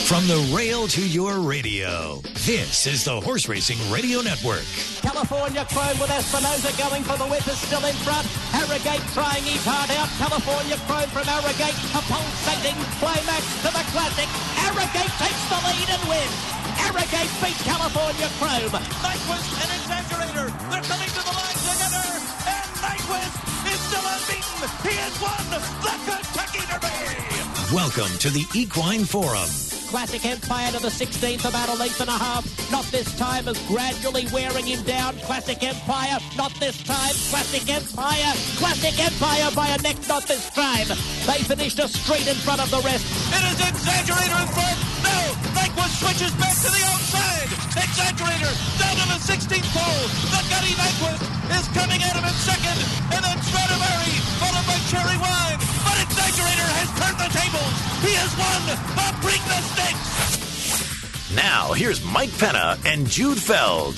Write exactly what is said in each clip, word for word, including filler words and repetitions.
From the rail to your radio, this is the Horse Racing Radio Network. California Chrome with Espinosa going for the whip is still in front. Harrogate trying his heart out. California Chrome from Harrogate. A pulsating climax to the Classic. Harrogate takes the lead and wins. Harrogate beats California Chrome. Nyquist and Exaggerator. They're coming to the line together. And Nyquist is still unbeaten. He has won the Kentucky Derby. Welcome to the Equine Forum. Classic Empire to the sixteenth, about a length and a half. Not this time, is gradually wearing him down. Classic Empire, not this time. Classic Empire, Classic Empire by a neck, not this time. They finished a street in front of the rest. It is Exaggerator in front. No, Nyquist switches back to the outside. Exaggerator down to the sixteenth pole. The Gutty Nyquist is coming at him in second. And then Stradivari, followed by Cherry Wine. But Exaggerator has turned the tables. He has won the Preakness Stakes. Now, here's Mike Penna and Jude Feld.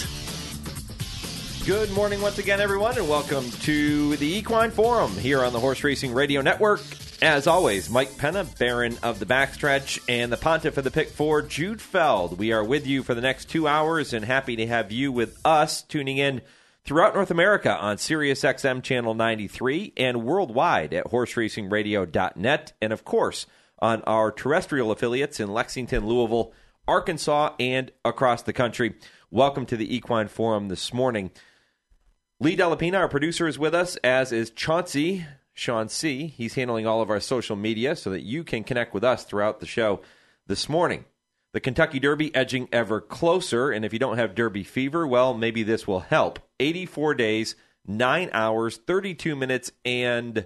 Good morning once again, everyone, and welcome to the Equine Forum here on the Horse Racing Radio Network. As always, Mike Penna, Baron of the Backstretch, and the Pontiff of the Pick Four, Jude Feld. We are with you for the next two hours and happy to have you with us tuning in throughout North America on Sirius X M Channel ninety-three and worldwide at horse racing radio dot net, and of course on our terrestrial affiliates in Lexington, Louisville, Arkansas, and across the country. Welcome to the Equine Forum this morning. Lee Delapina, our producer, is with us, as is Chauncey, Sean C. He's handling all of our social media so that you can connect with us throughout the show this morning. The Kentucky Derby edging ever closer, and if you don't have Derby fever, well, maybe this will help. eighty-four days, nine hours, thirty-two minutes, and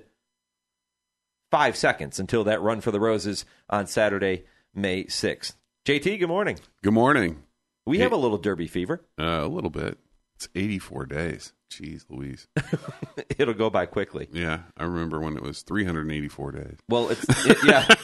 five seconds until that Run for the Roses on Saturday, May sixth. J T, good morning. Good morning. We hey, have a little Derby fever. Uh, a little bit. It's eighty-four days. Jeez Louise. It'll go by quickly. Yeah, I remember when it was three hundred eighty-four days. Well, it's, it,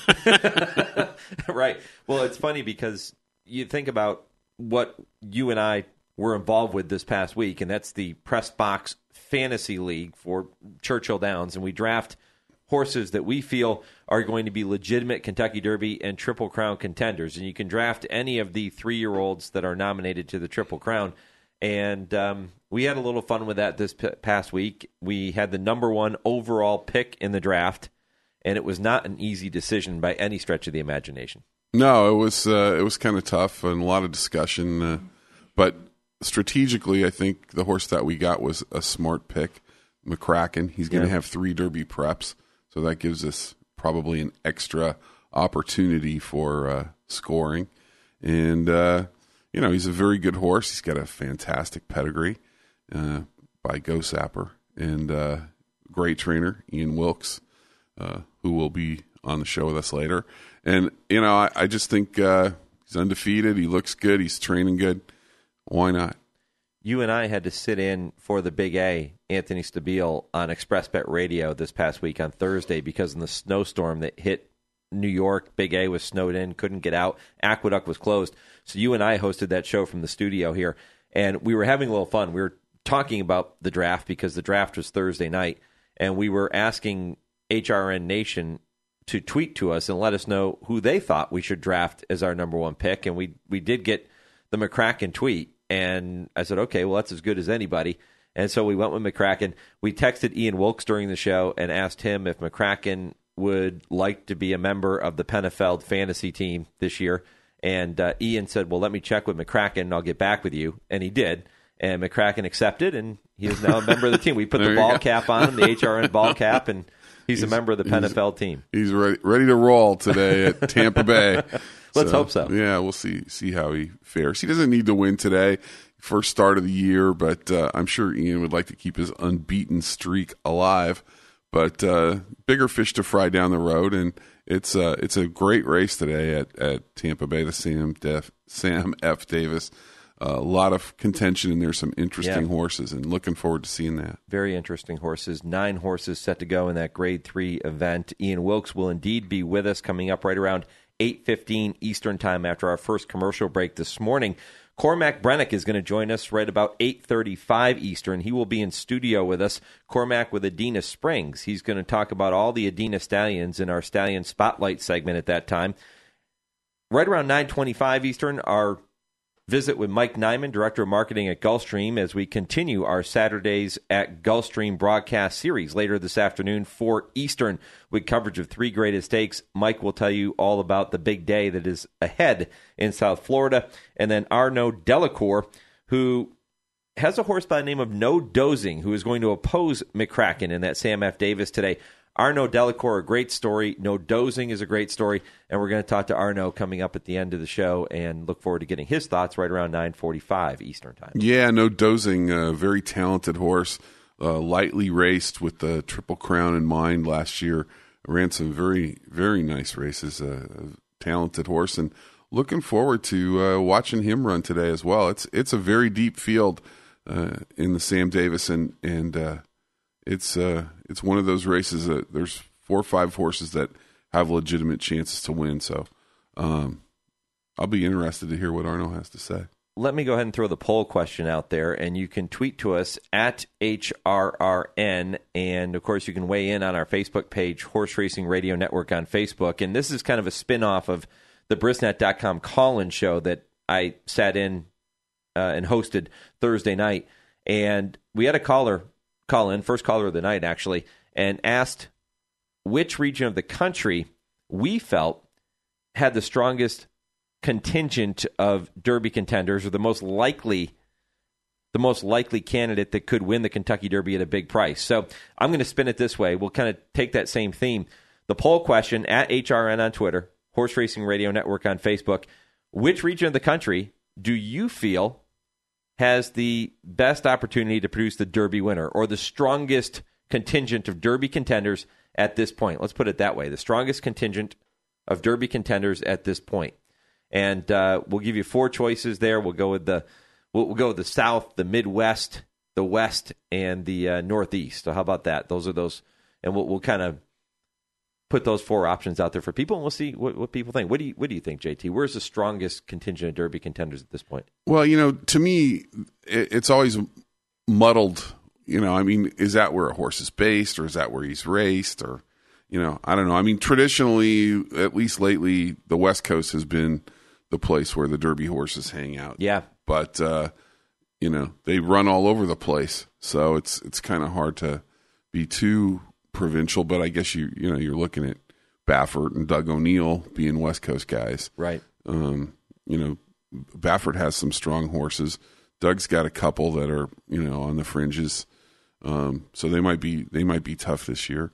yeah. Right. Well, it's funny because you think about what you and I were involved with this past week, and that's the Press Box Fantasy League for Churchill Downs, and we draft horses that we feel are going to be legitimate Kentucky Derby and Triple Crown contenders, and you can draft any of the three-year-olds that are nominated to the Triple Crown. And um, we had a little fun with that this p- past week. We had the number one overall pick in the draft, and it was not an easy decision by any stretch of the imagination. No, it was uh, it was kind of tough and a lot of discussion. Uh, but strategically, I think the horse that we got was a smart pick, McCracken. He's going to yeah. have three Derby preps, so that gives us probably an extra opportunity for uh, scoring. And uh You know, he's a very good horse. He's got a fantastic pedigree uh, by Go Sapper, and uh, great trainer, Ian Wilkes, uh, who will be on the show with us later. And, you know, I, I just think uh, he's undefeated. He looks good. He's training good. Why not? You and I had to sit in for the Big A, Anthony Stabile, on Express Bet Radio this past week on Thursday because of the snowstorm that hit New York. Big A was snowed in, couldn't get out. Aqueduct was closed. So you and I hosted that show from the studio here, and we were having a little fun. We were talking about the draft because the draft was Thursday night, and we were asking H R N Nation to tweet to us and let us know who they thought we should draft as our number one pick, and we we did get the McCracken tweet, and I said, okay, well, that's as good as anybody. And so we went with McCracken. We texted Ian Wilkes during the show and asked him if McCracken would like to be a member of the Pennefeld fantasy team this year. And uh, Ian said, well, let me check with McCracken, and I'll get back with you. And he did. And McCracken accepted, and he is now a member of the team. We put the ball go. cap on him, the H R N ball cap, and he's, he's a member of the Pennefeld team. He's ready, ready to roll today at Tampa Bay. Let's so, hope so. Yeah, we'll see see how he fares. He doesn't need to win today, first start of the year, but uh, I'm sure Ian would like to keep his unbeaten streak alive. But uh, bigger fish to fry down the road, and it's uh, it's a great race today at, at Tampa Bay, the Sam Def, Sam F. Davis. Uh, a lot of contention, and there's some interesting yeah. horses, and looking forward to seeing that. Very interesting horses. Nine horses set to go in that Grade three event. Ian Wilkes will indeed be with us coming up right around eight fifteen Eastern Time after our first commercial break this morning. Cormac Brennick is going to join us right about eight thirty-five Eastern. He will be in studio with us. Cormac with Adena Springs. He's going to talk about all the Adena stallions in our Stallion Spotlight segment at that time. right around nine twenty-five Eastern, our visit with Mike Nyman, Director of Marketing at Gulfstream, as we continue our Saturdays at Gulfstream broadcast series. Later this afternoon, four Eastern, with coverage of three greatest stakes. Mike will tell you all about the big day that is ahead in South Florida. And then Arnaud Delacour, who has a horse by the name of No Dozing, who is going to oppose McCracken in that Sam F. Davis today. Arnaud Delacour, a great story. No Dozing is a great story. And we're going to talk to Arnaud coming up at the end of the show and look forward to getting his thoughts right around nine forty-five Eastern time. Yeah, No Dozing, a very talented horse, uh, lightly raced with the Triple Crown in mind last year. Ran some very, very nice races. Uh, a talented horse, and looking forward to uh, watching him run today as well. It's it's a very deep field uh, in the Sam Davis, and and uh, it's uh, it's one of those races that there's four or five horses that have legitimate chances to win. So um, I'll be interested to hear what Arnaud has to say. Let me go ahead and throw the poll question out there, and you can tweet to us at H R R N, and of course you can weigh in on our Facebook page, Horse Racing Radio Network on Facebook. And this is kind of a spin-off of the Brisnet dot com call-in show that I sat in uh, and hosted Thursday night. And we had a caller call in, first caller of the night actually, and asked which region of the country we felt had the strongest contingent of Derby contenders, or the most likely the most likely candidate that could win the Kentucky Derby at a big price. So I'm going to spin it this way. We'll kind of take that same theme. The poll question at H R N on Twitter, Horse Racing Radio Network on Facebook, which region of the country do you feel has the best opportunity to produce the Derby winner, or the strongest contingent of Derby contenders at this point? Let's put it that way. The strongest contingent of Derby contenders at this point. And uh, we'll give you four choices there. We'll go with the we'll, we'll go with the South, the Midwest, the West, and the uh, Northeast. So how about that? Those are those, and we'll we'll kind of put those four options out there for people, and we'll see what, what people think. What do you what do you think, J T? Where's the strongest contingent of Derby contenders at this point? Well, you know, to me, it, it's always muddled. You know, I mean, is that where a horse is based, or is that where he's raced, or you know, I don't know. I mean, traditionally, at least lately, the West Coast has been the place where the Derby horses hang out. Yeah. But, uh, you know, they run all over the place. So it's it's kind of hard to be too provincial. But I guess, you you know, you're looking at Baffert and Doug O'Neill being West Coast guys. Right. Um, you know, Baffert has some strong horses. Doug's got a couple that are, you know, on the fringes. Um, so they might be they might be tough this year.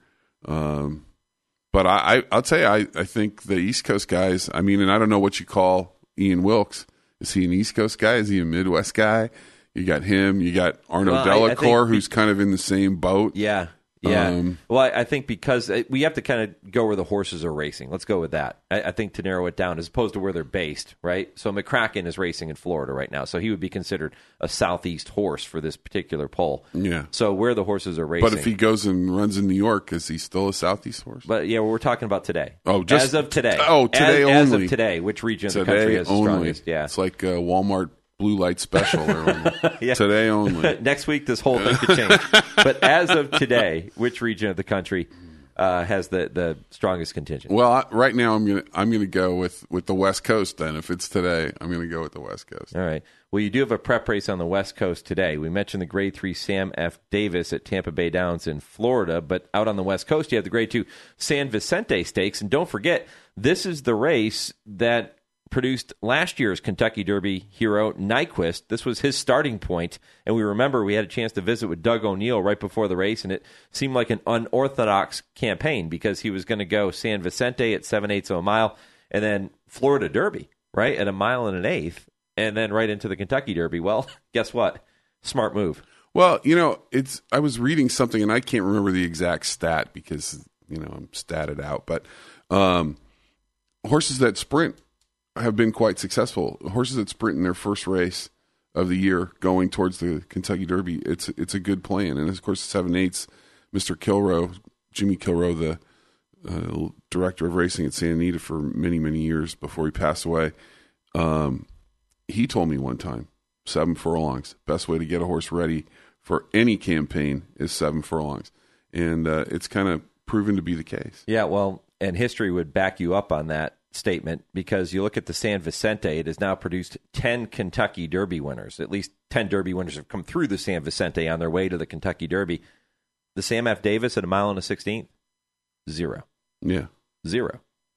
Um, but I, I, I'll tell you, I, I think the East Coast guys, I mean, and I don't know what you call Ian Wilkes. Is he an East Coast guy? Is he a Midwest guy? You got him. You got Arnaud well, Delacour, I, I who's kind of in the same boat. Yeah. Yeah. Um, well, I, I think because we have to kind of go where the horses are racing. Let's go with that. I, I think to narrow it down, as opposed to where they're based, right? So McCracken is racing in Florida right now, so he would be considered a Southeast horse for this particular poll. Yeah. So where the horses are racing. But if he goes and runs in New York, is he still a Southeast horse? But yeah, well, we're talking about today. Oh, just as of today. Oh, today as, only. As of today, which region of the country has the only. strongest? Yeah. It's like a Walmart blue light special. Yeah. Today only. Next week, this whole thing could change. But as of today, which region of the country uh, has the, the strongest contingent? Well, I, right now I'm gonna I'm gonna go with, with the West Coast. Then, if it's today, I'm gonna go with the West Coast. All right. Well, you do have a prep race on the West Coast today. We mentioned the Grade Three Sam F. Davis at Tampa Bay Downs in Florida, but out on the West Coast, you have the Grade Two San Vicente Stakes, and don't forget, this is the race that produced last year's Kentucky Derby hero Nyquist. This was his starting point, and we remember we had a chance to visit with Doug O'Neill right before the race, and it seemed like an unorthodox campaign because he was going to go San Vicente at seven eighths of a mile, and then Florida Derby, right, at a mile and an eighth, and then right into the Kentucky Derby. Well, guess what? Smart move. Well, you know, it's. I was reading something, and I can't remember the exact stat because, you know, I'm statted out, but um, horses that sprint have been quite successful. Horses that sprint in their first race of the year going towards the Kentucky Derby, it's it's a good plan. And, of course, seven eighths, Mister Kilroe, Jimmy Kilroe, the uh, director of racing at Santa Anita for many, many years before he passed away, um, he told me one time, seven furlongs. Best way to get a horse ready for any campaign is seven furlongs. And uh, it's kind of proven to be the case. Yeah, well, and history would back you up on that. statement because you look at the San Vicente, it has now produced ten Kentucky Derby winners. At least ten Derby winners have come through the San Vicente on their way to the Kentucky Derby. The Sam F. Davis at a mile and a sixteenth, zero. Yeah. Zero.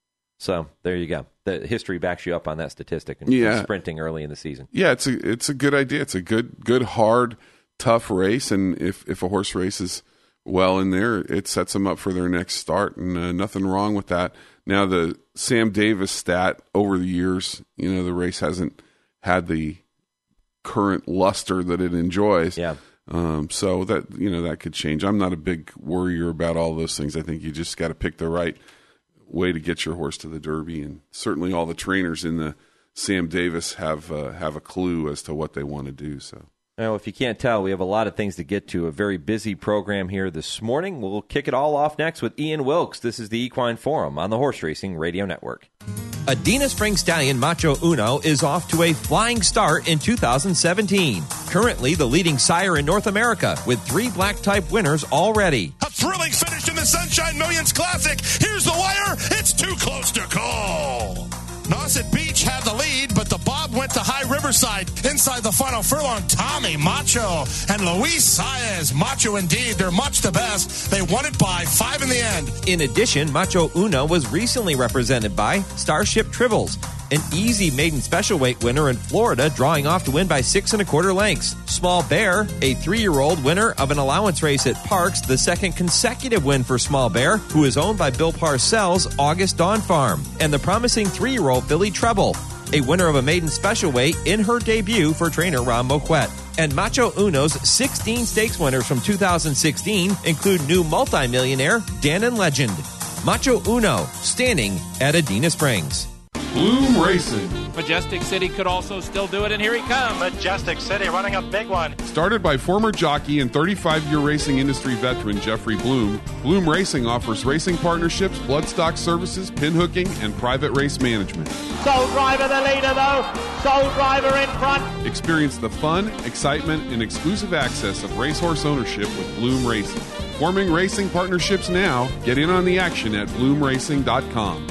So there you go. The history backs you up on that statistic and yeah. sprinting early in the season. Yeah, it's a it's a good idea. It's a good good hard tough race, and if if a horse races well in there, it sets them up for their next start, and uh, nothing wrong with that. Now the Sam Davis stat over the years, you know, the race hasn't had the current luster that it enjoys. Yeah. Um, so that, you know, that could change. I'm not a big worrier about all those things. I think you just got to pick the right way to get your horse to the Derby, and certainly all the trainers in the Sam Davis have uh, have a clue as to what they want to do. So. Now, if you can't tell, we have a lot of things to get to. A very busy program here this morning. We'll kick it all off next with Ian Wilkes. This is the Equine Forum on the Horse Racing Radio Network. Adina Spring Stallion Macho Uno is off to a flying start in two thousand seventeen. Currently the leading sire in North America with three black-type winners already. A thrilling finish in the Sunshine Millions Classic. Here's the wire. It's too close to call. Nauset Beach had the lead, but the bob went to High Riverside. Inside the final furlong, Tommy, Macho, and Luis Saez. Macho indeed, they're much the best. They won it by five in the end. In addition, Macho Uno was recently represented by Starship Tribbles, an easy maiden special weight winner in Florida, drawing off to win by six and a quarter lengths. Small Bear, a three-year-old winner of an allowance race at Parks, the second consecutive win for Small Bear, who is owned by Bill Parcells' August Dawn Farm. And the promising three-year-old filly Treble, a winner of a maiden special weight in her debut for trainer Ron Moquette. And Macho Uno's sixteen stakes winners from two thousand sixteen include new multimillionaire Dannon Legend. Macho Uno, standing at Adina Springs. Bloom Racing. Majestic City could also still do it, and here he comes. Majestic City running a big one. Started by former jockey and thirty-five-year racing industry veteran Jeffrey Bloom, Bloom Racing offers racing partnerships, bloodstock services, pinhooking, and private race management. Soul Driver the leader, though. Soul Driver in front. Experience the fun, excitement, and exclusive access of racehorse ownership with Bloom Racing. Forming racing partnerships now. Get in on the action at bloom racing dot com.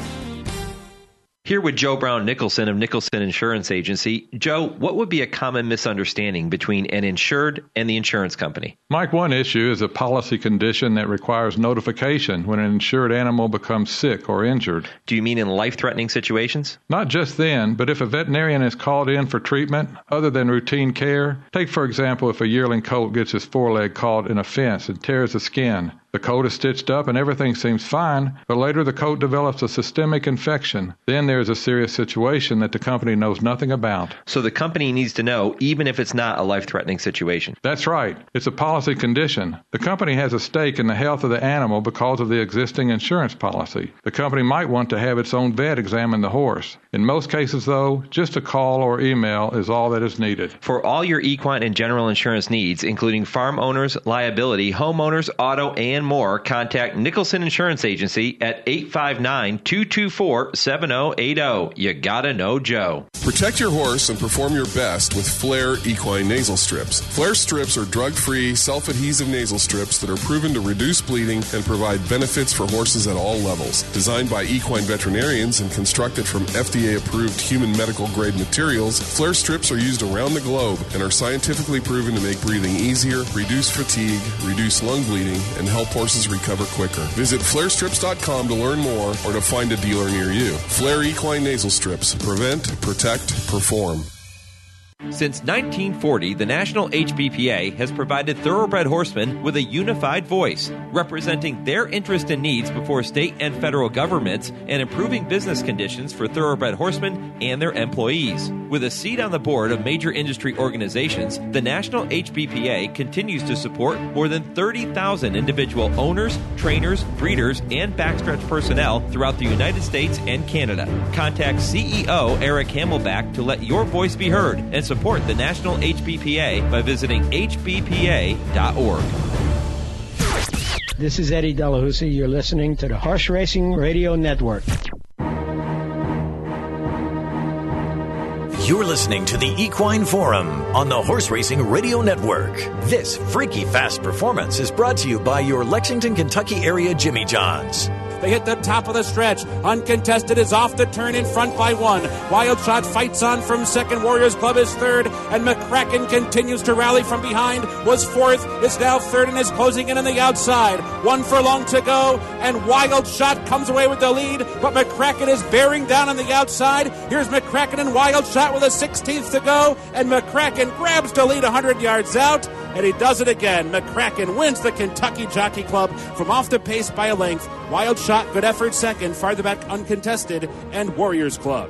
Here with Joe Brown Nicholson of Nicholson Insurance Agency. Joe, what would be a common misunderstanding between an insured and the insurance company? Mike, one issue is a policy condition that requires notification when an insured animal becomes sick or injured. Do you mean in life-threatening situations? Not just then, but if a veterinarian is called in for treatment other than routine care, take for example if a yearling colt gets his foreleg caught in a fence and tears the skin. The coat is stitched up and everything seems fine, but later the coat develops a systemic infection. Then there is a serious situation that the company knows nothing about. So the company needs to know even if it's not a life-threatening situation. That's right. It's a policy condition. The company has a stake in the health of the animal because of the existing insurance policy. The company might want to have its own vet examine the horse. In most cases, though, just a call or email is all that is needed. For all your equine and general insurance needs, including farm owners, liability, homeowners, auto, and more, contact Nicholson Insurance Agency at eight five nine, two two four, seven zero eight zero. You gotta know Joe. Protect your horse and perform your best with Flair Equine Nasal Strips. Flair strips are drug-free, self-adhesive nasal strips that are proven to reduce bleeding and provide benefits for horses at all levels. Designed by equine veterinarians and constructed from F D A-approved human medical-grade materials, Flair strips are used around the globe and are scientifically proven to make breathing easier, reduce fatigue, reduce lung bleeding, and help horses recover quicker. Visit flare strips dot com to learn more or to find a dealer near you. Flair Equine Nasal Strips. Prevent, protect, perform. Since nineteen forty, the National H B P A has provided thoroughbred horsemen with a unified voice, representing their interests and needs before state and federal governments and improving business conditions for thoroughbred horsemen and their employees. With a seat on the board of major industry organizations, the National H B P A continues to support more than thirty thousand individual owners, trainers, breeders, and backstretch personnel throughout the United States and Canada. Contact C E O Eric Hamelback to let your voice be heard and support the National H B P A by visiting H B P A dot org. This is Eddie Delahousie. You're listening to the Horse Racing Radio Network. You're listening to the Equine Forum on the Horse Racing Radio Network. This freaky fast performance is brought to you by your Lexington, Kentucky area Jimmy John's. They hit the top of the stretch. Uncontested is off the turn in front by one. Wild Shot fights on from second. Warriors Club is third. And McCracken continues to rally from behind. Was fourth, is now third and is closing in on the outside. One furlong to go. And Wild Shot comes away with the lead. But McCracken is bearing down on the outside. Here's McCracken and Wild Shot with a sixteenth to go. And McCracken grabs the lead one hundred yards out. And he does it again. McCracken wins the Kentucky Jockey Club from off the pace by a length. Wild Shot, good effort second. Farther back, Uncontested and Warriors Club.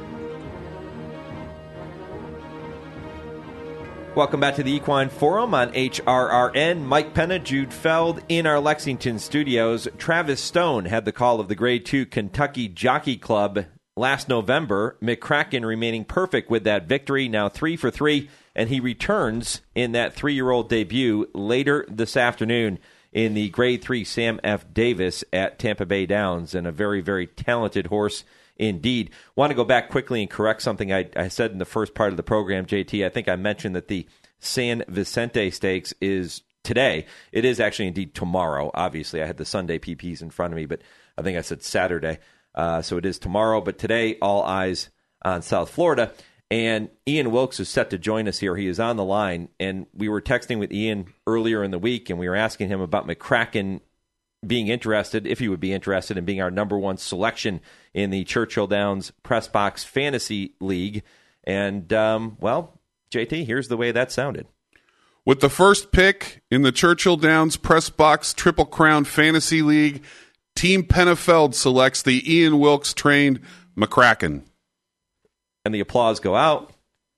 Welcome back to the Equine Forum on H R R N. Mike Penna, Jude Feld in our Lexington studios. Travis Stone had the call of the Grade two Kentucky Jockey Club last November. McCracken remaining perfect with that victory, now three for three, and he returns in that three-year-old debut later this afternoon in the Grade three Sam F. Davis at Tampa Bay Downs, and a very, very talented horse indeed. Want to go back quickly and correct something I, I said in the first part of the program, J T. I think I mentioned that the San Vicente Stakes is today. It is actually indeed tomorrow. Obviously, I had the Sunday P Ps in front of me, but I think I said Saturday. Uh, so it is tomorrow. But today, all eyes on South Florida. And Ian Wilkes is set to join us here. He is on the line. And we were texting with Ian earlier in the week, and we were asking him about McCracken being interested, if he would be interested in being our number one selection in the Churchill Downs Press Box Fantasy League. And, um, well, J T, here's the way that sounded. With the first pick in the Churchill Downs Press Box Triple Crown Fantasy League, Team Pennefeld selects the Ian Wilkes-trained McCracken. And the applause go out.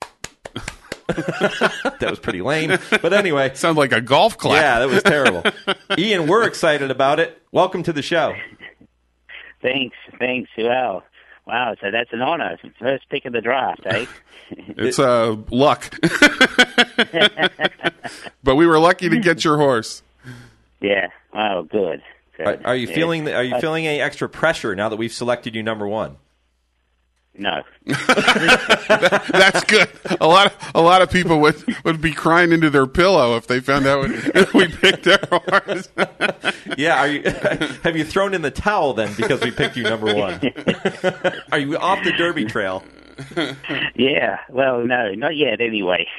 That was pretty lame. But anyway. Sounds like a golf clap. Yeah, that was terrible. Ian, we're excited about it. Welcome to the show. Thanks. Thanks. Well, wow, so that's an honor. First pick of the draft, eh? It's uh, luck. But we were lucky to get your horse. Yeah. Oh, good. good. Are, are you yeah. feeling Are you uh, feeling any extra pressure now that we've selected you number one? No. that, that's good. A lot of a lot of people would, would be crying into their pillow if they found out we picked their horse. Yeah, are you have you thrown in the towel then because we picked you number one? Are you off the Derby trail? Yeah. Well, no, not yet anyway.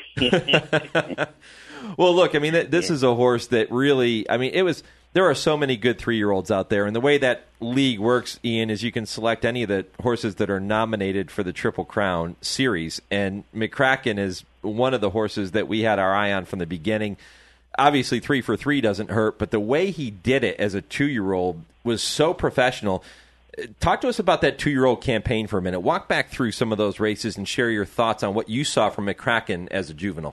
Well, look, I mean, this is a horse that really, I mean, it was, there are so many good three-year-olds out there, and the way that league works, Ian, is you can select any of the horses that are nominated for the Triple Crown series, and McCracken is one of the horses that we had our eye on from the beginning. Obviously, three for three doesn't hurt, but the way he did it as a two-year-old was so professional. Talk to us about that two-year-old campaign for a minute. Walk back through some of those races and share your thoughts on what you saw from McCracken as a juvenile.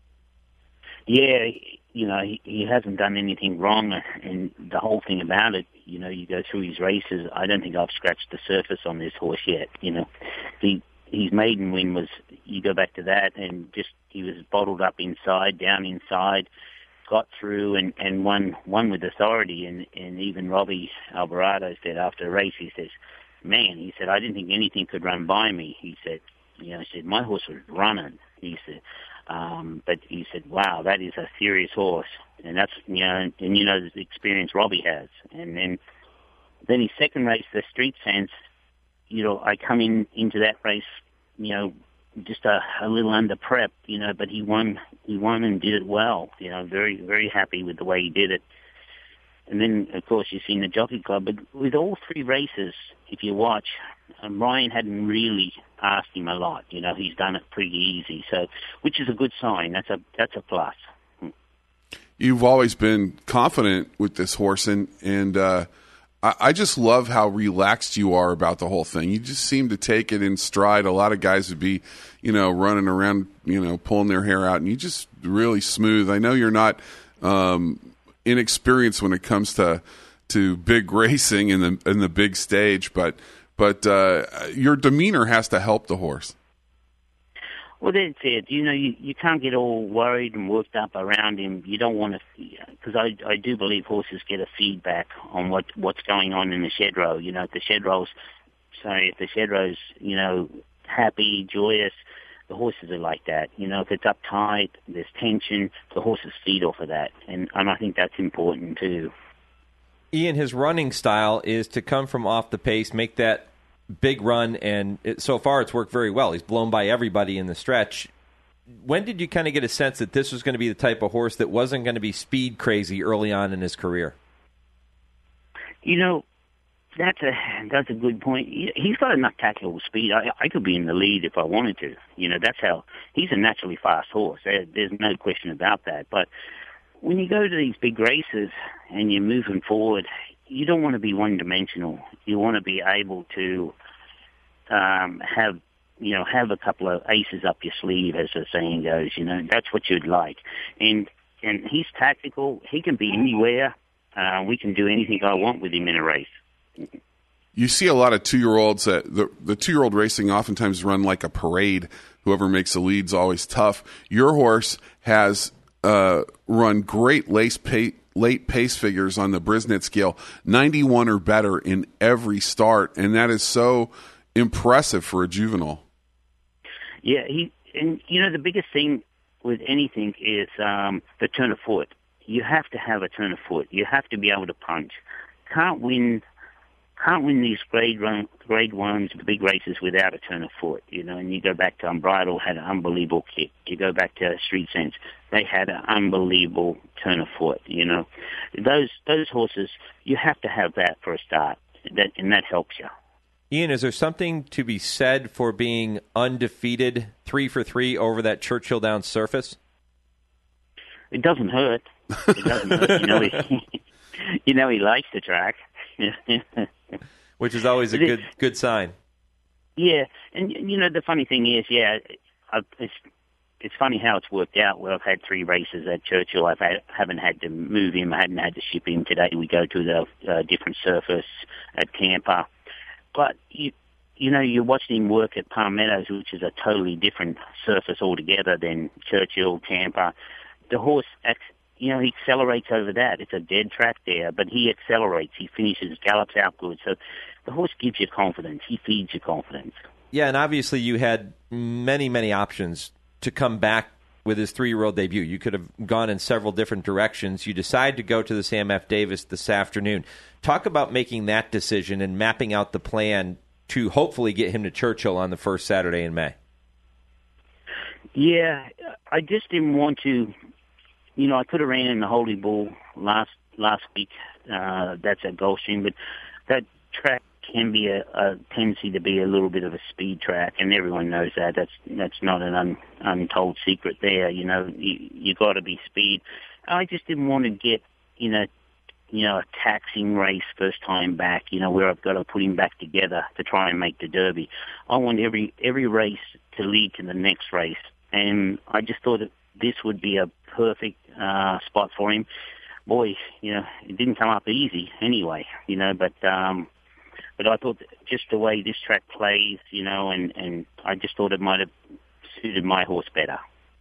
Yeah, you know, he, he hasn't done anything wrong, and the whole thing about it, you know, you go through his races, I don't think I've scratched the surface on this horse yet, you know. The, his maiden win was, you go back to that, and just, he was bottled up inside, down inside, got through and, and won won with authority, and, and even Robbie Alvarado said after the race, he says, man, he said, I didn't think anything could run by me. He said, you know, he said, my horse was running. He said, Um, but he said, wow, that is a serious horse. And that's, you know, and, and you know the experience Robbie has. And then then his second race, the Street Sense, you know, I come in into that race, you know, just a, a little under prep, you know, but he won, he won and did it well. You know, very, very happy with the way he did it. And then, of course, you've seen the Jockey Club. But with all three races, if you watch, um, Ryan hadn't really asked him a lot. You know, he's done it pretty easy, so which is a good sign. That's a that's a plus. You've always been confident with this horse, and and uh, I, I just love how relaxed you are about the whole thing. You just seem to take it in stride. A lot of guys would be, you know, running around, you know, pulling their hair out, and you just really smooth. I know you're not um, inexperienced when it comes to to big racing in the in the big stage, but. But uh, your demeanor has to help the horse. Well, that's it. You know, you, you can't get all worried and worked up around him. You don't want to, because I, I do believe horses get a feedback on what what's going on in the shed row. You know, if the shed row's, sorry, if the shed row's, you know, happy, joyous, the horses are like that. You know, if it's uptight, there's tension, the horses feed off of that. And, and I think that's important too. Ian, his running style is to come from off the pace, make that big run, and it, so far it's worked very well. He's blown by everybody in the stretch. When did you kind of get a sense that this was going to be the type of horse that wasn't going to be speed crazy early on in his career? You know, that's a that's a good point. He's got enough tactical speed. I, I could be in the lead if I wanted to. You know, that's how he's a naturally fast horse. There, there's no question about that. But when you go to these big races and you're moving forward, you don't want to be one-dimensional. You want to be able to um, have, you know, have a couple of aces up your sleeve, as the saying goes. You know, that's what you'd like. And and he's tactical. He can be anywhere. Uh, we can do anything I want with him in a race. You see a lot of two-year-olds that the, the two-year-old racing oftentimes run like a parade. Whoever makes the lead's always tough. Your horse has uh, run great lace pace. late pace figures on the Brisnet scale, ninety-one or better in every start, and that is so impressive for a juvenile. Yeah, he and you know the biggest thing with anything is um, the turn of foot. You have to have a turn of foot. You have to be able to punch. Can't win, can't win these grade run, grade ones, the big races without a turn of foot. You know, and you go back to Unbridled, had an unbelievable kick. You go back to Street Sense, they had an unbelievable turn of foot. You know, those those horses, you have to have that for a start, that and that helps you. Ian, is there something to be said for being undefeated, three for three over that Churchill Downs surface? It doesn't hurt. It doesn't hurt. You know, he, you know he likes the track. Which is always a good good sign. Yeah, and you know the funny thing is, yeah, I, it's it's funny how it's worked out. Where I've had three races at Churchill, I've had, haven't had to move him, I hadn't had to ship him. Today we go to the uh, different surface at Tampa, but you you know you're watching him work at Palm Meadows, which is a totally different surface altogether than Churchill, Tampa. The horse, you know, he accelerates over that. It's a dead track there, but he accelerates. He finishes, gallops out good. So the horse gives you confidence. He feeds you confidence. Yeah, and obviously you had many, many options to come back with his three-year-old debut. You could have gone in several different directions. You decide to go to the Sam F. Davis this afternoon. Talk about making that decision and mapping out the plan to hopefully get him to Churchill on the first Saturday in May. Yeah, I just didn't want to... You know, I could have ran in the Holy Bull last last week. Uh, that's at Gulfstream, but that track can be a, a tendency to be a little bit of a speed track, and everyone knows that. That's that's not an un, untold secret there. You know, you you got to be speed. I just didn't want to get you know, you know, a taxing race first time back. You know, where I've got to put him back together to try and make the Derby. I want every every race to lead to the next race, and I just thought that this would be a perfect uh, spot for him. Boy, you know, it didn't come up easy anyway, you know, but um, but I thought just the way this track plays, you know, and, and I just thought it might have suited my horse better.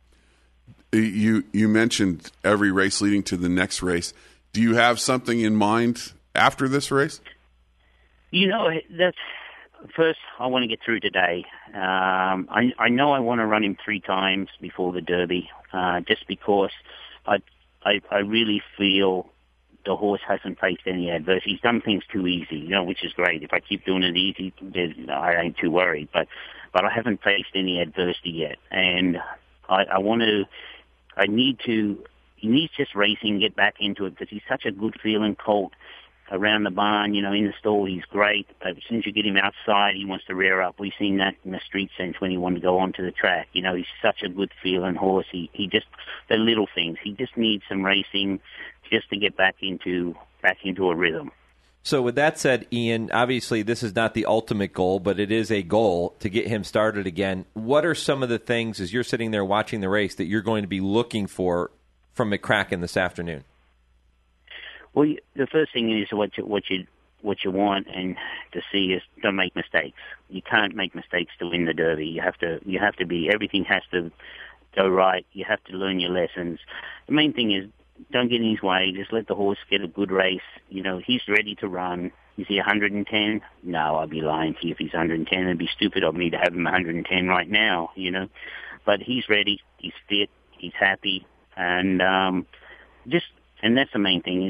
You you mentioned every race leading to the next race. Do you have something in mind after this race? You know, that's first I want to get through today. Um, I, I know I want to run him three times before the Derby, uh, just because I, I I really feel the horse hasn't faced any adversity. He's done things too easy, you know, which is great. If I keep doing it easy, I ain't too worried. But but I haven't faced any adversity yet, and I, I want to. I need to. He needs just racing, get back into it, because he's such a good feeling colt. Around the barn, you know, in the stall, he's great. But as soon as you get him outside, he wants to rear up. We've seen that in the Street Sense when he wanted to go onto the track. You know, he's such a good feeling horse. He he just the little things. He just needs some racing just to get back into back into a rhythm. So with that said, Ian, obviously this is not the ultimate goal, but it is a goal to get him started again. What are some of the things, as you're sitting there watching the race, that you're going to be looking for from McCracken this afternoon? Well, the first thing is what you, what you what you want and to see is don't make mistakes. You can't make mistakes to win the Derby. You have to you have to be everything has to go right. You have to learn your lessons. The main thing is don't get in his way. Just let the horse get a good race. You know, he's ready to run. Is he one hundred ten? No, I'd be lying to you if he's one hundred ten. It'd be stupid of me to have him one hundred ten right now. You know, but he's ready. He's fit. He's happy, and um, just and that's the main thing is.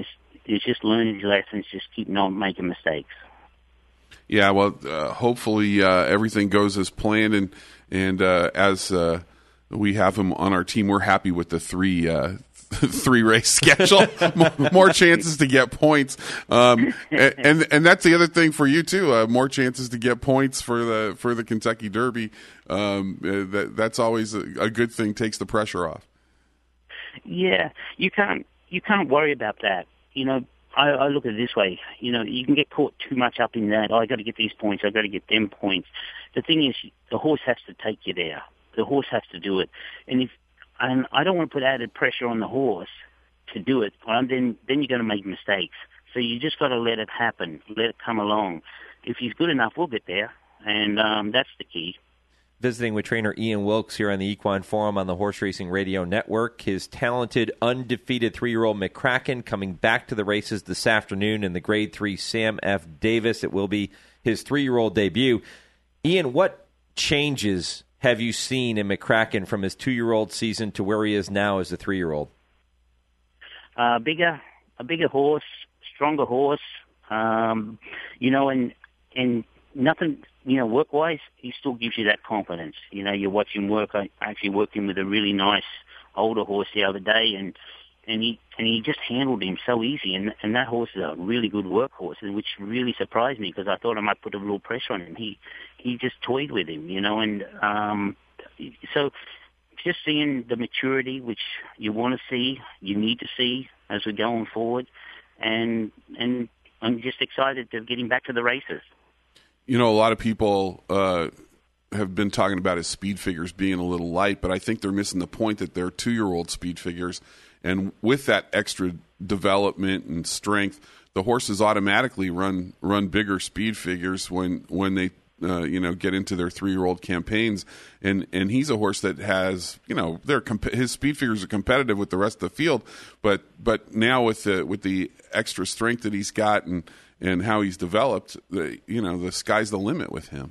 is just learn his lessons, just keep not making mistakes. Yeah, well, uh, hopefully uh, everything goes as planned, and and uh, as uh, we have him on our team, we're happy with the three uh, three race schedule. more, more chances to get points, um, and, and and that's the other thing for you too. Uh, more chances to get points for the for the Kentucky Derby. Um, uh, that that's always a, a good thing. Takes the pressure off. Yeah, you can't you can't worry about that. You know. I, I look at it this way, you know, you can get caught too much up in that. Oh, I got to get these points. I got to get them points. The thing is, the horse has to take you there. The horse has to do it, and if and I don't want to put added pressure on the horse to do it. And then then you're going to make mistakes. So you just got to let it happen, let it come along. If he's good enough, we'll get there, and um, that's the key. Visiting with trainer Ian Wilkes here on the Equine Forum on the Horse Racing Radio Network. His talented, undefeated three-year-old McCracken coming back to the races this afternoon in the Grade three Sam F. Davis. It will be his three-year-old debut. Ian, what changes have you seen in McCracken from his two-year-old season to where he is now as a three-year-old? Uh, bigger, a bigger horse, stronger horse, um, you know, and and nothing... You know, work-wise, he still gives you that confidence. You know, you watch him work. I actually worked him with a really nice older horse the other day, and and he and he just handled him so easy. And and that horse is a really good workhorse, which really surprised me because I thought I might put a little pressure on him. He he just toyed with him, you know, and um, so just seeing the maturity which you want to see, you need to see as we're going forward, and and I'm just excited to get him back to the races. You know, a lot of people uh, have been talking about his speed figures being a little light, but I think they're missing the point that they're two-year-old speed figures. And with that extra development and strength, the horses automatically run run bigger speed figures when when they uh, you know get into their three-year-old campaigns. And and he's a horse that has you know they're comp- his speed figures are competitive with the rest of the field, but but now with the with the extra strength that he's got and and how he's developed, the, you know, the sky's the limit with him.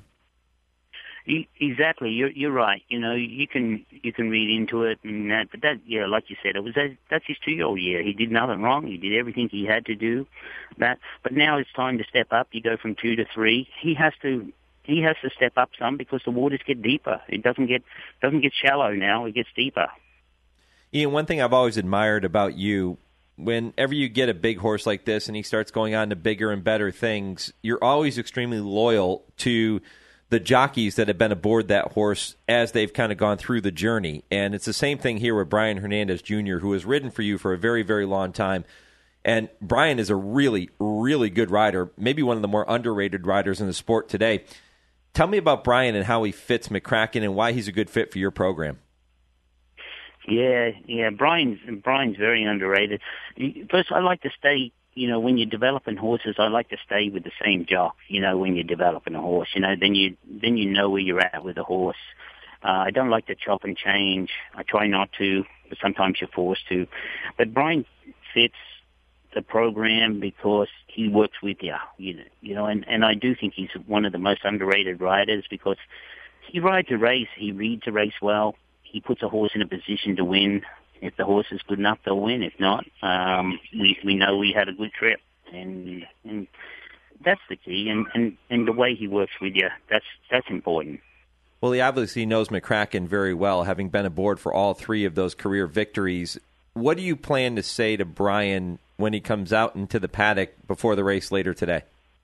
Exactly, you're you're right. You know, you can you can read into it and that, but that yeah, like you said, it was that, that's his two-year-old year. He did nothing wrong. He did everything he had to do. That, but now it's time to step up. You go from two to three. He has to he has to step up some because the waters get deeper. It doesn't get doesn't get shallow now. It gets deeper. Ian, one thing I've always admired about you. Whenever you get a big horse like this and he starts going on to bigger and better things, you're always extremely loyal to the jockeys that have been aboard that horse as they've kind of gone through the journey. And it's the same thing here with Brian Hernandez Junior, who has ridden for you for a very, very long time. And Brian is a really, really good rider, maybe one of the more underrated riders in the sport today. Tell me about Brian and how he fits McCracken and why he's a good fit for your program. Yeah, yeah. Brian's Brian's very underrated. First, I like to stay. You know, when you're developing horses, I like to stay with the same jock. You know, when you're developing a horse, you know, then you then you know where you're at with the horse. Uh, I don't like to chop and change. I try not to, but sometimes you're forced to. But Brian fits the program because he works with you. You know, you know, and and I do think he's one of the most underrated riders because he rides a race. He reads a race well. He puts a horse in a position to win. If the horse is good enough, they'll win. If not, um, we we know we had a good trip, and and that's the key. And, and, and the way he works with you, that's that's important. Well, he obviously knows McCracken very well, having been aboard for all three of those career victories. What do you plan to say to Brian when he comes out into the paddock before the race later today?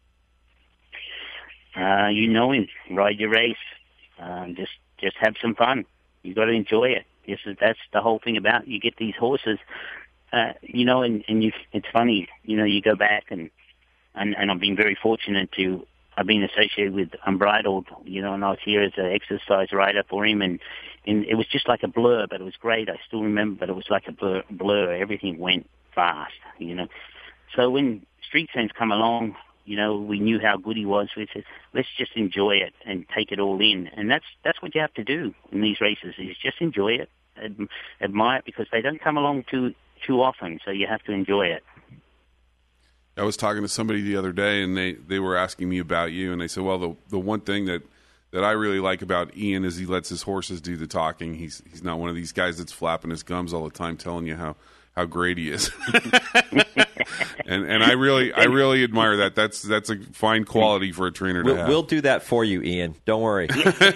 Uh, you know him. Ride your race. Uh, just just have some fun. You got to enjoy it. This is, that's the whole thing about it. You get these horses, uh, you know, and, and you, it's funny, you know, you go back and, and, and I've been very fortunate to, I've been associated with Unbridled, you know, and I was here as an exercise rider for him, and, and it was just like a blur, but it was great. I still remember, but it was like a blur, blur. Everything went fast, you know. So when Street Sense come along, you know, we knew how good he was. We said, let's just enjoy it and take it all in. And that's that's what you have to do in these races, is just enjoy it, ad- admire it, because they don't come along too too often, so you have to enjoy it. I was talking to somebody the other day, and they, they were asking me about you, and they said, well, the the one thing that, that I really like about Ian is he lets his horses do the talking. He's he's not one of these guys that's flapping his gums all the time telling you how, how great he is. and and I really I really admire that. That's that's a fine quality for a trainer to we'll, have. We'll do that for you, Ian. Don't worry.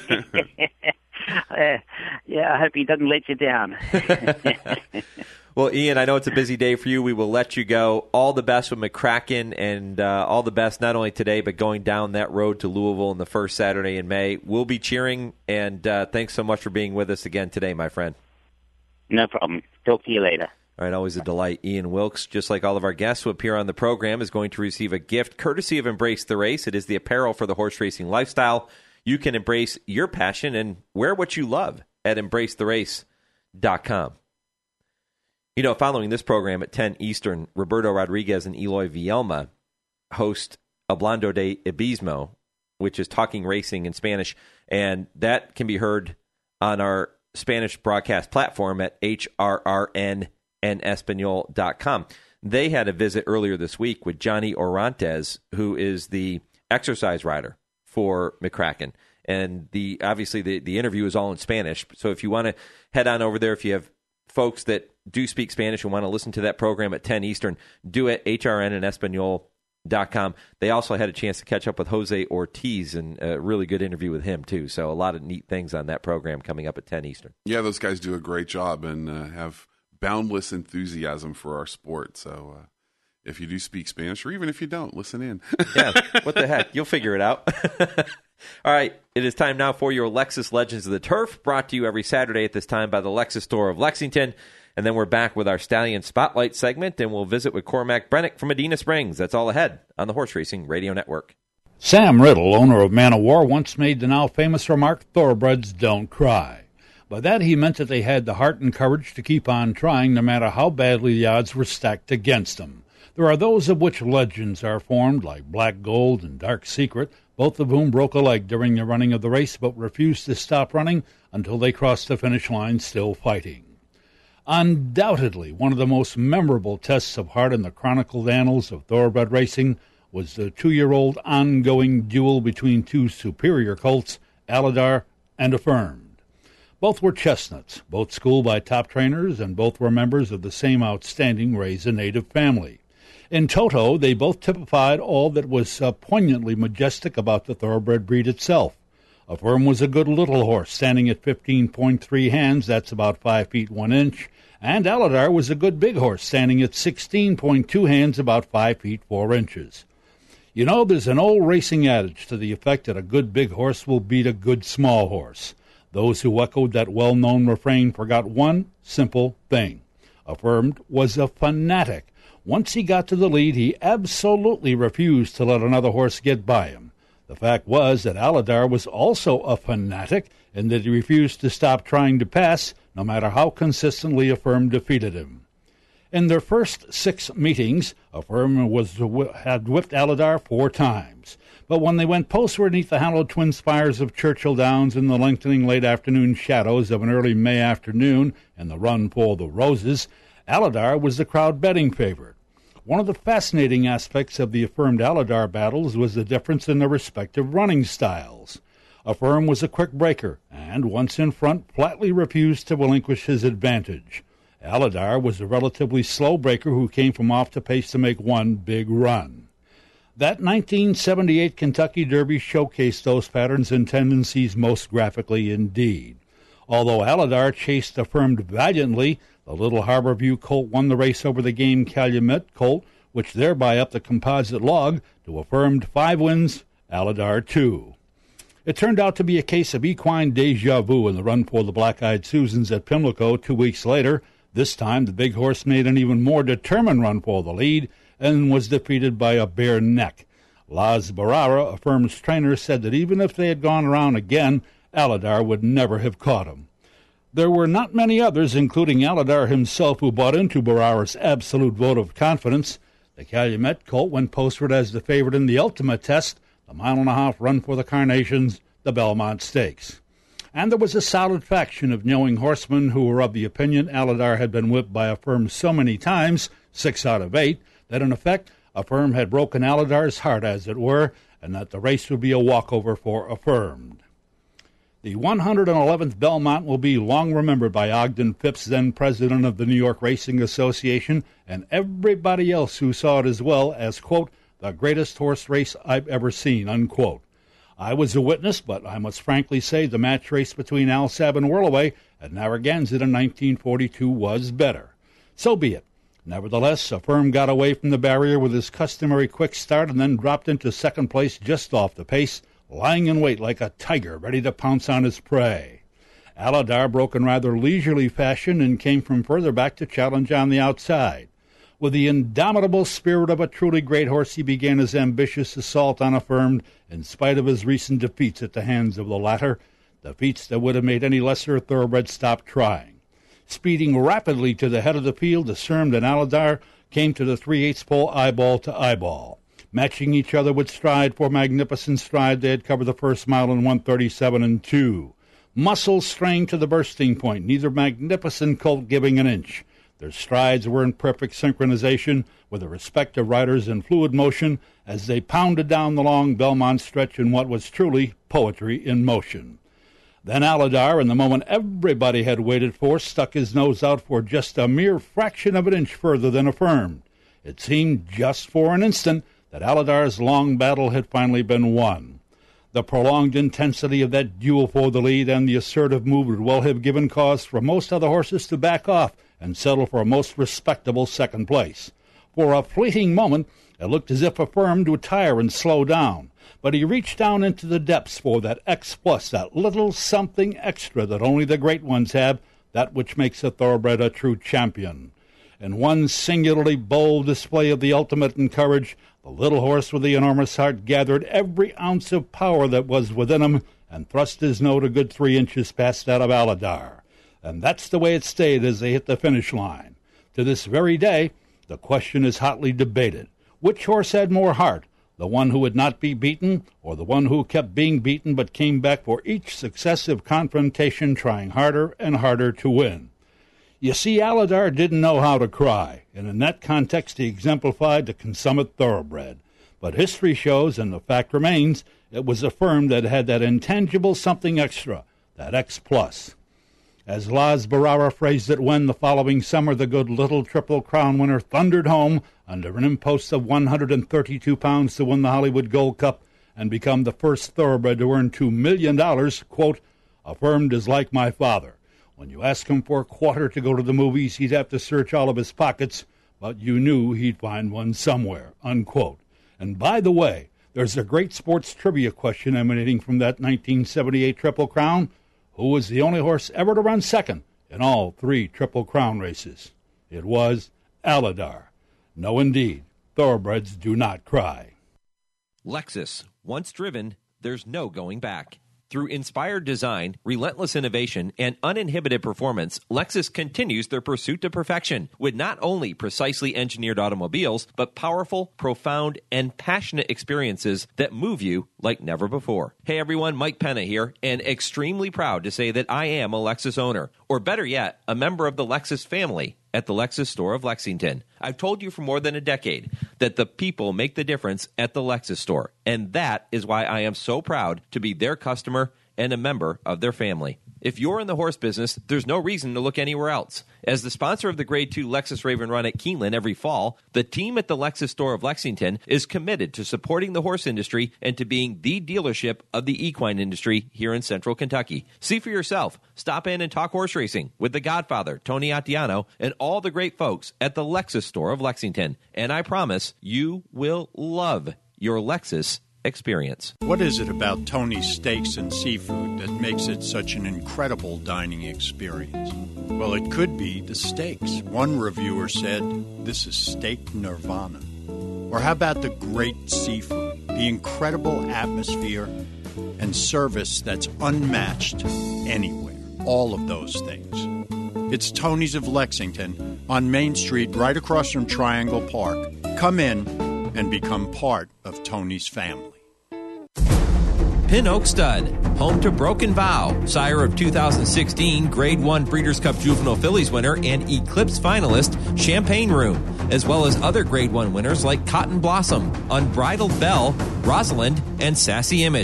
Uh, yeah, I hope he doesn't let you down. Well, Ian, I know it's a busy day for you. We will let you go. All the best with McCracken, and uh, all the best not only today, but going down that road to Louisville in the first Saturday in May. We'll be cheering, and uh, thanks so much for being with us again today, my friend. No problem. Talk to you later. All right, always a delight. Ian Wilkes, just like all of our guests who appear on the program, is going to receive a gift courtesy of Embrace the Race. It is the apparel for the horse racing lifestyle. You can embrace your passion and wear what you love at embrace the race dot com. You know, following this program at ten Eastern, Roberto Rodriguez and Eloy Vielma host Hablando de Abismo, which is talking racing in Spanish, and that can be heard on our Spanish broadcast platform at H R R N en espanol dot com. They had a visit earlier this week with Johnny Orantes, who is the exercise rider for McCracken. And the obviously the, the interview is all in Spanish. So if you want to head on over there, if you have folks that do speak Spanish and want to listen to that program at ten Eastern, do it, H R N en espanol dot com. They also had a chance to catch up with Jose Ortiz, and a really good interview with him, too. So a lot of neat things on that program coming up at ten Eastern. Yeah, those guys do a great job and uh, have boundless enthusiasm for our sport. So uh, if you do speak Spanish, or even if you don't, listen in. Yeah, what the heck? You'll figure it out. All right, it is time now for your Lexus Legends of the Turf, brought to you every Saturday at this time by the Lexus Store of Lexington. And then we're back with our Stallion Spotlight segment, and we'll visit with Cormac Brennick from Medina Springs. That's all ahead on the Horse Racing Radio Network. Sam Riddle, owner of Man of War, once made the now famous remark, "Thoroughbreds don't cry." By that he meant that they had the heart and courage to keep on trying no matter how badly the odds were stacked against them. There are those of which legends are formed, like Black Gold and Dark Secret, both of whom broke a leg during the running of the race but refused to stop running until they crossed the finish line still fighting. Undoubtedly, one of the most memorable tests of heart in the chronicled annals of thoroughbred racing was the two-year-old ongoing duel between two superior colts, Aladar and Affirmed. Both were chestnuts, both schooled by top trainers, and both were members of the same outstanding Raisin native family. In toto, they both typified all that was uh, poignantly majestic about the thoroughbred breed itself. Affirm was a good little horse, standing at fifteen point three hands, that's about five feet one inch, and Aladar was a good big horse, standing at sixteen point two hands, about five feet four inches. You know, there's an old racing adage to the effect that a good big horse will beat a good small horse. Those who echoed that well-known refrain forgot one simple thing. Affirmed was a fanatic. Once he got to the lead, he absolutely refused to let another horse get by him. The fact was that Aladar was also a fanatic, and that he refused to stop trying to pass, no matter how consistently Affirm defeated him. In their first six meetings, Affirm was, had whipped Aladar four times. But when they went postward beneath the hallowed twin spires of Churchill Downs in the lengthening late afternoon shadows of an early May afternoon in the run for the Roses, Aladar was the crowd betting favorite. One of the fascinating aspects of the Affirmed Aladar battles was the difference in their respective running styles. Affirm was a quick breaker, and once in front, flatly refused to relinquish his advantage. Aladar was a relatively slow breaker who came from off the pace to make one big run. That nineteen seventy-eight Kentucky Derby showcased those patterns and tendencies most graphically indeed. Although Aladar chased Affirmed valiantly, the Little Harborview colt won the race over the game Calumet colt, which thereby upped the composite log to Affirmed five wins, Aladar two. It turned out to be a case of equine deja vu in the run for the Black-Eyed Susans at Pimlico two weeks later. This time, the big horse made an even more determined run for the lead and was defeated by a bare neck. Laz Barrara, Affirmed's trainer, said that even if they had gone around again, Aladar would never have caught him. There were not many others, including Aladar himself, who bought into Barrara's absolute vote of confidence. The Calumet colt went postward as the favorite in the ultimate test, the mile-and-a-half run for the Carnations, the Belmont Stakes. And there was a solid faction of knowing horsemen who were of the opinion Aladar had been whipped by Affirm so many times, six out of eight, that in effect Affirm had broken Aladar's heart, as it were, and that the race would be a walkover for Affirmed. The one hundred eleventh Belmont will be long remembered by Ogden Phipps, then president of the New York Racing Association, and everybody else who saw it as well as, quote, the greatest horse race I've ever seen, unquote. I was a witness, but I must frankly say the match race between Alsab and Whirlaway at Narragansett in nineteen forty-two was better. So be it. Nevertheless, Affirm got away from the barrier with his customary quick start and then dropped into second place just off the pace, lying in wait like a tiger ready to pounce on his prey. Aladar broke in rather leisurely fashion and came from further back to challenge on the outside. With the indomitable spirit of a truly great horse, he began his ambitious assault on Affirm in spite of his recent defeats at the hands of the latter, defeats that would have made any lesser thoroughbred stop trying. Speeding rapidly to the head of the field, Affirm and Aladar came to the three-eighths pole eyeball to eyeball. Matching each other with stride for magnificent stride, they had covered the first mile in one thirty-seven and two. Muscles strained to the bursting point, neither magnificent colt giving an inch. Their strides were in perfect synchronization with the respective riders in fluid motion as they pounded down the long Belmont stretch in what was truly poetry in motion. Then Aladar, in the moment everybody had waited for, stuck his nose out for just a mere fraction of an inch further than Affirm. It seemed just for an instant that Aladar's long battle had finally been won. The prolonged intensity of that duel for the lead and the assertive move would well have given cause for most other horses to back off and settle for a most respectable second place. For a fleeting moment, it looked as if Affirm would tire and slow down, but he reached down into the depths for that X plus, that little something extra that only the great ones have, that which makes a thoroughbred a true champion. In one singularly bold display of the ultimate in courage, the little horse with the enormous heart gathered every ounce of power that was within him and thrust his note a good three inches past that of Aladar. And that's the way it stayed as they hit the finish line. To this very day, the question is hotly debated. Which horse had more heart, the one who would not be beaten, or the one who kept being beaten but came back for each successive confrontation, trying harder and harder to win? You see, Aladar didn't know how to cry, and in that context he exemplified the consummate thoroughbred. But history shows, and the fact remains, it was Affirm that had that intangible something extra, that X plus. As Laz Barara phrased it when, the following summer, the good little Triple Crown winner thundered home under an impost of one hundred thirty-two pounds to win the Hollywood Gold Cup and become the first thoroughbred to earn two million dollars, quote, Affirmed is like my father. When you ask him for a quarter to go to the movies, he'd have to search all of his pockets, but you knew he'd find one somewhere, unquote. And by the way, there's a great sports trivia question emanating from that nineteen seventy-eight Triple Crown. Who was the only horse ever to run second in all three Triple Crown races? It was Aladar. No, indeed, thoroughbreds do not cry. Lexus. Once driven, there's no going back. Through inspired design, relentless innovation, and uninhibited performance, Lexus continues their pursuit to perfection with not only precisely engineered automobiles, but powerful, profound, and passionate experiences that move you like never before. Hey everyone, Mike Penna here, and extremely proud to say that I am a Lexus owner, or better yet, a member of the Lexus family at the Lexus store of Lexington. I've told you for more than a decade that the people make the difference at the Lexus store, and that is why I am so proud to be their customer and a member of their family. If you're in the horse business, there's no reason to look anywhere else. As the sponsor of the Grade two Lexus Raven Run at Keeneland every fall, the team at the Lexus store of Lexington is committed to supporting the horse industry and to being the dealership of the equine industry here in central Kentucky. See for yourself. Stop in and talk horse racing with the Godfather, Tony Attiano, and all the great folks at the Lexus store of Lexington. And I promise you will love your Lexus experience. What is it about Tony's Steaks and Seafood that makes it such an incredible dining experience? Well, it could be the steaks. One reviewer said, this is steak nirvana. Or how about the great seafood, the incredible atmosphere and service that's unmatched anywhere? All of those things. It's Tony's of Lexington on Main Street, right across from Triangle Park. Come in and become part of Tony's family. Pin Oak Stud, home to Broken Vow, sire of two thousand sixteen Grade one Breeders' Cup Juvenile Fillies winner and Eclipse finalist Champagne Room, as well as other Grade one winners like Cotton Blossom, Unbridled Belle, Rosalind, and Sassy Image.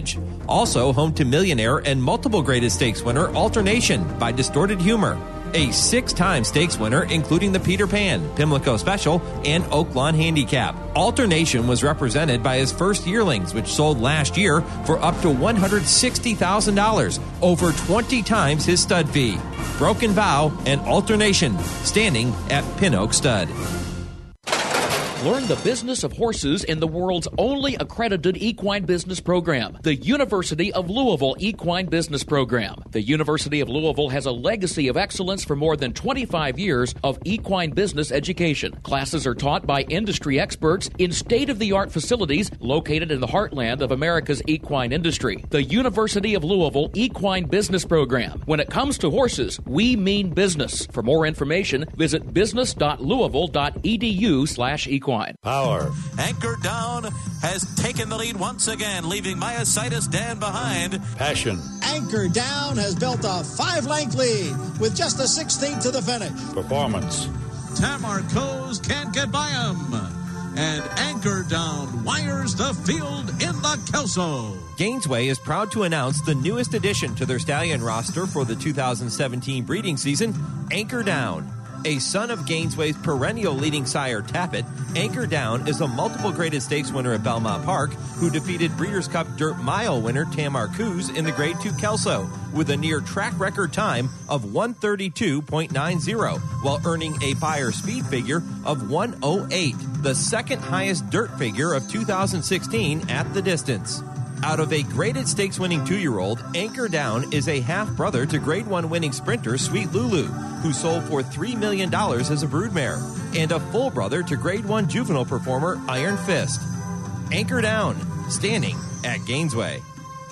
Also home to millionaire and multiple graded stakes winner Alternation by Distorted Humor. A six-time stakes winner, including the Peter Pan, Pimlico Special, and Oaklawn Handicap. Alternation was represented by his first yearlings, which sold last year for up to one hundred sixty thousand dollars, over twenty times his stud fee. Broken Vow and Alternation, standing at Pin Oak Stud. Learn the business of horses in the world's only accredited equine business program, the University of Louisville Equine Business Program. The University of Louisville has a legacy of excellence for more than twenty-five years of equine business education. Classes are taught by industry experts in state-of-the-art facilities located in the heartland of America's equine industry. The University of Louisville Equine Business Program. When it comes to horses, we mean business. For more information, visit business.louisville.edu slash equine. Power. Anchor Down has taken the lead once again, leaving Myositis Dan behind. Passion. Anchor Down has built a five-length lead with just a sixteenth to the finish. Performance. Tamar Coes can't get by him. And Anchor Down wires the field in the Kelso. Gainesway is proud to announce the newest addition to their stallion roster for the two thousand seventeen breeding season, Anchor Down. A son of Gainesway's perennial leading sire, Tappet, Anchor Down is a multiple graded stakes winner at Belmont Park who defeated Breeders' Cup Dirt Mile winner Tamar Coos in the Grade two Kelso with a near track record time of one thirty-two point nine zero while earning a buyer speed figure of one oh eight, the second highest dirt figure of two thousand sixteen at the distance. Out of a graded stakes winning two-year-old, Anchor Down is a half-brother to Grade one winning sprinter Sweet Lulu, who sold for three million dollars as a broodmare, and a full brother to Grade one juvenile performer Iron Fist. Anchor Down, standing at Gainesway.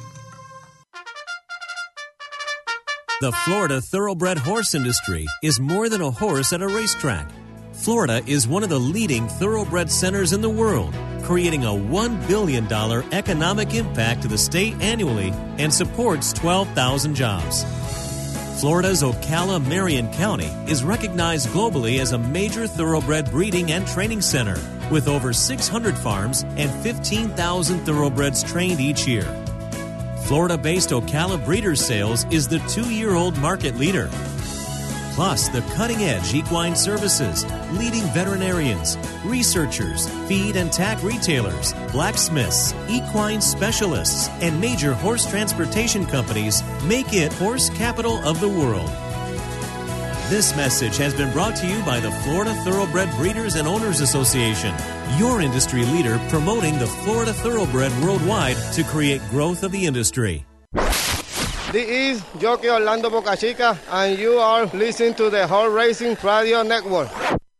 The Florida thoroughbred horse industry is more than a horse at a racetrack. Florida is one of the leading thoroughbred centers in the world, creating a one billion dollars economic impact to the state annually and supports twelve thousand jobs. Florida's Ocala-Marion County is recognized globally as a major thoroughbred breeding and training center, with over six hundred farms and fifteen thousand thoroughbreds trained each year. Florida-based Ocala Breeders Sales is the two-year-old market leader. Plus, the cutting-edge equine services, leading veterinarians, researchers, feed and tack retailers, blacksmiths, equine specialists, and major horse transportation companies make it horse capital of the world. This message has been brought to you by the Florida Thoroughbred Breeders and Owners Association, your industry leader promoting the Florida Thoroughbred worldwide to create growth of the industry. This is Jockey Orlando Boca Chica, and you are listening to the Horse Racing Radio Network.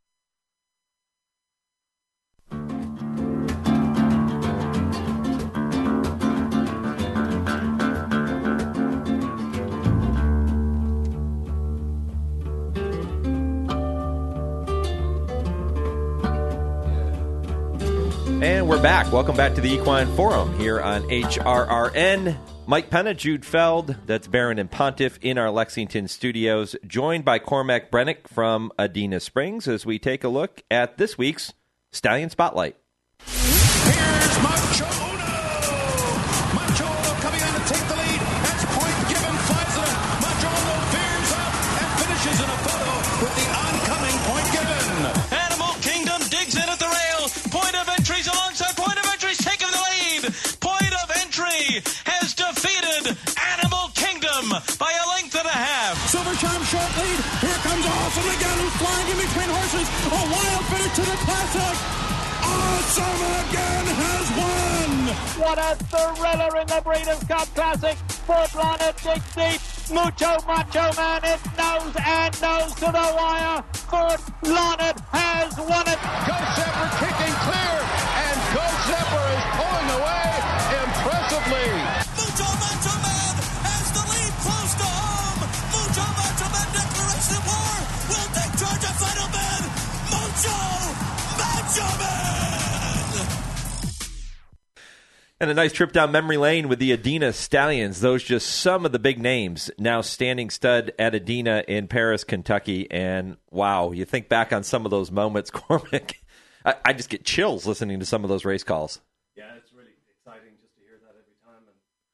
And we're back. Welcome back to the Equine Forum here on H R R N. Mike Penna, Jude Feld, that's Barron and Pontiff in our Lexington studios, joined by Cormac Brennick from Adena Springs as we take a look at this week's Stallion Spotlight. Here's Macho Uno. Macho Uno coming on to take the lead as Point Gibbon flies it up. Macho Uno veers up and finishes in a photo with the oncoming Point Gibbon. Animal Kingdom digs in at the rail. Point of entry's alongside. Point of entry's taking the lead. Point of entry has defeated Animal Kingdom by a length and a half. Silver Charm short lead. Here comes Awesome again, who's flying in between horses. A wild finish to the Classic. Awesome again has won. What a thriller in the Breeders' Cup Classic. Fourth line digs deep. Mucho Macho Man is nose and nose to the wire. Fort Larned has won it. Go Zephyr kicking clear, and Go Zephyr is pulling away impressively. Mucho Macho Man has the lead close to home. Mucho Macho Man declaration of war will take charge of final man. Mucho Macho Man. And a nice trip down memory lane with the Adena Stallions. Those just some of the big names now standing stud at Adena in Paris, Kentucky. And wow, you think back on some of those moments, Cormac. I, I just get chills listening to some of those race calls. Yeah, it's really exciting just to hear that every time. And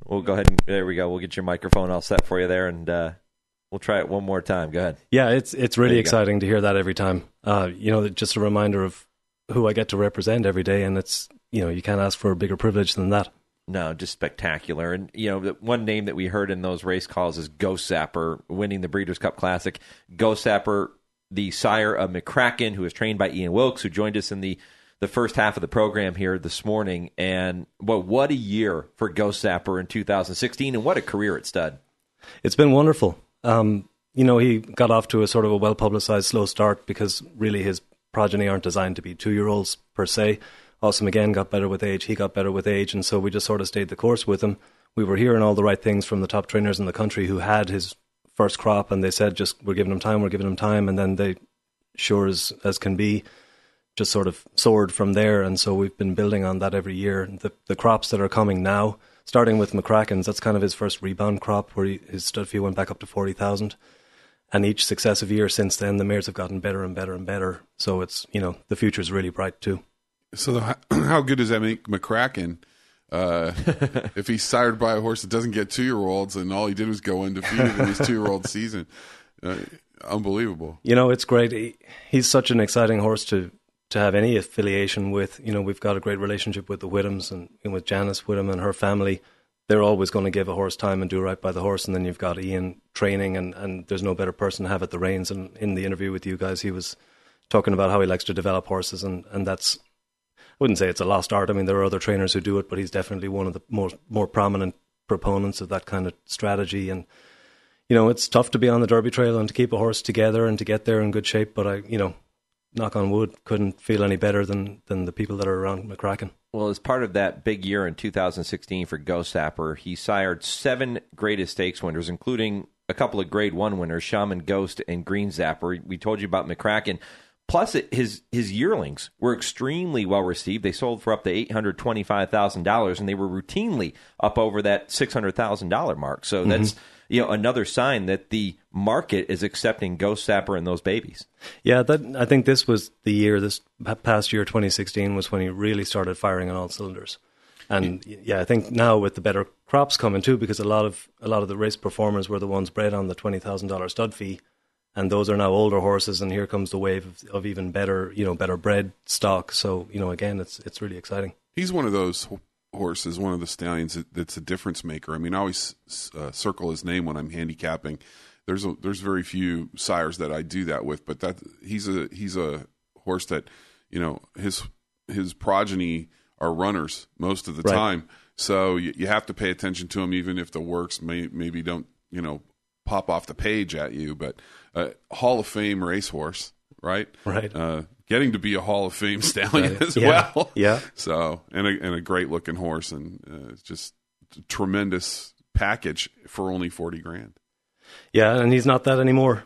We'll go ahead and there we go. We'll get your microphone all set for you there, and uh, we'll try it one more time. Go ahead. Yeah, it's it's really There you exciting to hear that every time. Uh, you know, just a reminder of who I get to represent every day, and it's, you know, you can't ask for a bigger privilege than that. No, just spectacular. And, you know, the one name that we heard in those race calls is Ghost Sapper, winning the Breeders' Cup Classic. Ghost Sapper, the sire of McCracken, who was trained by Ian Wilkes, who joined us in the, the first half of the program here this morning. And well, what a year for Ghost Sapper in two thousand sixteen, and what a career at stud. It's been wonderful. Um, you know, he got off to a sort of a well-publicized slow start because really his progeny aren't designed to be two-year-olds per se. Awesome Again got better with age, he got better with age, and so we just sort of stayed the course with him. We were hearing all the right things from the top trainers in the country who had his first crop, and they said, just, we're giving him time, we're giving him time, and then they, sure as, as can be, just sort of soared from there, and so we've been building on that every year. The, the crops that are coming now, starting with McCracken's, that's kind of his first rebound crop, where he, his stud fee went back up to forty thousand. And each successive year since then, the mares have gotten better and better and better. So it's, you know, the future's really bright too. So the, how good does that make McCracken uh, if he's sired by a horse that doesn't get two-year-olds and all he did was go undefeated in his two-year-old season? Uh, unbelievable. You know, it's great. He, he's such an exciting horse to, to have any affiliation with. You know, we've got a great relationship with the Whittams and, and with Janice Whittam and her family. They're always going to give a horse time and do right by the horse. And then you've got Ian training, and, and there's no better person to have at the reins. And in the interview with you guys, he was talking about how he likes to develop horses, and, and that's, I wouldn't say it's a lost art. I mean, there are other trainers who do it, but he's definitely one of the more more prominent proponents of that kind of strategy. And, you know, it's tough to be on the Derby Trail and to keep a horse together and to get there in good shape. But I, you know, knock on wood, couldn't feel any better than, than the people that are around McCracken. Well, as part of that big year in two thousand sixteen for Ghost Sapper, he sired seven Greatest Stakes winners, including a couple of Grade One winners, Shaman Ghost and Green Zapper. We told you about McCracken. Plus, it, his his yearlings were extremely well received. They sold for up to eight hundred twenty-five thousand dollars, and they were routinely up over that six hundred thousand dollars mark. So mm-hmm. that's, you know, another sign that the market is accepting Ghost Sapper and those babies. Yeah, that I think this was the year, this past year, twenty sixteen, was when he really started firing on all cylinders. And yeah, I think now with the better crops coming too, because a lot of a lot of the race performers were the ones bred on the twenty thousand dollars stud fee. And those are now older horses, and here comes the wave of, of even better, you know, better bred stock. So, you know, again, it's it's really exciting. He's one of those horses, one of the stallions that, that's a difference maker. I mean, I always uh, circle his name when I'm handicapping. There's a, there's very few sires that I do that with, but that he's a he's a horse that, you know, his his progeny are runners most of the right. time. So you, you have to pay attention to him, even if the works may, maybe don't, you know, pop off the page at you. But uh, Hall of Fame racehorse, right? Right. Uh, getting to be a Hall of Fame stallion right. as yeah. well. Yeah. So, and a, and a great looking horse, and uh, it's just a tremendous package for only forty grand. Yeah, and he's not that anymore.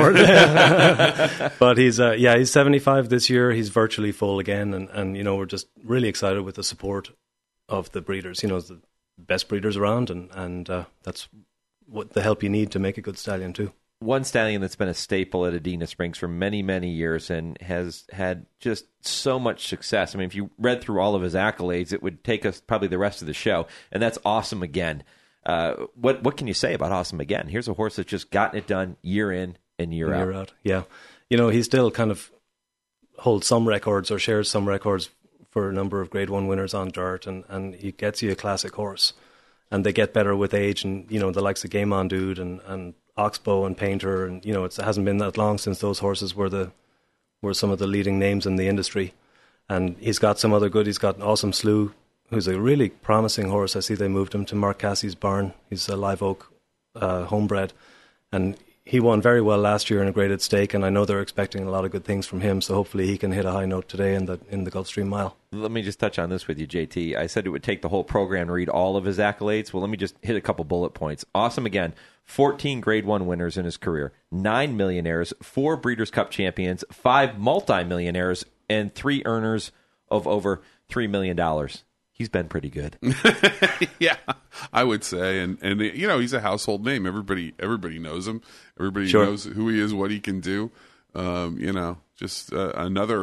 But he's uh, yeah, he's seventy-five this year. He's virtually full again, and, and you know, we're just really excited with the support of the breeders. You know, the best breeders around, and and uh, that's what the help you need to make a good stallion too. One stallion that's been a staple at Adena Springs for many, many years and has had just so much success. I mean, if you read through all of his accolades, it would take us probably the rest of the show, and that's Awesome Again. Uh, what what can you say about Awesome Again? Here's a horse that's just gotten it done year in and year, year out. out. Yeah, you know, he still kind of holds some records or shares some records for a number of Grade One winners on dirt, and, and he gets you a classic horse. And they get better with age, and you know, the likes of Game On Dude and, and Oxbow and Painter, and you know, it's, it hasn't been that long since those horses were the were some of the leading names in the industry. And he's got some other good. He's got Awesome Slew, who's a really promising horse. I see they moved him to Mark Cassie's barn. He's a Live Oak uh, homebred, and he won very well last year in a graded stake. And I know they're expecting a lot of good things from him. So hopefully he can hit a high note today in the in the Gulfstream Mile. Let me just touch on this with you, J T. I said it would take the whole program to read all of his accolades. Well, let me just hit a couple bullet points. Awesome Again. fourteen Grade One winners in his career, nine millionaires, four Breeders' Cup champions, five multi-millionaires, and three earners of over three million dollars. He's been pretty good. Yeah, I would say, and and you know, he's a household name. Everybody everybody knows him. Everybody Sure. knows who he is, what he can do. Um, you know, just uh, another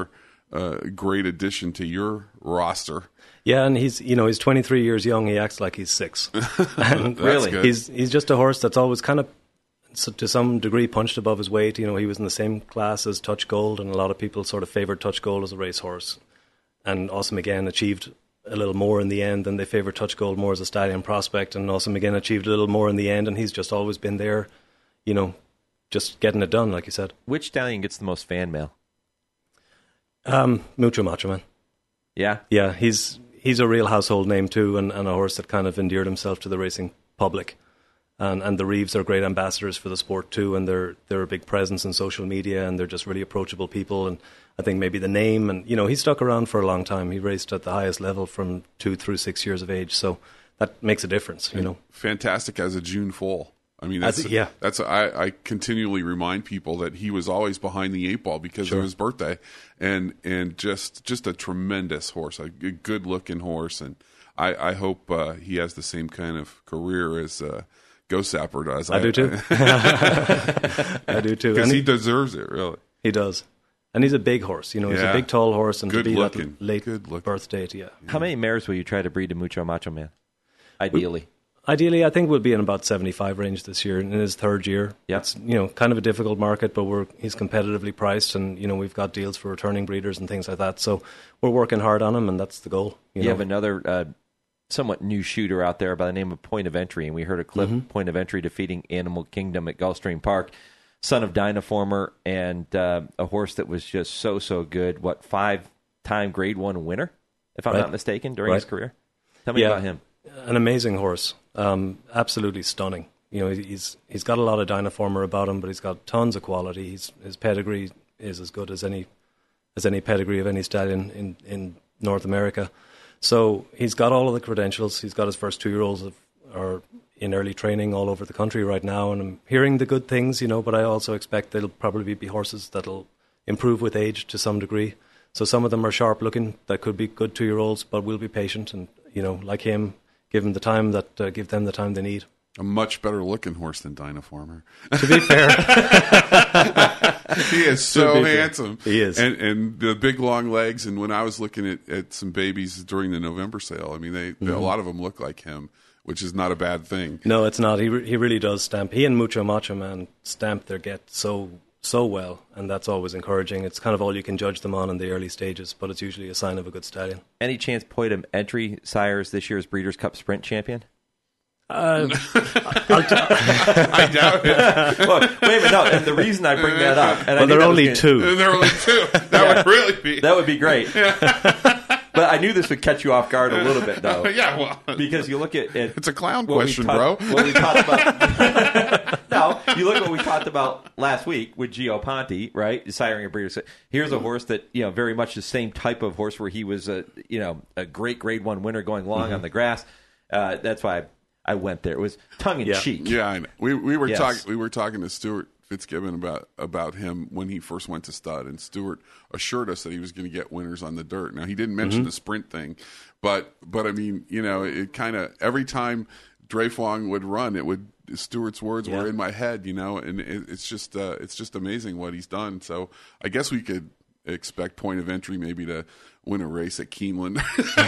a great addition to your roster. Yeah, and he's you know he's twenty-three years young. He acts like he's six. And really, good. he's he's just a horse that's always kind of, so to some degree, punched above his weight. You know, he was in the same class as Touch Gold, and a lot of people sort of favoured Touch Gold as a racehorse. And Awesome Again achieved a little more in the end, and they favoured Touch Gold more as a stallion prospect. And Awesome Again achieved a little more in the end, and he's just always been there, you know, just getting it done, like you said. Which stallion gets the most fan mail? Um, Mucho Macho Man. Yeah, yeah, he's he's a real household name too, and, and a horse that kind of endeared himself to the racing public. And and the Reeves are great ambassadors for the sport too, and they're they're a big presence in social media, and they're just really approachable people. And I think maybe the name, and you know, he stuck around for a long time. He raced at the highest level from two through six years of age, so that makes a difference, you know. Fantastic as a June foal. I mean, that's, As, yeah. that's I, I continually remind people that he was always behind the eight ball because Sure. of his birthday, and and just just a tremendous horse, a good looking horse, and I, I hope uh, he has the same kind of career as uh, Ghost Sapper does. I, I do too. I do too, because And he, he- deserves it, really. He does. And he's a big horse, you know, he's Yeah. a big, tall horse, and Good to be looking. that late birth date, yeah. How many mares will you try to breed to Mucho Macho Man? Ideally. Ideally, I think we'll be in about seventy-five range this year, in his third year. Yeah. It's, you know, kind of a difficult market, but we're he's competitively priced, and, you know, we've got deals for returning breeders and things like that. So we're working hard on him, and that's the goal. You, You, know? have another uh, somewhat new shooter out there by the name of Point of Entry, and we heard a clip, Mhm. Point of Entry defeating Animal Kingdom at Gulfstream Park. Son of Dynaformer, and uh, a horse that was just so, so good. What, five-time Grade One winner, if I'm Right. not mistaken, during Right. his career? Tell me Yeah. about him. An amazing horse, um, absolutely stunning. You know, he's he's got a lot of Dynaformer about him, but he's got tons of quality. He's, his pedigree is as good as any as any pedigree of any stallion in, in North America. So he's got all of the credentials. He's got his first two-year-olds of, are in early training all over the country right now, and I'm hearing the good things, you know, but I also expect they'll probably be horses that'll improve with age to some degree. So some of them are sharp-looking, that could be good two-year-olds, but we'll be patient and, you know, like him, give them the time that uh, give them the time they need. A much better looking horse than Dynaformer. To be fair, he is so To be fair. handsome. He is, and and the big long legs. And when I was looking at, at some babies during the November sale, I mean, they, they a Mhm. lot of them look like him, which is not a bad thing. No, it's not. He re- he really does stamp. He and Mucho Macho Man stamp their get so so well, and that's always encouraging. It's kind of all you can judge them on in the early stages, but it's usually a sign of a good stallion. Any chance Point of Entry sires this year's Breeders' Cup Sprint champion? Uh, I doubt it. Look, wait a minute. No, and the reason I bring that up, and I Well, knew there are that was only gonna- two. There are only two. That Yeah. would really be. That would be great. But I knew this would catch you off guard a little bit, though. Yeah, well, because you look at it. It's a clown what we question, talked- bro. What we talked about. No, you look at what we talked about last week with Gio Ponte, right? Siring a breeder. Here's a horse that, you know, very much the same type of horse where he was a, you know, a great Grade One winner going long Mhm. on the grass. Uh, that's why I, I went there. It was tongue in cheek. Yeah, I know. We we were Yes. talking we were talking to Stuart Fitzgibbon about about him when he first went to stud, and Stuart assured us that he was going to get winners on the dirt. Now he didn't mention Mhm. the sprint thing, but but I mean, you know, it kind of every time Dreyfong would run, it would Stuart's words Yeah. were in my head, you know, and it, it's just uh, it's just amazing what he's done. So I guess we could expect Point of Entry maybe to win a race at Keeneland.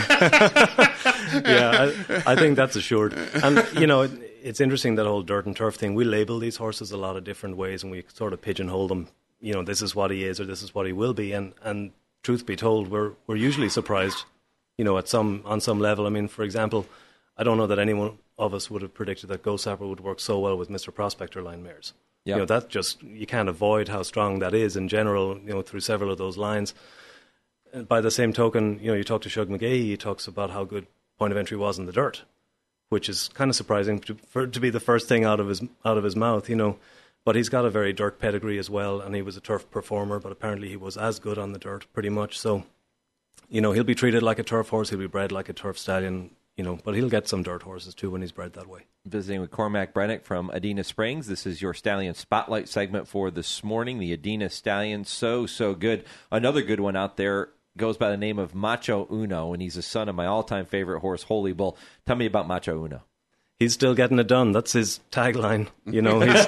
Yeah, I, I think that's assured. And, you know, it, it's interesting, that whole dirt and turf thing. We label these horses a lot of different ways, and we sort of pigeonhole them. You know, this is what he is, or this is what he will be. And, and truth be told, we're we're usually surprised, you know, at some on some level. I mean, for example, I don't know that anyone of us would have predicted that Go Sapper would work so well with Mister Prospector line mares. Yeah. You know, that just, you can't avoid how strong that is in general, you know, through several of those lines. And by the same token, you know, you talk to Shug McGahey, he talks about how good Point of Entry was in the dirt, which is kind of surprising to, for it to be the first thing out of his out of his mouth, you know. But he's got a very dirt pedigree as well, and he was a turf performer, but apparently he was as good on the dirt, pretty much. So, you know, he'll be treated like a turf horse, he'll be bred like a turf stallion, you know, but he'll get some dirt horses too when he's bred that way. Visiting with Cormac Brennick from Adena Springs. This is your Stallion Spotlight segment for this morning. The Adena Stallion, so, so good. Another good one out there goes by the name of Macho Uno, and he's the son of my all-time favorite horse, Holy Bull. Tell me about Macho Uno. he's still getting it done. That's his tagline. You know, he's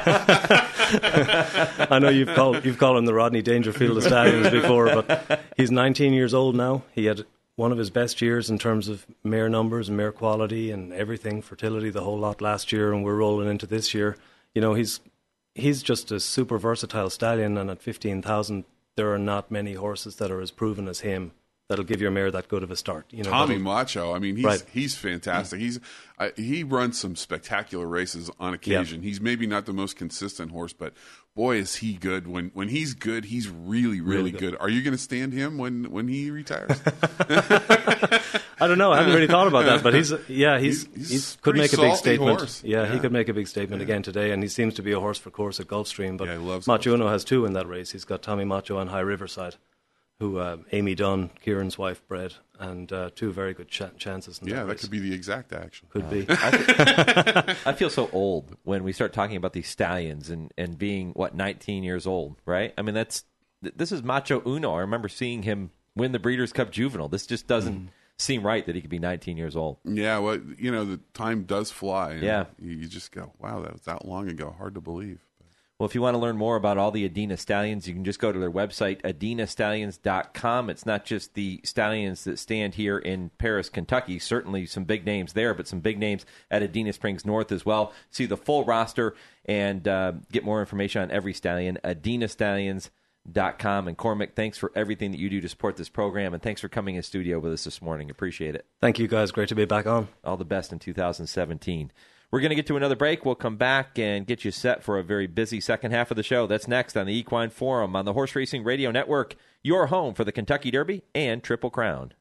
I know you've called you've called him the Rodney Dangerfield of stallions before, but he's nineteen years old now. He had one of his best years in terms of mare numbers and mare quality and everything, fertility, the whole lot last year, and we're rolling into this year. You know, he's he's just a super versatile stallion, and at fifteen thousand, there are not many horses that are as proven as him that'll give your mare that good of a start. You know, Tommy Macho, I mean, he's right. he's fantastic. He's uh, he runs some spectacular races on occasion. Yeah. He's maybe not the most consistent horse, but boy, is he good. When when he's good, he's really, really, Really good. good. Are you going to stand him when, when he retires? I don't know. I haven't really thought about that, but he's yeah, he's, He's- he he's could pretty make a big salty statement. horse. Yeah, Yeah. he could make a big statement Yeah. again today, and he seems to be a horse for course at Gulfstream. But Yeah, he loves Macho Uno has two in that race. He's got Tommy Macho and High Riverside, who uh, Amy Dunn, Kieran's wife, bred, and uh, two very good ch- chances in yeah, that that race. could be the exact action. Could be. I feel so old when we start talking about these stallions and, and being, what, nineteen years old, right? I mean, that's th- this is Macho Uno. I remember seeing him win the Breeders' Cup Juvenile. This just doesn't Mm. seem right that he could be nineteen years old. Yeah, well, you know, the time does fly. And Yeah. You you just go, wow, that was that long ago. Hard to believe. Well, if you want to learn more about all the Adina Stallions, you can just go to their website, adina stallions dot com. It's not just the stallions that stand here in Paris, Kentucky. Certainly some big names there, but some big names at Adina Springs North as well. See the full roster and uh, get more information on every stallion, adina stallions dot com. And Cormac, thanks for everything that you do to support this program, and thanks for coming in studio with us this morning. Appreciate it. Thank you, guys. Great to be back on. All the best in two thousand seventeen. We're going to get to another break. We'll come back and get you set for a very busy second half of the show. That's next on the Equine Forum on the Horse Racing Radio Network, your home for the Kentucky Derby and Triple Crown.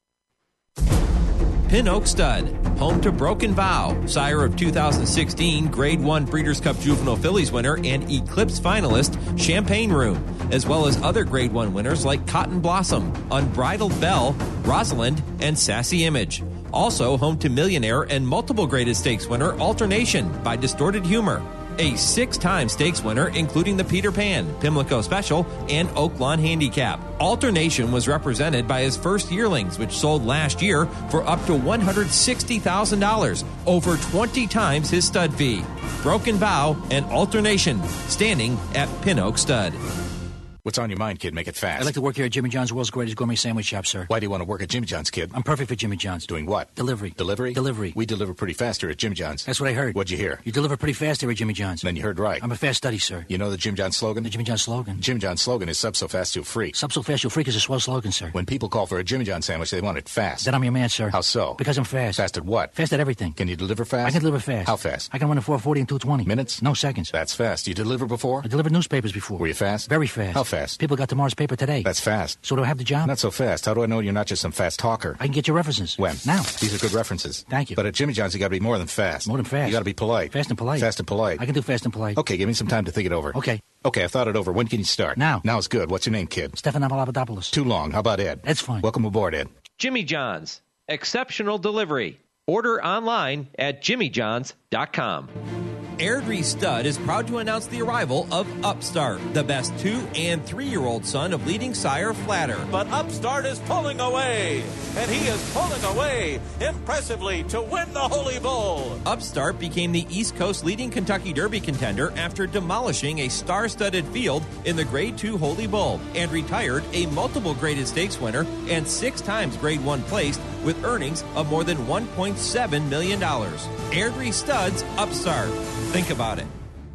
Pin Oak Stud, home to Broken Vow, sire of two thousand sixteen Grade one Breeders' Cup Juvenile Fillies winner and Eclipse finalist Champagne Room, as well as other Grade one winners like Cotton Blossom, Unbridled Belle, Rosalind, and Sassy Image. Also home to Millionaire and multiple graded stakes winner Alternation by Distorted Humor. A six-time stakes winner, including the Peter Pan, Pimlico Special, and Oaklawn Handicap. Alternation was represented by his first yearlings, which sold last year for up to one hundred sixty thousand dollars, over twenty times his stud fee. Broken Vow and Alternation, standing at Pin Oak Stud. What's on your mind, kid? Make it fast. I'd like to work here at Jimmy John's, world's greatest gourmet sandwich shop, sir. Why do you want to work at Jimmy John's, kid? I'm perfect for Jimmy John's. Doing what? Delivery. Delivery? Delivery. We deliver pretty fast here at Jimmy John's. That's what I heard. What'd you hear? You deliver pretty fast here at Jimmy John's. Then you heard right. I'm a fast study, sir. You know the Jim John's slogan? The Jimmy John's slogan? Jim John's slogan is sub so fast you'll freak. Sub so fast you'll freak is a swell slogan, sir. When people call for a Jimmy John's sandwich, they want it fast. Then I'm your man, sir. How so? Because I'm fast. Fast at what? Fast at everything. Can you deliver fast? I can deliver fast. How fast? I can run in four forty and two twenty. Minutes? No, seconds. That's fast. You deliver before? I delivered newspapers before. Were you fast? Very fast. How fast? People got tomorrow's paper today. That's fast. So do I have the job? Not so fast. How do I know you're not just some fast talker? I can get your references. When? Now. These are good references. Thank you. But at Jimmy John's, you got to be more than fast. More than fast. You got to be polite. Fast and polite. Fast and polite. I can do fast and polite. Okay, give me some time to think it over. Okay. Okay, I've thought it over. When can you start? Now. Now's good. What's your name, kid? Stefan Papadopoulos. Too long. How about Ed? Ed's fine. Welcome aboard, Ed. Jimmy John's, exceptional delivery. Order online at jimmy johns dot com. Airdrie Stud is proud to announce the arrival of Upstart, the best two- and three-year-old son of leading sire Flatter. But Upstart is pulling away, and he is pulling away impressively to win the Holy Bull. Upstart became the East Coast leading Kentucky Derby contender after demolishing a star-studded field in the Grade two Holy Bull and retired a multiple graded stakes winner and six times Grade one placed with earnings of more than one point seven million dollars. Airdrie Stud's Upstart. Think about it.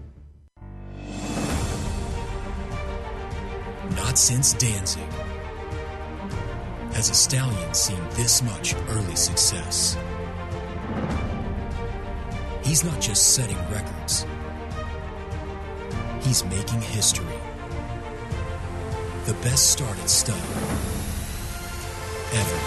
Not since Danzig has a stallion seen this much early success. He's not just setting records. He's making history. The best start at stud ever.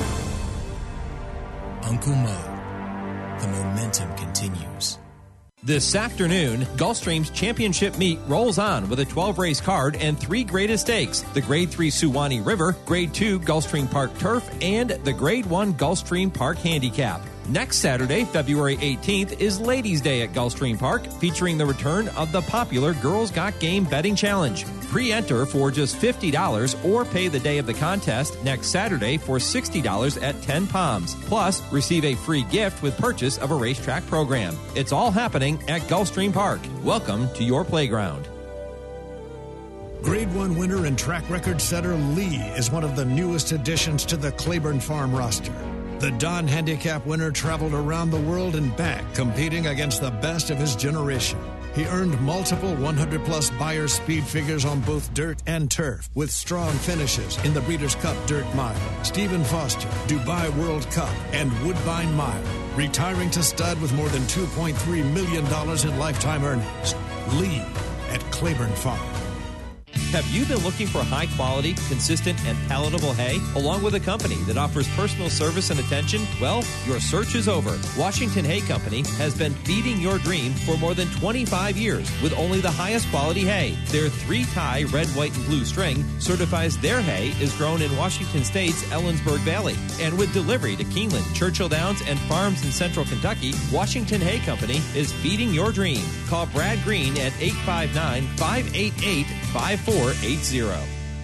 Uncle Mo. The momentum continues. This afternoon, Gulfstream's championship meet rolls on with a twelve-race card and three graded stakes, the Grade three Suwannee River, Grade two Gulfstream Park Turf, and the Grade one Gulfstream Park Handicap. Next Saturday, February eighteenth, is Ladies' Day at Gulfstream Park, featuring the return of the popular Girls Got Game Betting Challenge. Pre-enter for just fifty dollars or pay the day of the contest next Saturday for sixty dollars at ten Palms. Plus, receive a free gift with purchase of a racetrack program. It's all happening at Gulfstream Park. Welcome to your playground. Grade one winner and track record setter Lee is one of the newest additions to the Claiborne Farm roster. The Don Handicap winner traveled around the world and back, competing against the best of his generation. He earned multiple one hundred plus Beyer speed figures on both dirt and turf, with strong finishes in the Breeders' Cup Dirt Mile, Stephen Foster, Dubai World Cup, and Woodbine Mile, retiring to stud with more than two point three million dollars in lifetime earnings. Lee at Claiborne Farm. Have you been looking for high-quality, consistent, and palatable hay, along with a company that offers personal service and attention? Well, your search is over. Washington Hay Company has been feeding your dream for more than twenty-five years with only the highest quality hay. Their three-tie red, white, and blue string certifies their hay is grown in Washington State's Ellensburg Valley. And with delivery to Keeneland, Churchill Downs, and farms in central Kentucky, Washington Hay Company is feeding your dream. Call Brad Green at eight five nine, five eight eight, five four eight zero.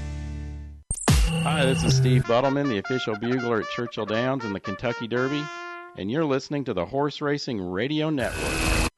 Hi, this is Steve Buttleman, the official bugler at Churchill Downs in the Kentucky Derby, and you're listening to the Horse Racing Radio Network.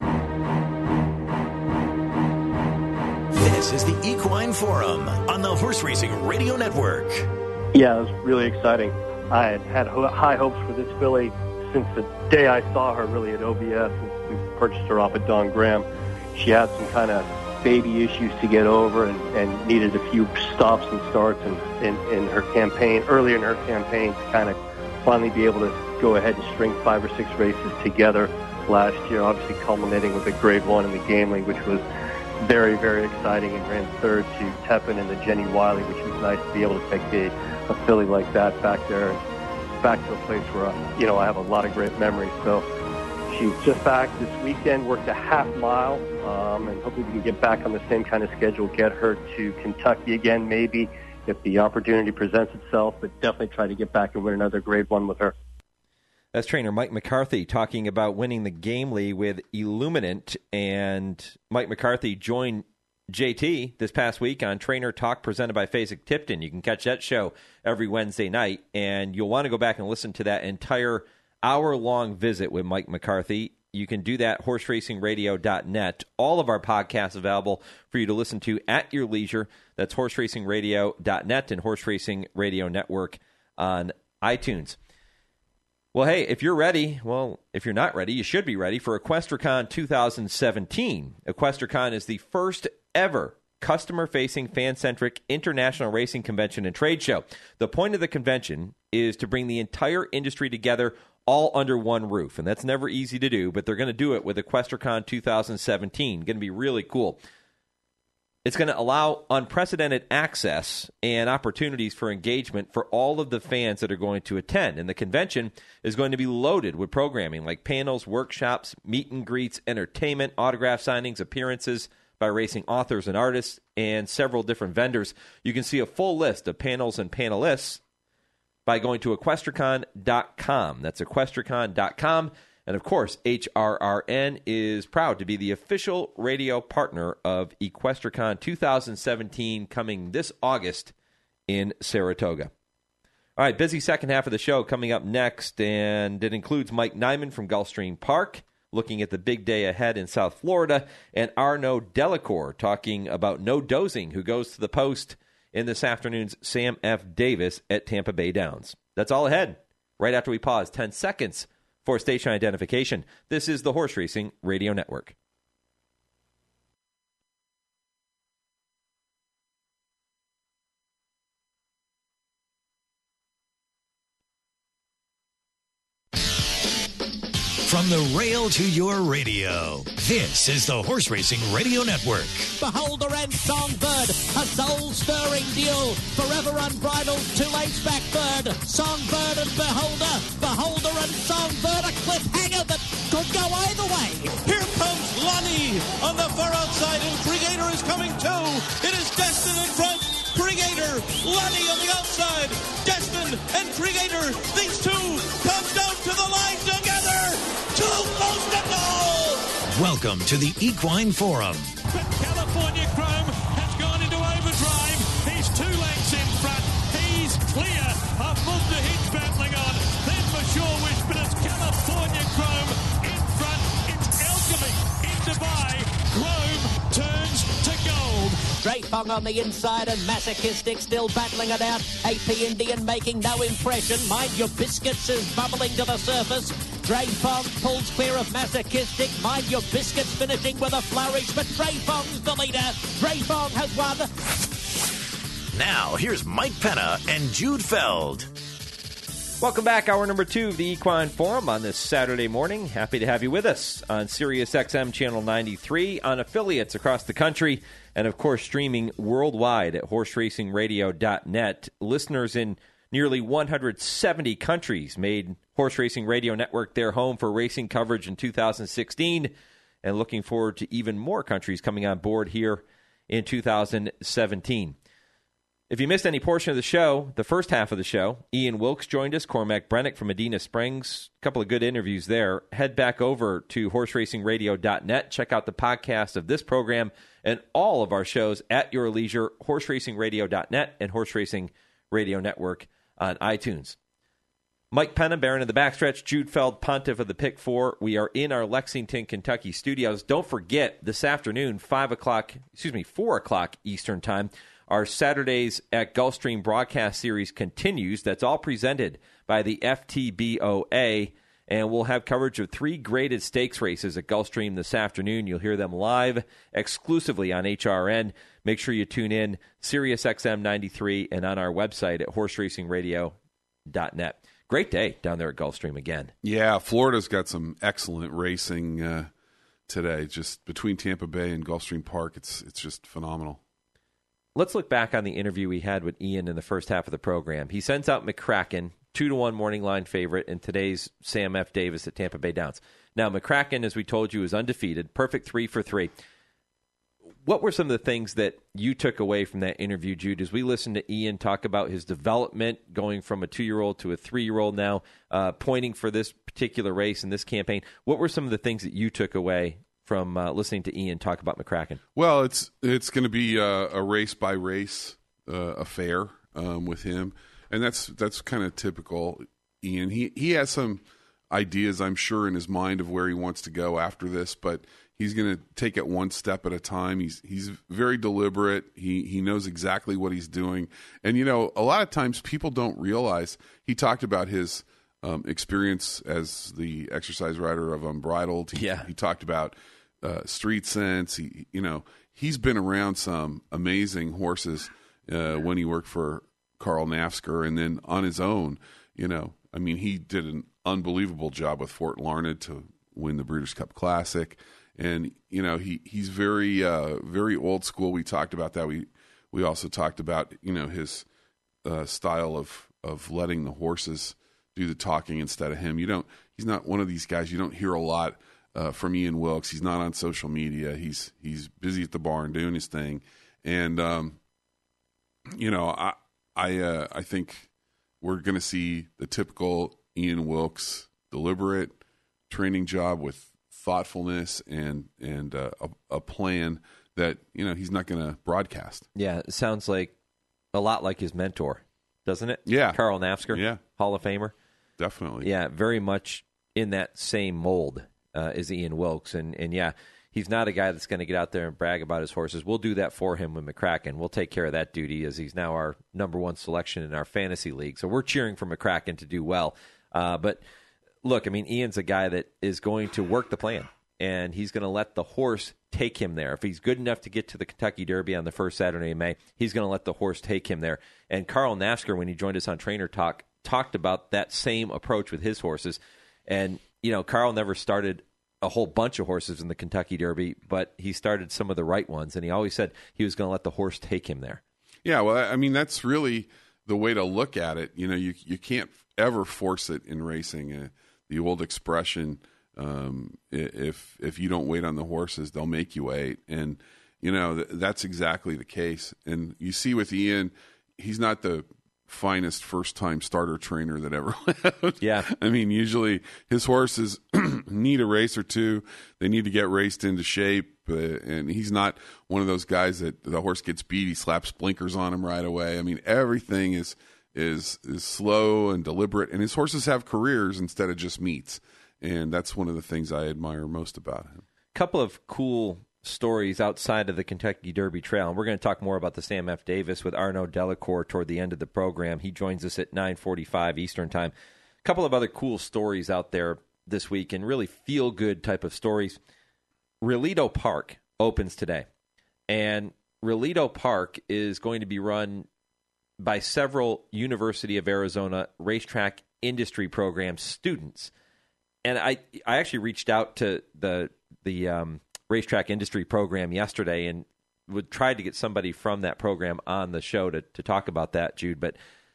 This is the Equine Forum on the Horse Racing Radio Network. Yeah, it was really exciting. I had had ho- high hopes for this filly since the day I saw her really at O B S. We purchased her off at Don Graham. She had some kind of baby issues to get over and, and needed a few stops and starts in, in, in her campaign, earlier in her campaign, to kind of finally be able to go ahead and string five or six races together last year, obviously culminating with a grade one in the Game League, which was very, very exciting, and ran third to Tepin and the Jenny Wiley, which was nice to be able to take a, a filly like that back there, back to a place where, you know, I have a lot of great memories. So she's just back this weekend, worked a half mile, um, and hopefully we can get back on the same kind of schedule, get her to Kentucky again, maybe, if the opportunity presents itself, but definitely try to get back and win another grade one with her. That's trainer Mike McCarthy talking about winning the Game League with Illuminant, and Mike McCarthy joined J T this past week on Trainer Talk presented by Fasig Tipton. You can catch that show every Wednesday night, and you'll want to go back and listen to that entire hour-long visit with Mike McCarthy. You can do that, horse racing radio dot net. All of our podcasts available for you to listen to at your leisure. That's horse racing radio dot net and Horse Racing Radio Network on iTunes. Well, hey, if you're ready, well, if you're not ready, you should be ready for EquestriCon two thousand seventeen. EquestriCon is the first ever customer-facing, fan-centric international racing convention and trade show. The point of the convention is to bring the entire industry together all under one roof, and that's never easy to do, but they're going to do it with EquestriCon two thousand seventeen. Going to be really cool. It's going to allow unprecedented access and opportunities for engagement for all of the fans that are going to attend. And the convention is going to be loaded with programming like panels, workshops, meet and greets, entertainment, autograph signings, appearances by racing authors and artists, and several different vendors. You can see a full list of panels and panelists by going to equestricon dot com. That's equestricon dot com. And, of course, H R R N is proud to be the official radio partner of EquestriCon two thousand seventeen, coming this August in Saratoga. All right, busy second half of the show coming up next, and it includes Mike Nyman from Gulfstream Park, looking at the big day ahead in South Florida, and Arnaud Delacour talking about No Dozing, who goes to the post in this afternoon's Sam F. Davis at Tampa Bay Downs. That's all ahead, right after we pause ten seconds for station identification. This is the Horse Racing Radio Network. From the rail to your radio, this is the Horse Racing Radio Network. Beholder and Songbird, a soul-stirring duel, forever unbridled, two-lace-back bird, Songbird and Beholder, Beholder and Songbird, a cliffhanger that could go either way. Here comes Lonnie on the far outside, and Creator is coming too. It is Destin in front, Creator, Lonnie on the outside, Destin and Creator, these two come down to the line together. Welcome to the Equine Forum. But California Chrome has gone into overdrive. He's two lengths in front. He's clear of Munda Hinch battling on. Then for Sure Wish, but it's California Chrome in front. It's Alchemy in Dubai. Chrome turns to gold. Drapong on the inside and Masochistic still battling it out. A P Indian making no impression. Mind Your Biscuits is bubbling to the surface. Drapong pulls clear of Masochistic. Mind Your Biscuits finishing with a flourish, but Drapong's the leader. Drapong has won. Now, here's Mike Penna and Jude Feld. Welcome back, hour number two of the Equine Forum on this Saturday morning. Happy to have you with us on Sirius X M Channel ninety-three, on affiliates across the country, and of course streaming worldwide at horse racing radio dot net. Listeners in nearly one hundred seventy countries made Horse Racing Radio Network their home for racing coverage in two thousand sixteen, and looking forward to even more countries coming on board here in two thousand seventeen. If you missed any portion of the show, the first half of the show, Ian Wilkes joined us, Cormac Brennick from Medina Springs. A couple of good interviews there. Head back over to horse racing radio dot net. Check out the podcast of this program and all of our shows at your leisure, horse racing radio dot net and Horse Racing Radio Network on iTunes. Mike Penna, Baron of the Backstretch, Jude Feld, Pontiff of the Pick Four. We are in our Lexington, Kentucky studios. Don't forget, this afternoon, five o'clock, excuse me, four o'clock Eastern Time, our Saturdays at Gulfstream broadcast series continues. That's all presented by the F T B O A, and we'll have coverage of three graded stakes races at Gulfstream this afternoon. You'll hear them live exclusively on H R N. Make sure you tune in, Sirius X M ninety-three, and on our website at horse racing radio dot net. Great day down there at Gulfstream again. Yeah, Florida's got some excellent racing uh, today. Just between Tampa Bay and Gulfstream Park, it's it's just phenomenal. Let's look back on the interview we had with Ian in the first half of the program. He sends out McCracken, two to one morning line favorite, in today's Sam F. Davis at Tampa Bay Downs. Now, McCracken, as we told you, is undefeated, perfect three for three. What were some of the things that you took away from that interview, Jude, as we listened to Ian talk about his development, going from a two-year-old to a three-year-old now, uh, pointing for this particular race and this campaign? What were some of the things that you took away from uh, listening to Ian talk about McCracken? Well, it's it's going to be a, a race by race uh, affair um, with him, and that's that's kind of typical. Ian, he he has some ideas, I'm sure, in his mind of where he wants to go after this, but he's going to take it one step at a time. He's he's very deliberate. He he knows exactly what he's doing, and you know, a lot of times people don't realize. He talked about his um, experience as the exercise rider of Unbridled. He, yeah, he talked about Uh, Street Sense. He, you know, he's been around some amazing horses uh, when he worked for Carl Nafsker, and then on his own, you know, I mean, he did an unbelievable job with Fort Larned to win the Breeders' Cup Classic, and you know, he he's very uh, very old school. We talked about that. We we also talked about you know his uh, style of of letting the horses do the talking instead of him. You don't. He's not one of these guys. You don't hear a lot Uh, from Ian Wilkes. He's not on social media. He's he's busy at the barn doing his thing, and um, you know, I I uh, I think we're going to see the typical Ian Wilkes deliberate training job with thoughtfulness and and uh, a, a plan that you know he's not going to broadcast. Yeah, it sounds like a lot like his mentor, doesn't it? Yeah, Carl Nafsker. Yeah, Hall of Famer. Definitely. Yeah, very much in that same mold. Uh, is Ian Wilkes, and and yeah, he's not a guy that's going to get out there and brag about his horses. We'll do that for him with McCracken. We'll take care of that duty, as he's now our number one selection in our fantasy league. So we're cheering for McCracken to do well. Uh, but look, I mean, Ian's a guy that is going to work the plan, and he's going to let the horse take him there. If he's good enough to get to the Kentucky Derby on the first Saturday in May, he's going to let the horse take him there. And Carl Nafsker, when he joined us on Trainer Talk, talked about that same approach with his horses. And you know, Carl never started a whole bunch of horses in the Kentucky Derby, but he started some of the right ones, and he always said he was going to let the horse take him there. Yeah, well, I mean, that's really the way to look at it. You know, you you can't ever force it in racing. Uh, the old expression, um, if if you don't wait on the horses, they'll make you wait. And, you know, th- that's exactly the case. And you see with Ian, he's not the finest first-time starter trainer that ever lived. Yeah. I mean, usually his horses need a race or two. They need to get raced into shape, uh, and he's not one of those guys that the horse gets beat, he slaps blinkers on him right away. I mean, everything is is is slow and deliberate, and his horses have careers instead of just meets, and that's one of the things I admire most about him. Couple of cool stories outside of the Kentucky Derby Trail, and we're going to talk more about the Sam F. Davis with Arnaud Delacour toward the end of the program. He joins us at nine forty-five Eastern Time. A couple of other cool stories out there this week, and really feel-good type of stories. Realito Park opens today, and Realito Park is going to be run by several University of Arizona racetrack industry program students. And I I actually reached out to the the um, racetrack industry program yesterday and would try to get somebody from that program on the show to, to talk about that, Jude. But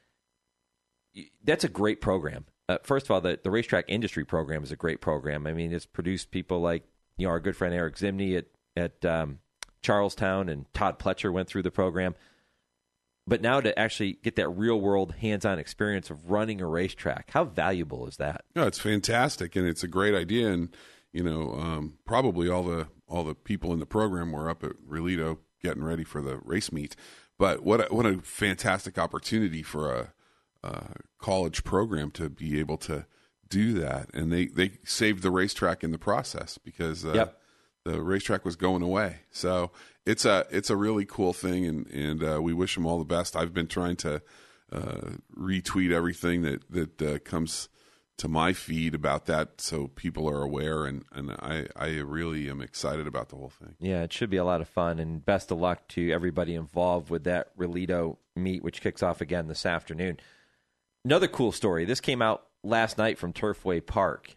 that's a great program. Uh, first of all, the, the racetrack industry program is a great program. I mean, it's produced people like, you know, our good friend Eric Zimney at, at um, Charlestown, and Todd Pletcher went through the program. But now to actually get that real-world hands-on experience of running a racetrack, how valuable is that? No, it's fantastic, and it's a great idea. And you know, um, probably all the all the people in the program were up at Realito getting ready for the race meet. But what a, what a fantastic opportunity for a, a college program to be able to do that, and they they saved the racetrack in the process because uh, yep. the racetrack was going away. So it's a it's a really cool thing, and and uh, we wish them all the best. I've been trying to uh, retweet everything that that uh, comes to my feed about that, so people are aware, and, and I, I really am excited about the whole thing. Yeah, it should be a lot of fun, and best of luck to everybody involved with that Realito meet, which kicks off again this afternoon. Another cool story. This came out last night from Turfway Park.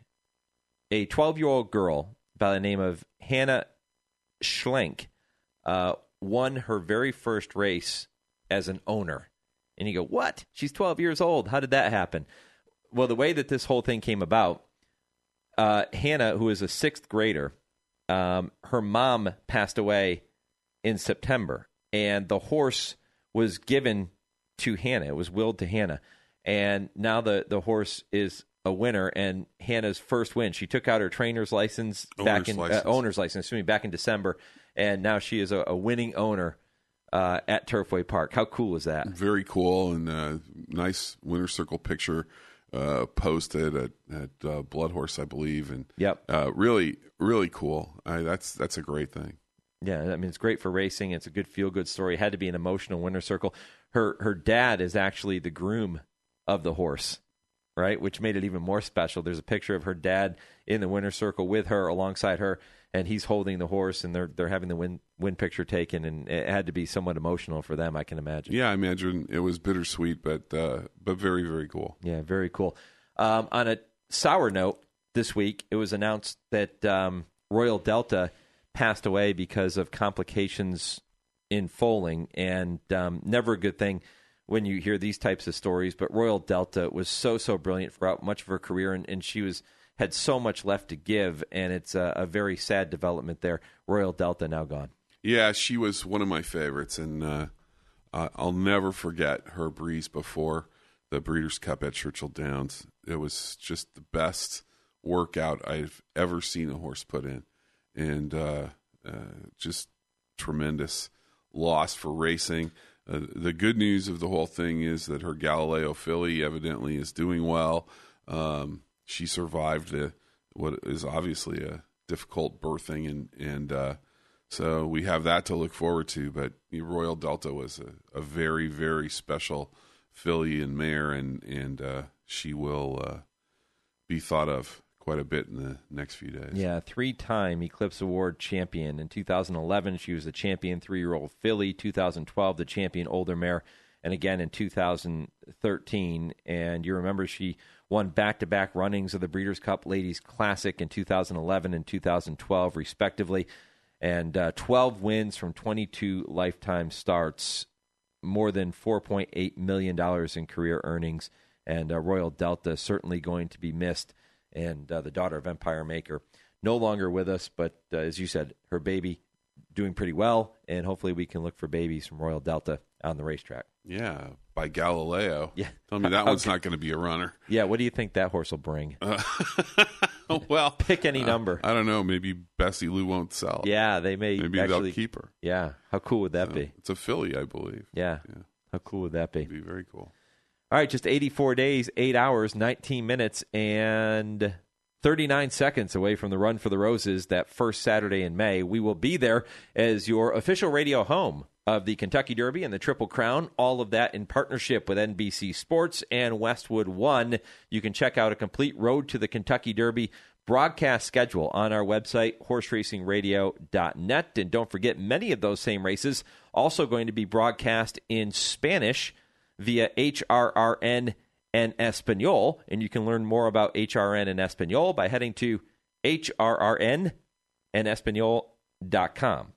A twelve-year-old girl by the name of Hannah Schlenk uh, won her very first race as an owner. And you go, what? She's twelve years old. How did that happen? Well, the way that this whole thing came about, uh, Hannah, who is a sixth grader, um, her mom passed away in September, and the horse was given to Hannah. It was willed to Hannah, and now the, the horse is a winner, and Hannah's first win. She took out her trainer's license back owner's in license. Uh, owner's license, excuse me, back in December, and now she is a, a winning owner uh, at Turfway Park. How cool is that? Very cool, and uh, nice winner's circle picture. Uh, posted at, at uh, Blood Horse, I believe, and yep, uh, really, really cool. I, that's that's a great thing. Yeah, I mean, it's great for racing. It's a good feel-good story. It had to be an emotional winner's circle. Her her dad is actually the groom of the horse, right? Which made it even more special. There's a picture of her dad in the winner's circle with her, alongside her, and he's holding the horse, and they're they're having the win win picture taken, and it had to be somewhat emotional for them, I can imagine. Yeah, I imagine it was bittersweet, but uh, but very, very cool. Yeah, very cool. Um, on a sour note, this week it was announced that um, Royal Delta passed away because of complications in foaling, and um, never a good thing when you hear these types of stories. But Royal Delta was so so brilliant throughout much of her career, and, and she was. had so much left to give, and it's a, a very sad development there. Royal Delta now gone. Yeah, she was one of my favorites, and uh, uh, I'll never forget her breeze before the Breeders' Cup at Churchill Downs. It was just the best workout I've ever seen a horse put in, and uh, uh, just tremendous loss for racing. Uh, the good news of the whole thing is that her Galileo filly evidently is doing well. Um, She survived a, what is obviously a difficult birthing, and and uh, so we have that to look forward to. But Royal Delta was a, a very, very special filly and mare, and and uh, she will uh, be thought of quite a bit in the next few days. Yeah, three-time Eclipse Award champion. In two thousand eleven, she was the champion three-year-old filly. two thousand twelve, the champion older mare, and again in two thousand thirteen. And you remember she won back-to-back runnings of the Breeders' Cup Ladies Classic in two thousand eleven and two thousand twelve, respectively, and uh, twelve wins from twenty-two lifetime starts, more than four point eight million dollars in career earnings, and uh, Royal Delta certainly going to be missed, and uh, the daughter of Empire Maker no longer with us, but uh, as you said, her baby doing pretty well, and hopefully we can look for babies from Royal Delta on the racetrack. Yeah, by Galileo. Yeah. Tell me that Okay. one's not going to be a runner. Yeah, what do you think that horse will bring? Uh, well, pick any uh, number. I don't know. Maybe Bessie Lou won't sell. Yeah, they may. Maybe actually, they'll keep her. Yeah, how cool would that So, be? It's a filly, I believe. Yeah. Yeah. How cool would that be? It'd be very cool. All right, just eighty-four days, eight hours, nineteen minutes, and thirty-nine seconds away from the Run for the Roses that first Saturday in May. We will be there as your official radio home of the Kentucky Derby and the Triple Crown. All of that in partnership with N B C Sports and Westwood One. You can check out a complete Road to the Kentucky Derby broadcast schedule on our website, horse racing radio dot net. And don't forget, many of those same races also going to be broadcast in Spanish via H R R N and Espanol. And you can learn more about H R N and Espanol by heading to H R R N and Espanol dot com.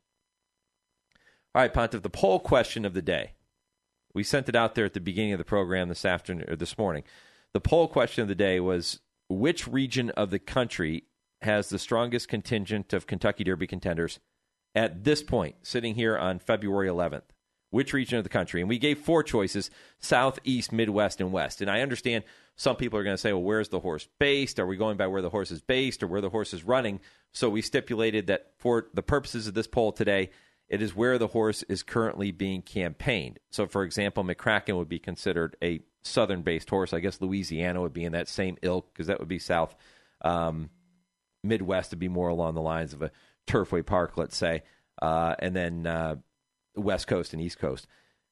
All right, Pontiff, the poll question of the day. We sent it out there at the beginning of the program this afternoon or this morning. The poll question of the day was, which region of the country has the strongest contingent of Kentucky Derby contenders at this point, sitting here on February eleventh? Which region of the country? And we gave four choices: South, East, Midwest, and West. And I understand some people are going to say, well, where's the horse based? Are we going by where the horse is based or where the horse is running? So we stipulated that for the purposes of this poll today, it is where the horse is currently being campaigned. So, for example, McCracken would be considered a southern-based horse. I guess Louisiana would be in that same ilk because that would be south. Um, Midwest would be more along the lines of a Turfway Park, let's say. Uh, and then uh, West Coast and East Coast.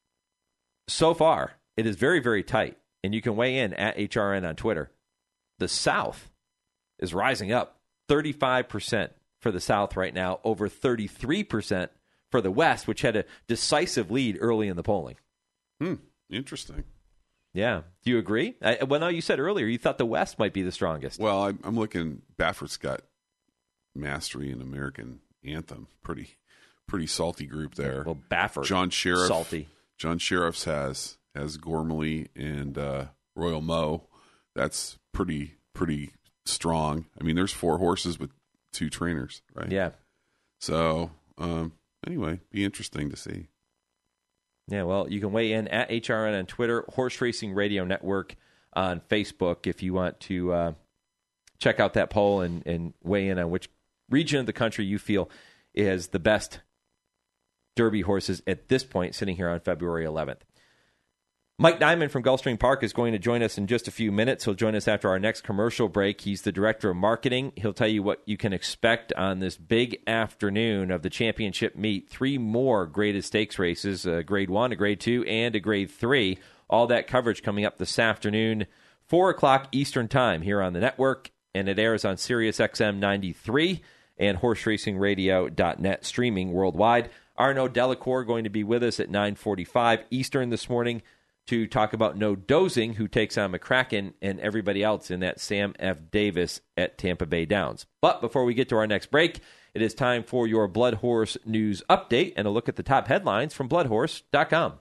So far, it is very, very tight. And you can weigh in at H R N on Twitter. The South is rising up thirty-five percent for the South right now, over thirty-three percent for the West, which had a decisive lead early in the polling. Hmm, interesting. Yeah. Do you agree? I, well, no, you said earlier you thought the West might be the strongest. Well, I'm, I'm looking, Baffert's got mastery in American Anthem. Pretty pretty salty group there. Well, Baffert. John Sheriff. Salty. John Sheriff's has has Gormley and uh, Royal Mo. That's pretty pretty strong. I mean, there's four horses with two trainers, right? Yeah. So, um, anyway, be interesting to see. Yeah, well, you can weigh in at H R N on Twitter, Horse Racing Radio Network on Facebook if you want to uh, check out that poll and, and weigh in on which region of the country you feel is the best Derby horses at this point, sitting here on February eleventh. Mike Diamond from Gulfstream Park is going to join us in just a few minutes. He'll join us after our next commercial break. He's the director of marketing. He'll tell you what you can expect on this big afternoon of the championship meet. Three more graded stakes races, a grade one, a grade two, and a grade three. All that coverage coming up this afternoon, four o'clock Eastern Time here on the network, and it airs on Sirius X M ninety-three and horse racing radio dot net, streaming worldwide. Arnaud Delacour going to be with us at nine forty-five Eastern this morning to talk about No Dozing, who takes on McCracken and everybody else in that Sam F. Davis at Tampa Bay Downs. But before we get to our next break, it is time for your Blood Horse News Update and a look at the top headlines from blood horse dot com.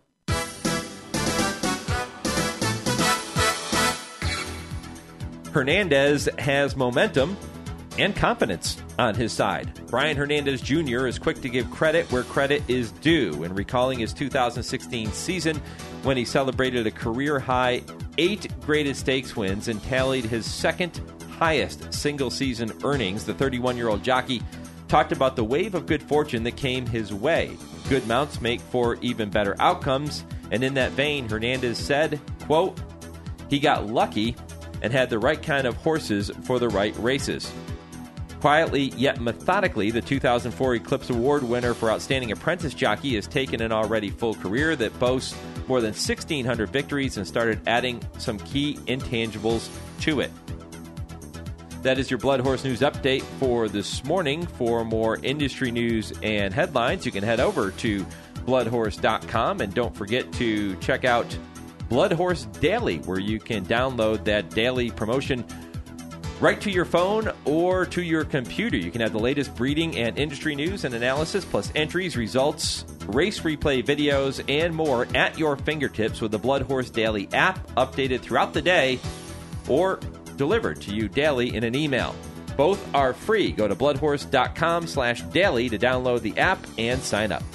Hernandez has momentum and confidence on his side. Brian Hernandez Junior is quick to give credit where credit is due, and recalling his two thousand sixteen season when he celebrated a career-high eight graded stakes wins and tallied his second highest single-season earnings. The thirty-one-year-old jockey talked about the wave of good fortune that came his way. Good mounts make for even better outcomes, and in that vein, Hernandez said, quote, he got lucky and had the right kind of horses for the right races. Quietly yet methodically, the two thousand four Eclipse Award winner for Outstanding Apprentice Jockey has taken an already full career that boasts more than sixteen hundred victories and started adding some key intangibles to it. That is your Blood Horse News Update for this morning. For more industry news and headlines, you can head over to blood horse dot com, and don't forget to check out Blood Horse Daily, where you can download that daily promotion right to your phone or to your computer. You can have the latest breeding and industry news and analysis, plus entries, results, race replay videos, and more at your fingertips with the Blood Horse Daily app, updated throughout the day or delivered to you daily in an email. Both are free. Go to bloodhorse.com slash daily to download the app and sign up.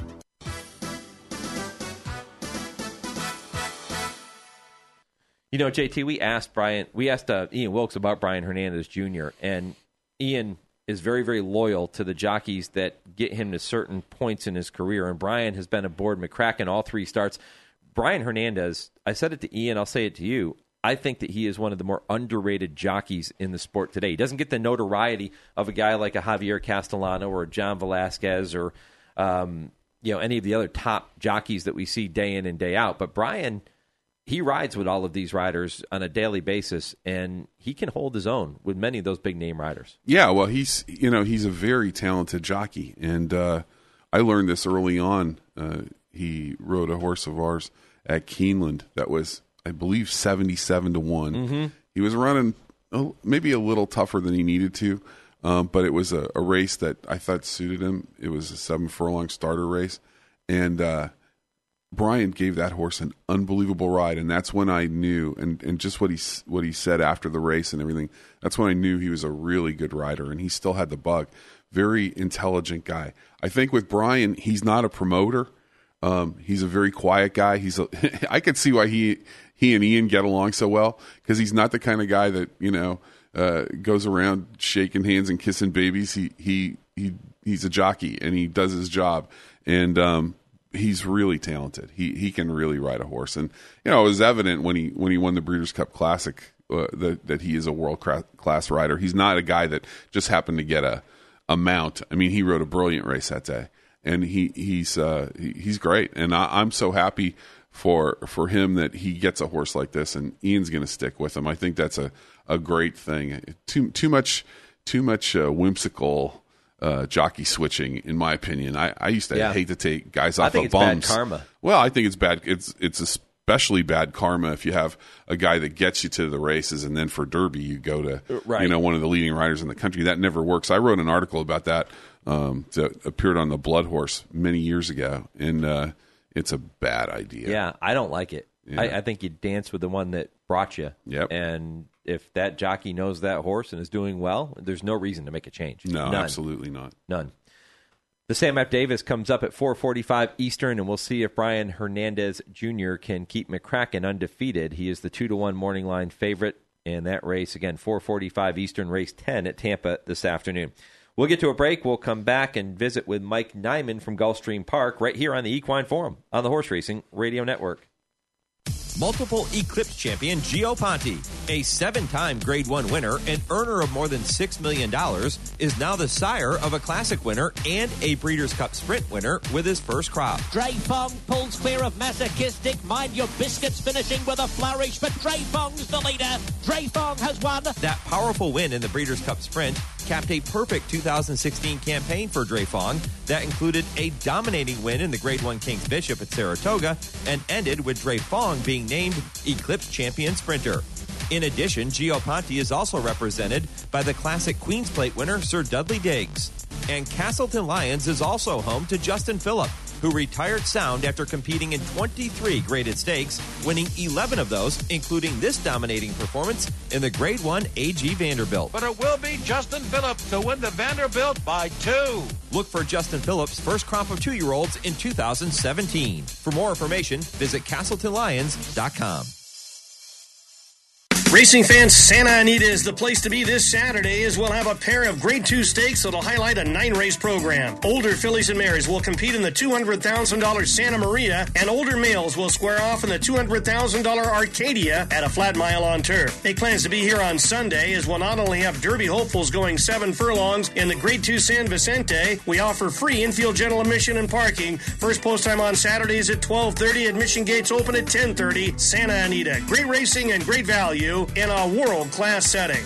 You know, J T, we asked Brian, we asked uh, Ian Wilkes about Brian Hernandez Junior, and Ian is very, very loyal to the jockeys that get him to certain points in his career, and Brian has been aboard McCracken all three starts. Brian Hernandez, I said it to Ian, I'll say it to you, I think that he is one of the more underrated jockeys in the sport today. He doesn't get the notoriety of a guy like a Javier Castellano or a John Velasquez or um, you know, any of the other top jockeys that we see day in and day out. But Brian, he rides with all of these riders on a daily basis, and he can hold his own with many of those big-name riders. Yeah, well, he's you know he's a very talented jockey, and uh, I learned this early on. Uh, he rode a horse of ours at Keeneland that was, I believe, seventy-seven to one. Mm-hmm. He was running oh, maybe a little tougher than he needed to, um, but it was a, a race that I thought suited him. It was a seven furlong starter race, and uh, Brian gave that horse an unbelievable ride, and that's when I knew, and, and just what he what he said after the race and everything, that's when I knew he was a really good rider, and he still had the bug. Very intelligent guy. I think with Brian, he's not a promoter. Um, he's a very quiet guy. He's a, I could see why he he and Ian get along so well, because he's not the kind of guy that, you know, uh, goes around shaking hands and kissing babies. He he he he's a jockey, and he does his job, and um, he's really talented. He he can really ride a horse, and you know it was evident when he when he won the Breeders' Cup Classic uh, that that he is a world class rider. He's not a guy that just happened to get a a mount. I mean, he rode a brilliant race that day. And he he's uh, he, he's great, and I, I'm so happy for for him that he gets a horse like this, and Ian's going to stick with him. I think that's a, a great thing. Too too much too much uh, whimsical uh, jockey switching, in my opinion. I, I used to yeah. hate to take guys off I think of it's bums. Bad karma. Well, I think it's bad. It's it's especially bad karma if you have a guy that gets you to the races, and then for Derby you go to right. you know one of the leading riders in the country. That never works. I wrote an article about that. Um, that appeared on the Blood Horse many years ago, and uh, it's a bad idea. Yeah, I don't like it. Yeah. I, I think you dance with the one that brought you. Yep. And if that jockey knows that horse and is doing well, there's no reason to make a change. No, None. absolutely not. None. The Sam App Davis comes up at four forty-five Eastern, and we'll see if Brian Hernandez Junior can keep McCracken undefeated. He is the two to one morning line favorite in that race. Again, four forty-five Eastern, race ten at Tampa this afternoon. We'll get to a break. We'll come back and visit with Mike Nyman from Gulfstream Park right here on the Equine Forum on the Horse Racing Radio Network. Multiple Eclipse champion Gio Ponte, a seven-time Grade one winner and earner of more than six million dollars, is now the sire of a Classic winner and a Breeders' Cup Sprint winner with his first crop. Dre Fong pulls clear of Masochistic. Mind Your Biscuits finishing with a flourish, but Dre Fong's the leader. Dre Fong has won. That powerful win in the Breeders' Cup Sprint capped a perfect two thousand sixteen campaign for Dre Fong that included a dominating win in the Grade one King's Bishop at Saratoga and ended with Dre Fong being named Eclipse Champion Sprinter. In addition, Gio Ponte is also represented by the Classic Queen's Plate winner Sir Dudley Diggs. And Castleton Lions is also home to Justin Phillip, who retired sound after competing in twenty-three graded stakes, winning eleven of those, including this dominating performance in the Grade one A G Vanderbilt. But it will be Justin Phillips to win the Vanderbilt by two. Look for Justin Phillips' first crop of two-year-olds in two thousand seventeen. For more information, visit Castleton Lions dot com. Racing fans, Santa Anita is the place to be this Saturday, as we'll have a pair of Grade two stakes that'll highlight a nine-race program. Older fillies and mares will compete in the two hundred thousand dollars Santa Maria, and older males will square off in the two hundred thousand dollars Arcadia at a flat mile on turf. Make plans to be here on Sunday, as we'll not only have Derby hopefuls going seven furlongs in the Grade two San Vicente, we offer free infield general admission and parking. First post time on Saturdays at twelve thirty. Admission gates open at ten thirty. Santa Anita. Great racing and great value in a world-class setting.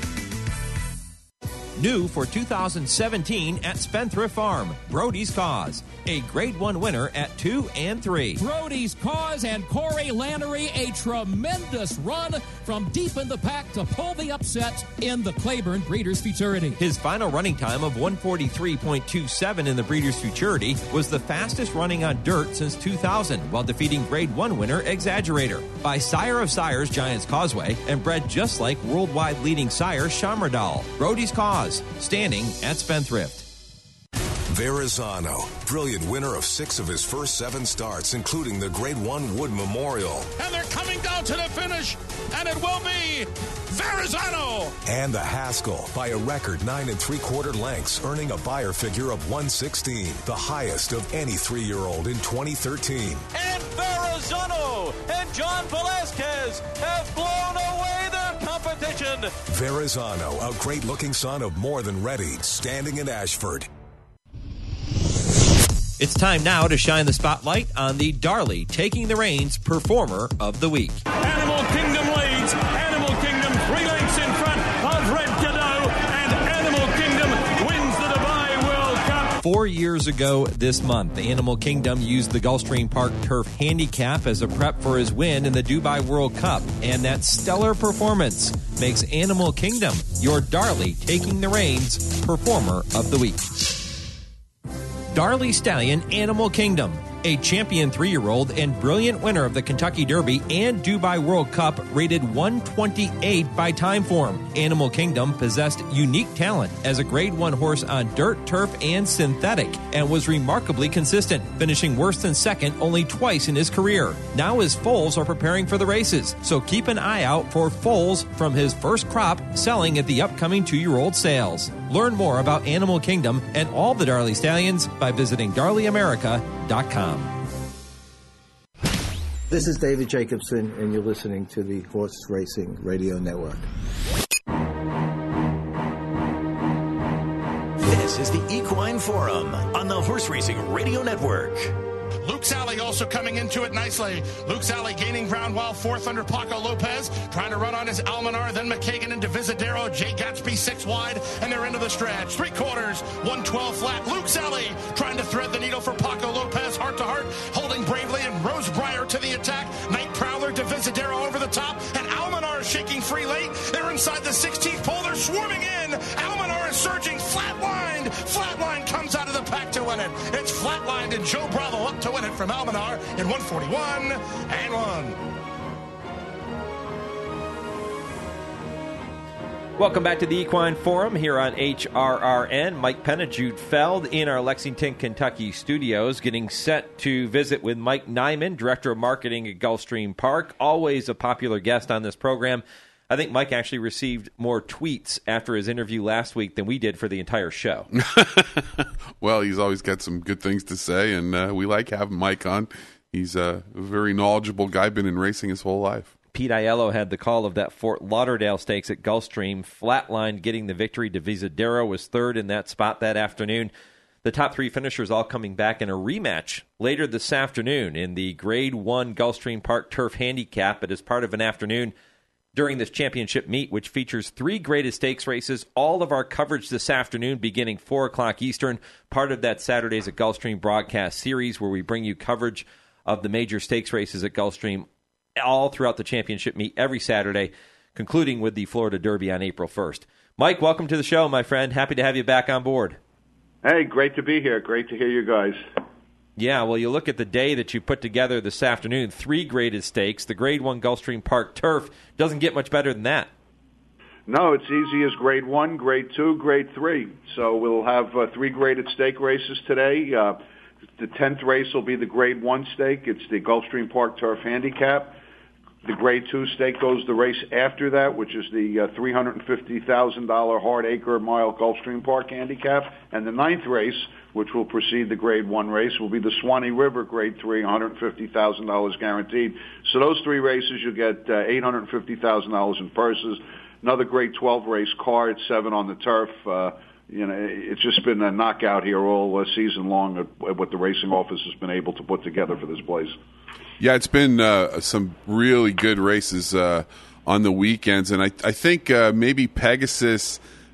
New for two thousand seventeen at Spendthrift Farm, Brody's Cause, a Grade one winner at two and three. Brody's Cause and Corey Lannery, a tremendous run from deep in the pack to pull the upset in the Claiborne Breeders' Futurity. His final running time of one forty-three point two seven in the Breeders' Futurity was the fastest running on dirt since two thousand, while defeating Grade one winner Exaggerator by Sire of Sires Giants Causeway and bred just like worldwide leading sire Shamradal. Brody's Cause, Jaws, standing at Spendthrift. Verrazano, brilliant winner of six of his first seven starts, including the Grade One Wood Memorial. And they're coming down to the finish, and it will be Verrazano. And the Haskell by a record nine and three-quarter lengths, earning a Beyer figure of one sixteen, the highest of any three-year-old in twenty thirteen. And Verrazano and John Velasquez have blown away their competition. Verrazano, a great-looking son of More Than Ready, standing in Ashford. It's time now to shine the spotlight on the Darley Taking the Reins Performer of the Week. Animal Kingdom leads. Animal Kingdom three lengths in front of Red Godot, and Animal Kingdom wins the Dubai World Cup. Four years ago this month, Animal Kingdom used the Gulfstream Park Turf Handicap as a prep for his win in the Dubai World Cup, and that stellar performance makes Animal Kingdom your Darley Taking the Reins Performer of the Week. Darley Stallion Animal Kingdom, a champion three-year-old and brilliant winner of the Kentucky Derby and Dubai World Cup, rated one twenty-eight by Timeform. Animal Kingdom possessed unique talent as a Grade One horse on dirt, turf, and synthetic, and was remarkably consistent, finishing worse than second only twice in his career. Now his foals are preparing for the races, so keep an eye out for foals from his first crop selling at the upcoming two-year-old sales. Learn more about Animal Kingdom and all the Darley Stallions by visiting darley america dot com. This is David Jacobson, and you're listening to the Horse Racing Radio Network. This is the Equine Forum on the Horse Racing Radio Network. Luke Sally also coming into it nicely. Luke Sally gaining ground while fourth under Paco Lopez, trying to run on his Almanar, then McKagan into Visadero, Jay Gatsby six wide, and they're into the stretch. Three quarters, one twelve flat. Luke Sally trying to thread the needle for Paco Lopez, heart to heart, holding bravely, and Rose Breyer to the attack. Night Prowler to Visadero over the top, and Almanar shaking free late. They're inside the sixteenth pole. They're swarming in. Almanar is surging, flatlined. Flatline comes out of the pack to win it. It's flatlined, and Joe Bravo up to win it from Almanar in one forty-one and one. Welcome back to the Equine Forum here on H R R N. Mike Penna, Jude Feld in our Lexington, Kentucky studios, getting set to visit with Mike Nyman, Director of Marketing at Gulfstream Park, always a popular guest on this program. I think Mike actually received more tweets after his interview last week than we did for the entire show. Well, he's always got some good things to say, and uh, we like having Mike on. He's a very knowledgeable guy, been in racing his whole life. Pete Aiello had the call of that Fort Lauderdale Stakes at Gulfstream. Flatline getting the victory. Divisadero was third in that spot that afternoon. The top three finishers all coming back in a rematch later this afternoon in the Grade one Gulfstream Park Turf Handicap. It is part of an afternoon during this championship meet, which features three graded stakes races. All of our coverage this afternoon beginning four o'clock Eastern, part of that Saturdays at Gulfstream broadcast series where we bring you coverage of the major stakes races at Gulfstream all throughout the championship meet every Saturday, concluding with the Florida Derby on April first. Mike, welcome to the show, my friend. Happy to have you back on board. Hey, great to be here. Great to hear you guys. Yeah, well, you look at the day that you put together this afternoon, three graded stakes. The Grade one Gulfstream Park Turf doesn't get much better than that. No, it's easy as Grade one, Grade two, Grade three. So we'll have uh, three graded stake races today. Uh, the tenth race will be the Grade one stake. It's the Gulfstream Park Turf Handicap. The Grade two stake goes the race after that, which is the uh, three hundred fifty thousand dollars Hard Acre Mile Gulfstream Park Handicap. And the ninth race, which will precede the Grade one race, will be the Swanee River Grade three, one hundred fifty thousand dollars guaranteed. So those three races, you'll get uh, eight hundred fifty thousand dollars in purses. Another Grade twelve race card, seven on the turf. Uh, you know, it's just been a knockout here all uh, season long at what the racing office has been able to put together for this place. Yeah, it's been uh, some really good races uh, on the weekends, and I, I think uh, maybe Pegasus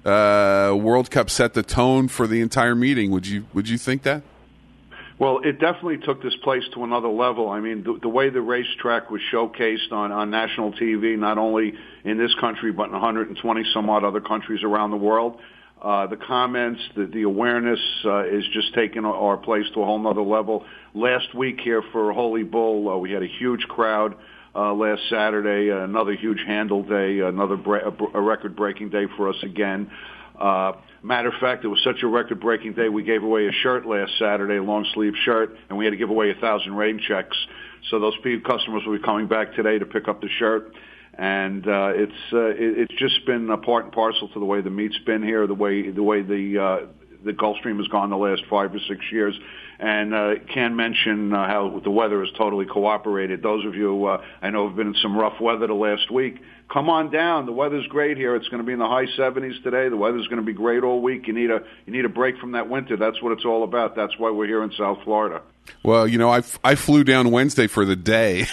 uh, World Cup set the tone for the entire meeting. Would you Would you think that? Well, it definitely took this place to another level. I mean, the, the way the racetrack was showcased on, on national T V, not only in this country but in one hundred twenty some odd other countries around the world. Uh, the comments, the, the awareness uh, is just taking our place to a whole nother level. Last week here for Holy Bull, uh, we had a huge crowd uh, last Saturday, uh, another huge handle day, another bre- a record-breaking day for us again. Uh, matter of fact, it was such a record-breaking day, we gave away a shirt last Saturday, a long-sleeve shirt, and we had to give away a thousand rain checks. So those people, customers will be coming back today to pick up the shirt. And uh, it's uh, it, it's just been a part and parcel to the way the meet's been here, the way the way the uh, the Gulfstream has gone the last five or six years. And uh, can mention uh, how the weather has totally cooperated. Those of you uh, I know have been in some rough weather the last week, come on down. The weather's great here. It's going to be in the high seventies today. The weather's going to be great all week. You need a you need a break from that winter. That's what it's all about. That's why we're here in South Florida. Well, you know, I, I flew down Wednesday for the day.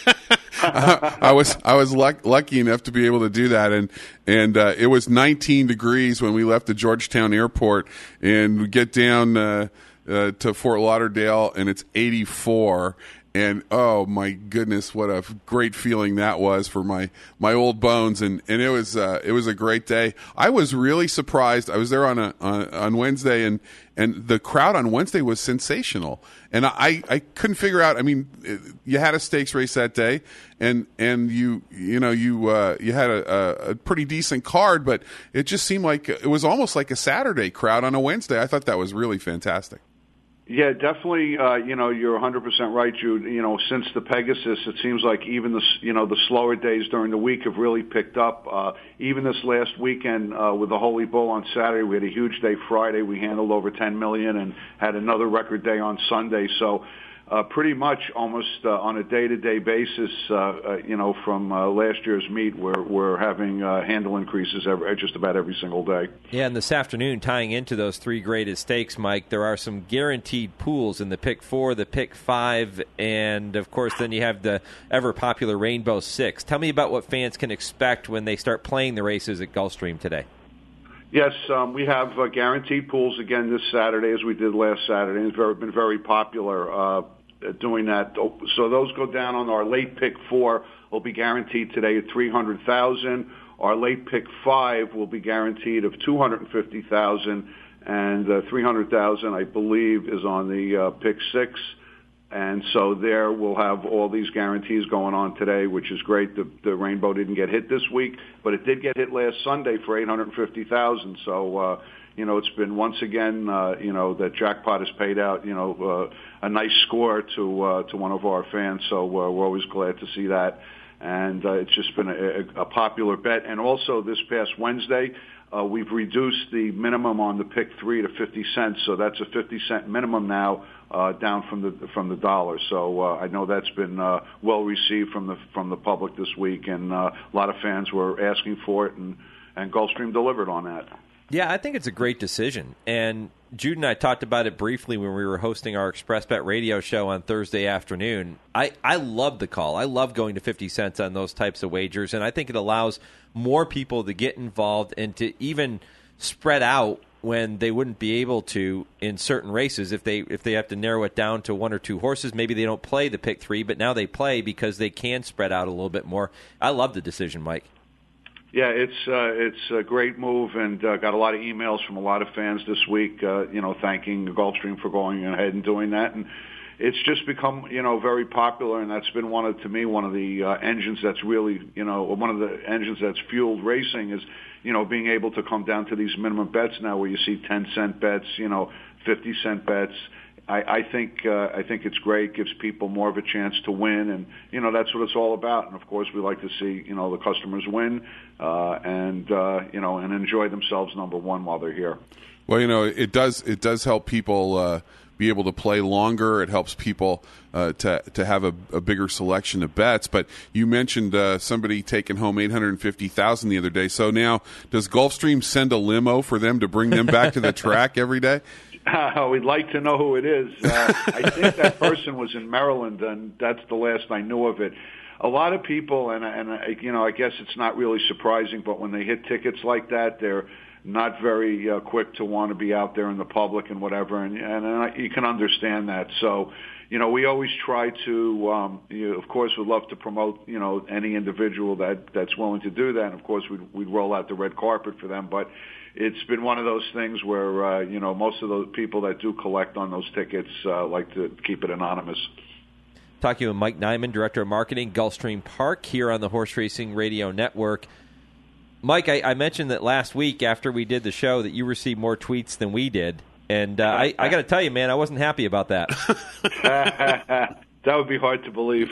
uh, I was I was luck, lucky enough to be able to do that, and and uh, it was nineteen degrees when we left the Georgetown airport, and we get down uh, uh, to Fort Lauderdale, and it's eighty-four. And oh my goodness, what a great feeling that was for my, my old bones, and, and it was uh, it was a great day. I was really surprised. I was there on a on, on Wednesday, and, and the crowd on Wednesday was sensational. And I, I couldn't figure out. I mean, you had a stakes race that day, and and you you know you uh, you had a, a pretty decent card, but it just seemed like it was almost like a Saturday crowd on a Wednesday. I thought that was really fantastic. Yeah, definitely. Uh, you know, you're one hundred percent right, Jude. You know, since the Pegasus, it seems like even the you know the slower days during the week have really picked up. Uh, even this last weekend uh, with the Holy Bull on Saturday, we had a huge day Friday. We handled over ten million and had another record day on Sunday. So. Uh, pretty much almost uh, on a day-to-day basis, uh, uh, you know, from uh, last year's meet, we're, we're having uh, handle increases every, just about every single day. Yeah, and this afternoon, tying into those three graded stakes, Mike, there are some guaranteed pools in the pick four, the pick five, and, of course, then you have the ever-popular Rainbow Six. Tell me about what fans can expect when they start playing the races at Gulfstream today. Yes, um, we have uh, guaranteed pools again this Saturday, as we did last Saturday. It's very, been very popular uh, doing that. So those go down on our late pick four. Will be guaranteed today at three hundred thousand. Our late pick five will be guaranteed of two hundred fifty thousand, and uh, three hundred thousand, I believe, is on the uh, pick six. And so there we'll have all these guarantees going on today, which is great. The, the Rainbow didn't get hit this week, but it did get hit last Sunday for eight hundred fifty thousand. So, uh, you know, it's been once again, uh, you know, that jackpot has paid out, you know, uh, a nice score to uh, to one of our fans. So uh, we're always glad to see that. And uh, it's just been a, a popular bet. And also this past Wednesday, uh, we've reduced the minimum on the pick three to fifty cents. So that's a fifty cent minimum now. Uh, down from the from the dollar, so uh, I know that's been uh, well received from the from the public this week, and uh, a lot of fans were asking for it, and and Gulfstream delivered on that. Yeah, I think it's a great decision, and Jude and I talked about it briefly when we were hosting our ExpressBet radio show on Thursday afternoon. I I love the call. I love going to fifty cents on those types of wagers, and I think it allows more people to get involved and to even spread out when they wouldn't be able to in certain races. If they if they have to narrow it down to one or two horses, maybe they don't play the pick three, but now they play because they can spread out a little bit more. I love the decision, Mike. Yeah, it's uh, it's a great move, and uh, got a lot of emails from a lot of fans this week, uh, you know, thanking Gulfstream for going ahead and doing that. And it's just become, you know, very popular, and that's been one of, to me, one of the uh, engines that's really, you know, one of the engines that's fueled racing is, you know, being able to come down to these minimum bets now where you see ten cent bets, you know, fifty cent bets. I, I think uh, I think it's great, gives people more of a chance to win, and, you know, that's what it's all about. And, of course, we like to see, you know, the customers win uh, and, uh, you know, and enjoy themselves, number one, while they're here. Well, you know, it does it does help people uh, be able to play longer. It helps people uh, to to have a, a bigger selection of bets. But you mentioned uh, somebody taking home eight hundred fifty thousand dollars the other day. So now, does Gulfstream send a limo for them to bring them back to the track every day? Uh, we'd like to know who it is. Uh, I think that person was in Maryland, and that's the last I knew of it. A lot of people, and, and you know, I guess it's not really surprising, but when they hit tickets like that, they're not very uh, quick to want to be out there in the public and whatever, and, and, and you can understand that. So, you know, we always try to, um, you know, of course, we'd love to promote, you know, any individual that, that's willing to do that. And, of course, we'd, we'd roll out the red carpet for them. But it's been one of those things where, uh, you know, most of those people that do collect on those tickets uh, like to keep it anonymous. Talking with Mike Nyman, Director of Marketing, Gulfstream Park, here on the Horse Racing Radio Network. Mike, I, I mentioned that last week after we did the show that you received more tweets than we did. And uh, I, I got to tell you, man, I wasn't happy about that. That would be hard to believe.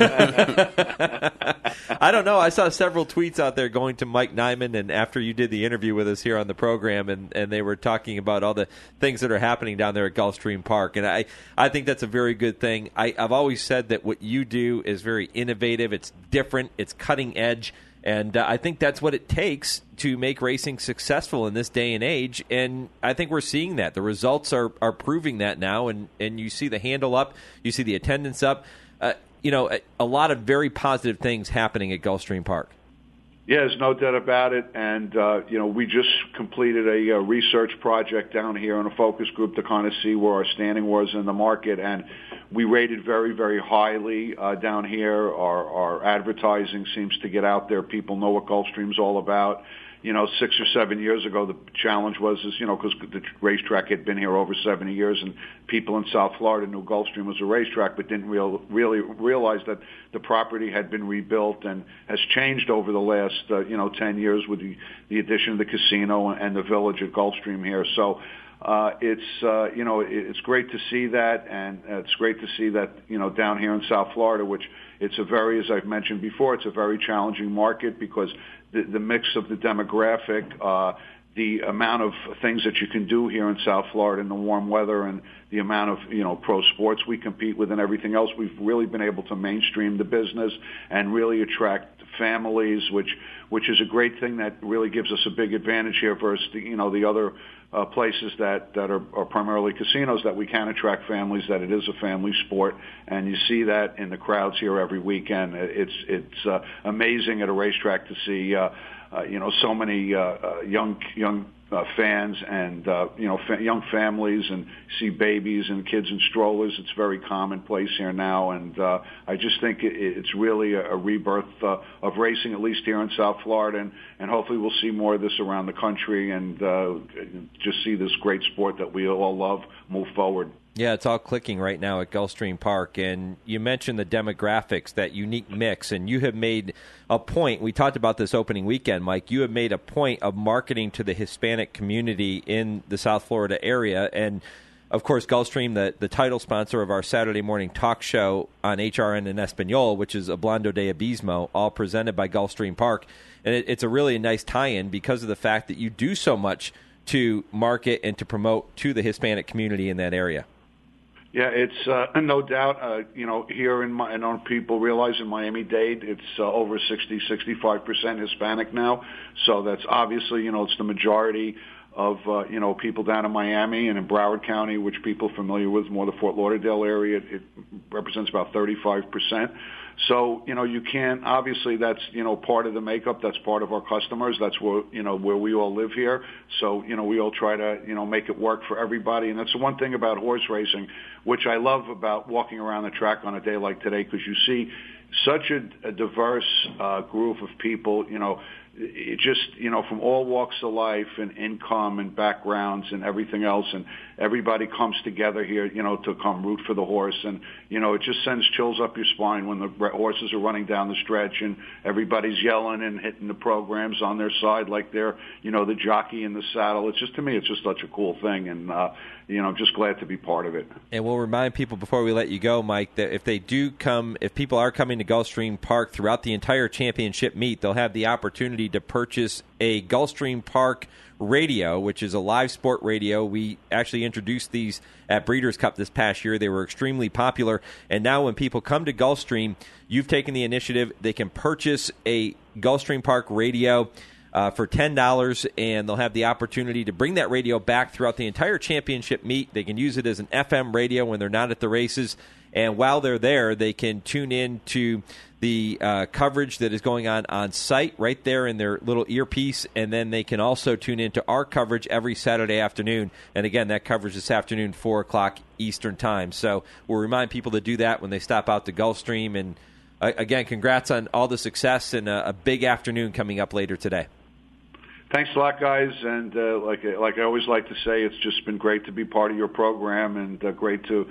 I don't know. I saw several tweets out there going to Mike Nyman, and after you did the interview with us here on the program, and, and they were talking about all the things that are happening down there at Gulfstream Park. And I, I think that's a very good thing. I, I've always said that what you do is very innovative. It's different. It's cutting edge. And uh, I think that's what it takes to make racing successful in this day and age. And I think we're seeing that. The results are, are proving that now. And, and you see the handle up. You see the attendance up. Uh, you know, a, a lot of very positive things happening at Gulfstream Park. Yeah, there's no doubt about it. And, uh, you know, we just completed a, a research project down here in a focus group to kind of see where our standing was in the market. And we rated very, very highly uh, down here. Our, our advertising seems to get out there. People know what Gulfstream's all about. You know, six or seven years ago, the challenge was, is, you know, because the racetrack had been here over seventy years, and people in South Florida knew Gulfstream was a racetrack, but didn't real, really realize that the property had been rebuilt and has changed over the last, uh, you know, ten years with the, the addition of the casino and the village at Gulfstream here. So uh, it's, uh, you know, it's great to see that, and it's great to see that, you know, down here in South Florida, which it's a very, as I've mentioned before, it's a very challenging market because the, the mix of the demographic, uh, the amount of things that you can do here in South Florida in the warm weather, and the amount of, you know, pro sports we compete with and everything else, we've really been able to mainstream the business and really attract families, which which is a great thing that really gives us a big advantage here versus the, you know, the other uh, places that that are, are primarily casinos, that we can attract families, that it is a family sport, and you see that in the crowds here every weekend. It's it's uh, amazing at a racetrack to see uh, uh, you know so many uh, uh, young young. Uh, fans and uh, you know fa- young families, and see babies and kids in strollers. It's very commonplace here now, and uh, I just think it, it's really a, a rebirth uh, of racing, at least here in South Florida, and, and hopefully we'll see more of this around the country, and uh, just see this great sport that we all love move forward. Yeah, it's all clicking right now at Gulfstream Park. And you mentioned the demographics, that unique mix, and you have made a point. We talked about this opening weekend, Mike. You have made a point of marketing to the Hispanic community in the South Florida area. And, of course, Gulfstream, the, the title sponsor of our Saturday morning talk show on H R N in Espanol, which is Hablando de Abismo, all presented by Gulfstream Park. And it, it's a really nice tie-in because of the fact that you do so much to market and to promote to the Hispanic community in that area. Yeah, it's uh, no doubt, uh, you know, here in my, I know people realize in Miami-Dade, it's uh, over sixty, sixty-five percent Hispanic now. So that's obviously, you know, it's the majority of, uh, you know, people down in Miami and in Broward County, which people are familiar with, more the Fort Lauderdale area. It, it represents about thirty-five percent. So, you know, you can't, obviously that's, you know, part of the makeup. That's part of our customers. That's where, you know, where we all live here. So, you know, we all try to, you know, make it work for everybody. And that's the one thing about horse racing, which I love about walking around the track on a day like today, because you see such a, a diverse uh, group of people, you know, it just, you know, from all walks of life and income and backgrounds and everything else, and everybody comes together here, you know, to come root for the horse. And, you know, it just sends chills up your spine when the horses are running down the stretch and everybody's yelling and hitting the programs on their side like they're, you know, the jockey in the saddle. It's just, to me, it's just such a cool thing. And, uh, you know, I'm just glad to be part of it. And we'll remind people before we let you go, Mike, that if they do come, if people are coming to Gulfstream Park throughout the entire championship meet, they'll have the opportunity to purchase a Gulfstream Park radio, which is a live sport radio. We actually introduced these at Breeders' Cup this past year. They were extremely popular. And now when people come to Gulfstream, you've taken the initiative. They can purchase a Gulfstream Park radio Uh, for ten dollars, and they'll have the opportunity to bring that radio back throughout the entire championship meet. They can use it as an F M radio when they're not at the races, and while they're there, they can tune in to the uh, coverage that is going on on site right there in their little earpiece, and then they can also tune into our coverage every Saturday afternoon. And again, that coverage this afternoon, four o'clock Eastern time. So we'll remind people to do that when they stop out to Gulfstream. And uh, again, congrats on all the success, and a, a big afternoon coming up later today. Thanks a lot, guys, and uh, like like I always like to say, it's just been great to be part of your program, and uh, great to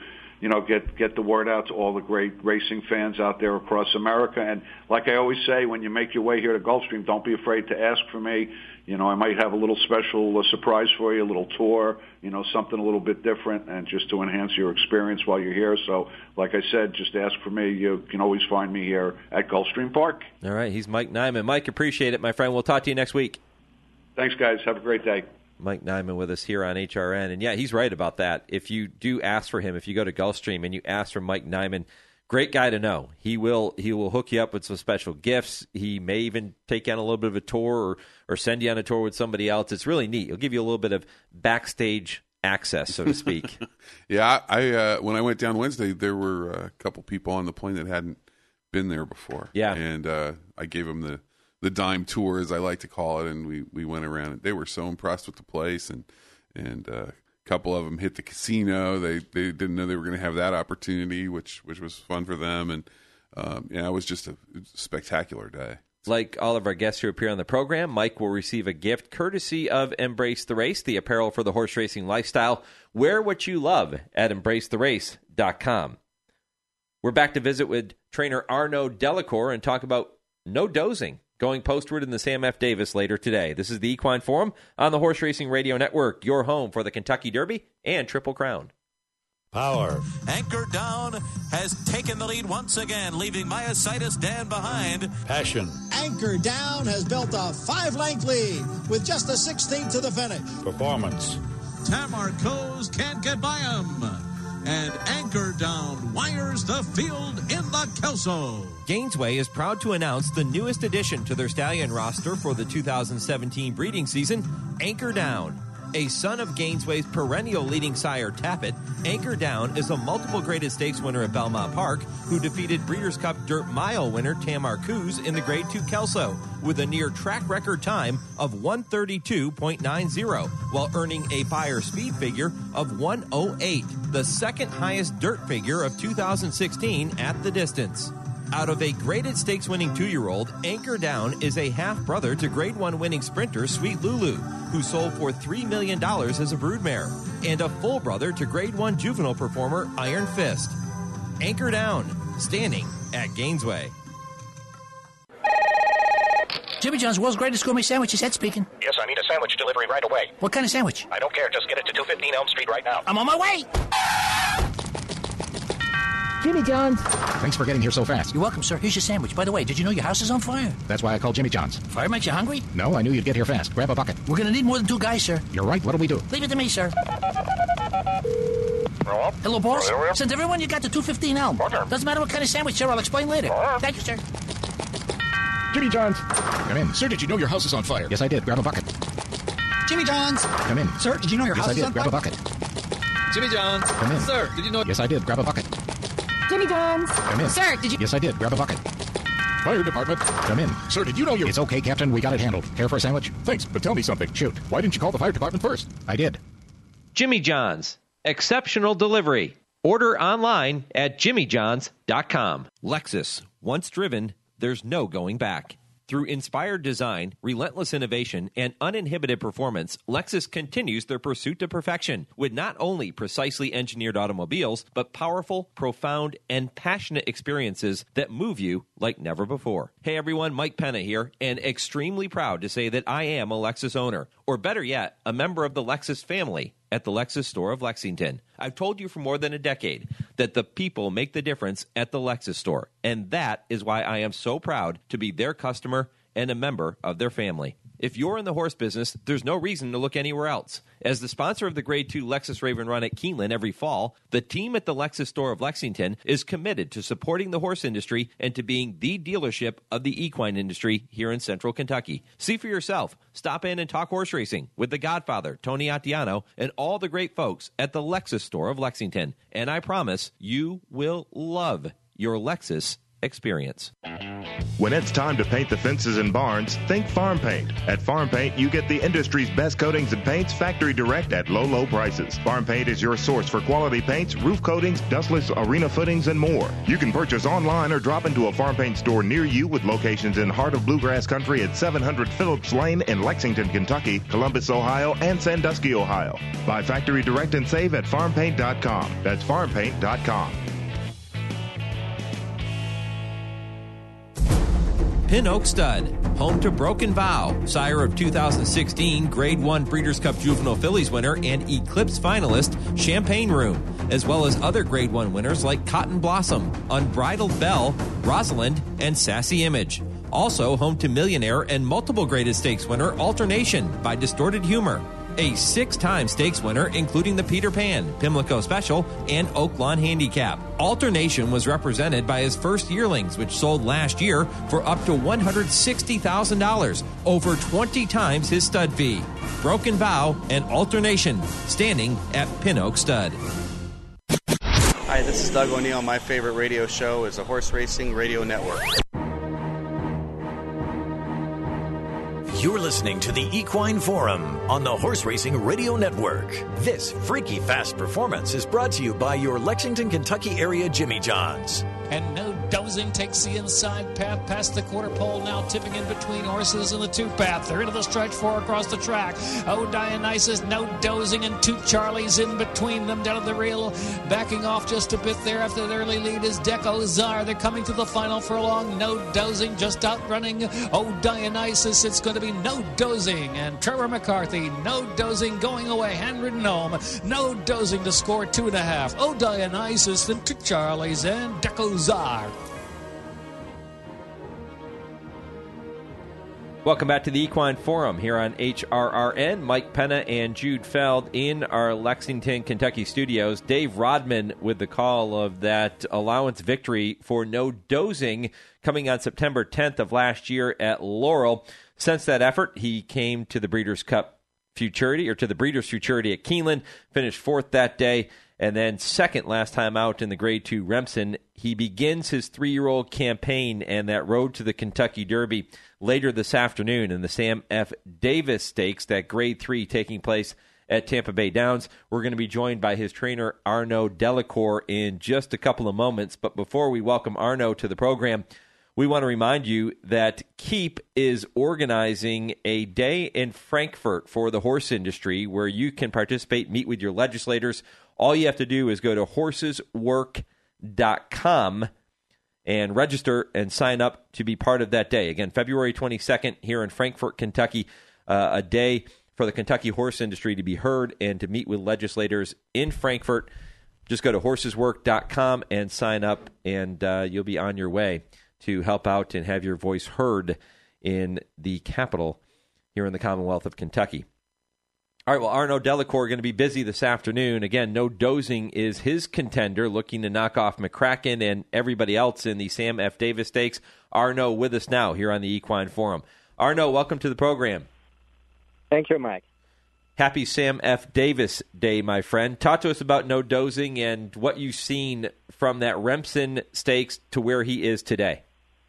you know, get get the word out to all the great racing fans out there across America. And like I always say, when you make your way here to Gulfstream, don't be afraid to ask for me. You know, I might have a little special uh, surprise for you, a little tour, you know, something a little bit different, and just to enhance your experience while you're here. So, like I said, just ask for me. You can always find me here at Gulfstream Park. All right, he's Mike Nyman. Mike, appreciate it, my friend. We'll talk to you next week. Thanks, guys. Have a great day. Mike Nyman with us here on H R N. And, yeah, he's right about that. If you do ask for him, if you go to Gulfstream and you ask for Mike Nyman, great guy to know. He will he will hook you up with some special gifts. He may even take you on a little bit of a tour or, or send you on a tour with somebody else. It's really neat. He'll give you a little bit of backstage access, so to speak. yeah, I uh, when I went down Wednesday, there were a couple people on the plane that hadn't been there before. Yeah. And uh, I gave them the, the dime tour, as I like to call it, and we, we went around. And they were so impressed with the place, and and uh, a couple of them hit the casino. They they didn't know they were going to have that opportunity, which which was fun for them. And um, yeah, it was just a spectacular day. Like all of our guests who appear on the program, Mike will receive a gift courtesy of Embrace the Race, the apparel for the horse racing lifestyle. Wear what you love at embrace the race dot com. We're back to visit with trainer Arnaud Delacour and talk about no dozing going postward in the Sam F. Davis later today. This is the Equine Forum on the Horse Racing Radio Network, your home for the Kentucky Derby and Triple Crown. Power. Anchor Down has taken the lead once again, leaving Myositis Dan behind. Passion. Anchor Down has built a five-length lead with just a sixteenth to the finish. Performance. Tamarcos can't get by him. And Anchor Down wires the field in the Kelso. Gainesway is proud to announce the newest addition to their stallion roster for the two thousand seventeen breeding season, Anchor Down. A son of Gainesway's perennial leading sire, Tappet, Anchor Down is a multiple graded stakes winner at Belmont Park who defeated Breeders' Cup Dirt Mile winner Tamar Coos in the Grade two Kelso with a near track record time of one thirty-two point nine zero while earning a Beyer speed figure of one oh eight, the second highest dirt figure of two thousand sixteen at the distance. Out of a graded stakes winning two-year-old, Anchor Down is a half-brother to Grade one winning sprinter Sweet Lulu, who sold for three million dollars as a broodmare, and a full brother to Grade one juvenile performer Iron Fist. Anchor Down, standing at Gainesway. Jimmy John's, world's greatest gourmet sandwich. Ed speaking. Yes, I need a sandwich delivery right away. What kind of sandwich? I don't care. Just get it to two fifteen Elm Street right now. I'm on my way. Jimmy John's. Thanks for getting here so fast. You're welcome, sir. Here's your sandwich. By the way, did you know your house is on fire? That's why I called Jimmy John's. Fire makes you hungry? No, I knew you'd get here fast. Grab a bucket. We're going to need more than two guys, sir. You're right. What'll we do? Leave it to me, sir. Hello, boss. Send everyone you got to two fifteen Elm. Doesn't matter what kind of sandwich, sir. I'll explain later. Thank you, sir. Jimmy John's. Come in. Sir, did you know your house is on fire? Yes, I did. Grab a bucket. Jimmy John's. Come in. Sir, did you know your yes, house I is did. on Grab fire? a bucket. Jimmy John's. Come in. Sir, did you know... Yes, I did. Grab a bucket. Jimmy John's. Come in. Sir, did you... Yes, I did. Grab a bucket. Fire department. Come in. Sir, did you know you... It's okay, Captain. We got it handled. Care for a sandwich? Thanks, but tell me something. Shoot. Why didn't you call the fire department first? I did. Jimmy John's. Exceptional delivery. Order online at jimmy johns dot com. Lexus. Once driven, there's no going back. Through inspired design, relentless innovation, and uninhibited performance, Lexus continues their pursuit to perfection with not only precisely engineered automobiles, but powerful, profound, and passionate experiences that move you like never before. Hey everyone, Mike Penna here, and extremely proud to say that I am a Lexus owner, or better yet, a member of the Lexus family at the Lexus store of Lexington. I've told you for more than a decade that the people make the difference at the Lexus store, and that is why I am so proud to be their customer and a member of their family. If you're in the horse business, there's no reason to look anywhere else. As the sponsor of the Grade two Lexus Raven Run at Keeneland every fall, the team at the Lexus store of Lexington is committed to supporting the horse industry and to being the dealership of the equine industry here in central Kentucky. See for yourself. Stop in and talk horse racing with the Godfather, Tony Attiano, and all the great folks at the Lexus store of Lexington. And I promise you will love your Lexus experience. When it's time to paint the fences and barns, think Farm Paint. At Farm Paint, you get the industry's best coatings and paints factory direct at low, low prices. Farm Paint is your source for quality paints, roof coatings, dustless arena footings, and more. You can purchase online or drop into a Farm Paint store near you with locations in Heart of Bluegrass Country at seven hundred Phillips Lane in Lexington, Kentucky, Columbus, Ohio, and Sandusky, Ohio. Buy factory direct and save at farm paint dot com. That's farm paint dot com. Pin Oak Stud, home to Broken Vow, sire of two thousand sixteen Grade one Breeders' Cup Juvenile Fillies winner and Eclipse finalist Champagne Room, as well as other Grade one winners like Cotton Blossom, Unbridled Belle, Rosalind, and Sassy Image. Also home to Millionaire and multiple graded stakes winner Alternation by Distorted Humor. A six-time stakes winner, including the Peter Pan, Pimlico Special, and Oaklawn Handicap. Alternation was represented by his first yearlings, which sold last year for up to one hundred sixty thousand dollars, over twenty times his stud fee. Broken Vow and Alternation, standing at Pin Oak Stud. Hi, this is Doug O'Neill. My favorite radio show is the Horse Racing Radio Network. You're listening to the Equine Forum on the Horse Racing Radio Network. This freaky fast performance is brought to you by your Lexington, Kentucky area Jimmy John's. And No Dozing takes the inside path past the quarter pole, now tipping in between horses in the two path. They're into the stretch four across the track. Oh, Dionysus, No Dozing, and two Charlies in between them down at the rail. Backing off just a bit there after the early lead is Deco Czar. They're coming to the final furlong. No Dozing just outrunning Oh, Dionysus. It's going to be No Dozing. And Trevor McCarthy, No Dozing going away, handwritten home. No Dozing to score two and a half. Oh, Dionysus, then two Charlies, and Deco Czar. Welcome back to the Equine Forum here on H R R N. Mike Penna and Jude Feld in our Lexington, Kentucky studios. Dave Rodman with the call of that allowance victory for No Dozing coming on September tenth of last year at Laurel. Since that effort, he came to the Breeders' Cup Futurity, or to the Breeders' Futurity at Keeneland, finished fourth that day, and then second last time out in the Grade two Remsen. He begins his three-year-old campaign and that road to the Kentucky Derby later this afternoon in the Sam F. Davis Stakes, that Grade three taking place at Tampa Bay Downs. We're going to be joined by his trainer, Arnaud Delacour, in just a couple of moments. But before we welcome Arnaud to the program, we want to remind you that Keep is organizing a day in Frankfurt for the horse industry where you can participate, meet with your legislators. All you have to do is go to horses work dot com and register and sign up to be part of that day. Again, February twenty-second here in Frankfort, Kentucky, uh, a day for the Kentucky horse industry to be heard and to meet with legislators in Frankfort. Just go to horses work dot com and sign up, and uh, you'll be on your way to help out and have your voice heard in the capital here in the Commonwealth of Kentucky. All right, well, Arnaud Delacour going to be busy this afternoon. Again, No Dozing is his contender, looking to knock off McCracken and everybody else in the Sam F. Davis Stakes. Arnaud with us now here on the Equine Forum. Arnaud, welcome to the program. Thank you, Mike. Happy Sam F. Davis Day, my friend. Talk to us about No Dozing and what you've seen from that Remsen Stakes to where he is today.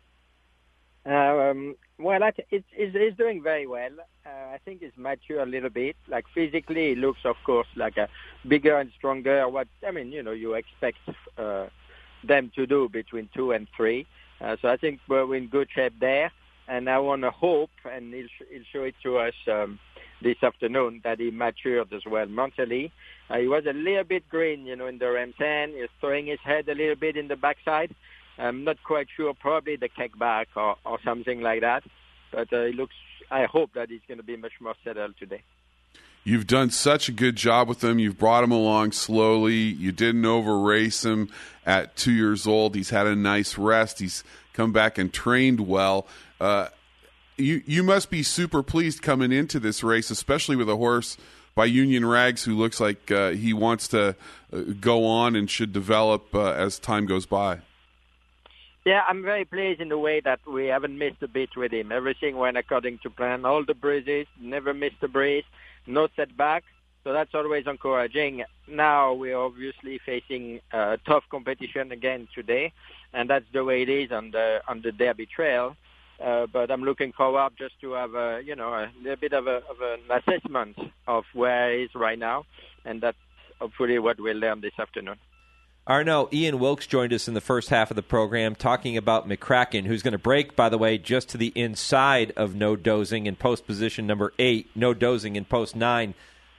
Um, well, I th- it's, it's, it's doing very well. Uh, I think he's mature a little bit. Like physically, he looks, of course, like a bigger and stronger. What I mean, you know, you expect uh, them to do between two and three. Uh, so I think we're in good shape there. And I want to hope, and he'll, sh- he'll show it to us um, this afternoon, that he matured as well mentally. Uh, he was a little bit green, you know, in the Remsen. He was throwing his head a little bit in the backside. I'm not quite sure, probably the kickback or, or something like that. But uh, it looks, I hope that he's going to be much more settled today. You've done such a good job with him. You've brought him along slowly. You didn't over-race him at two years old. He's had a nice rest. He's come back and trained well. Uh, you you must be super pleased coming into this race, especially with a horse by Union Rags who looks like uh, he wants to uh, go on and should develop uh, as time goes by. Yeah, I'm very pleased in the way that we haven't missed a beat with him. Everything went according to plan. All the bruises, never missed a breeze, no setback. So that's always encouraging. Now we're obviously facing uh, tough competition again today, and that's the way it is on the on the Derby Trail. Uh, but I'm looking forward just to have a you know a little bit of, a, of an assessment of where it is right now, and that's hopefully what we'll learn this afternoon. Arnaud, Ian Wilkes joined us in the first half of the program talking about McCracken, who's going to break, by the way, just to the inside of No Dozing in post position number eight, No Dozing in post nine.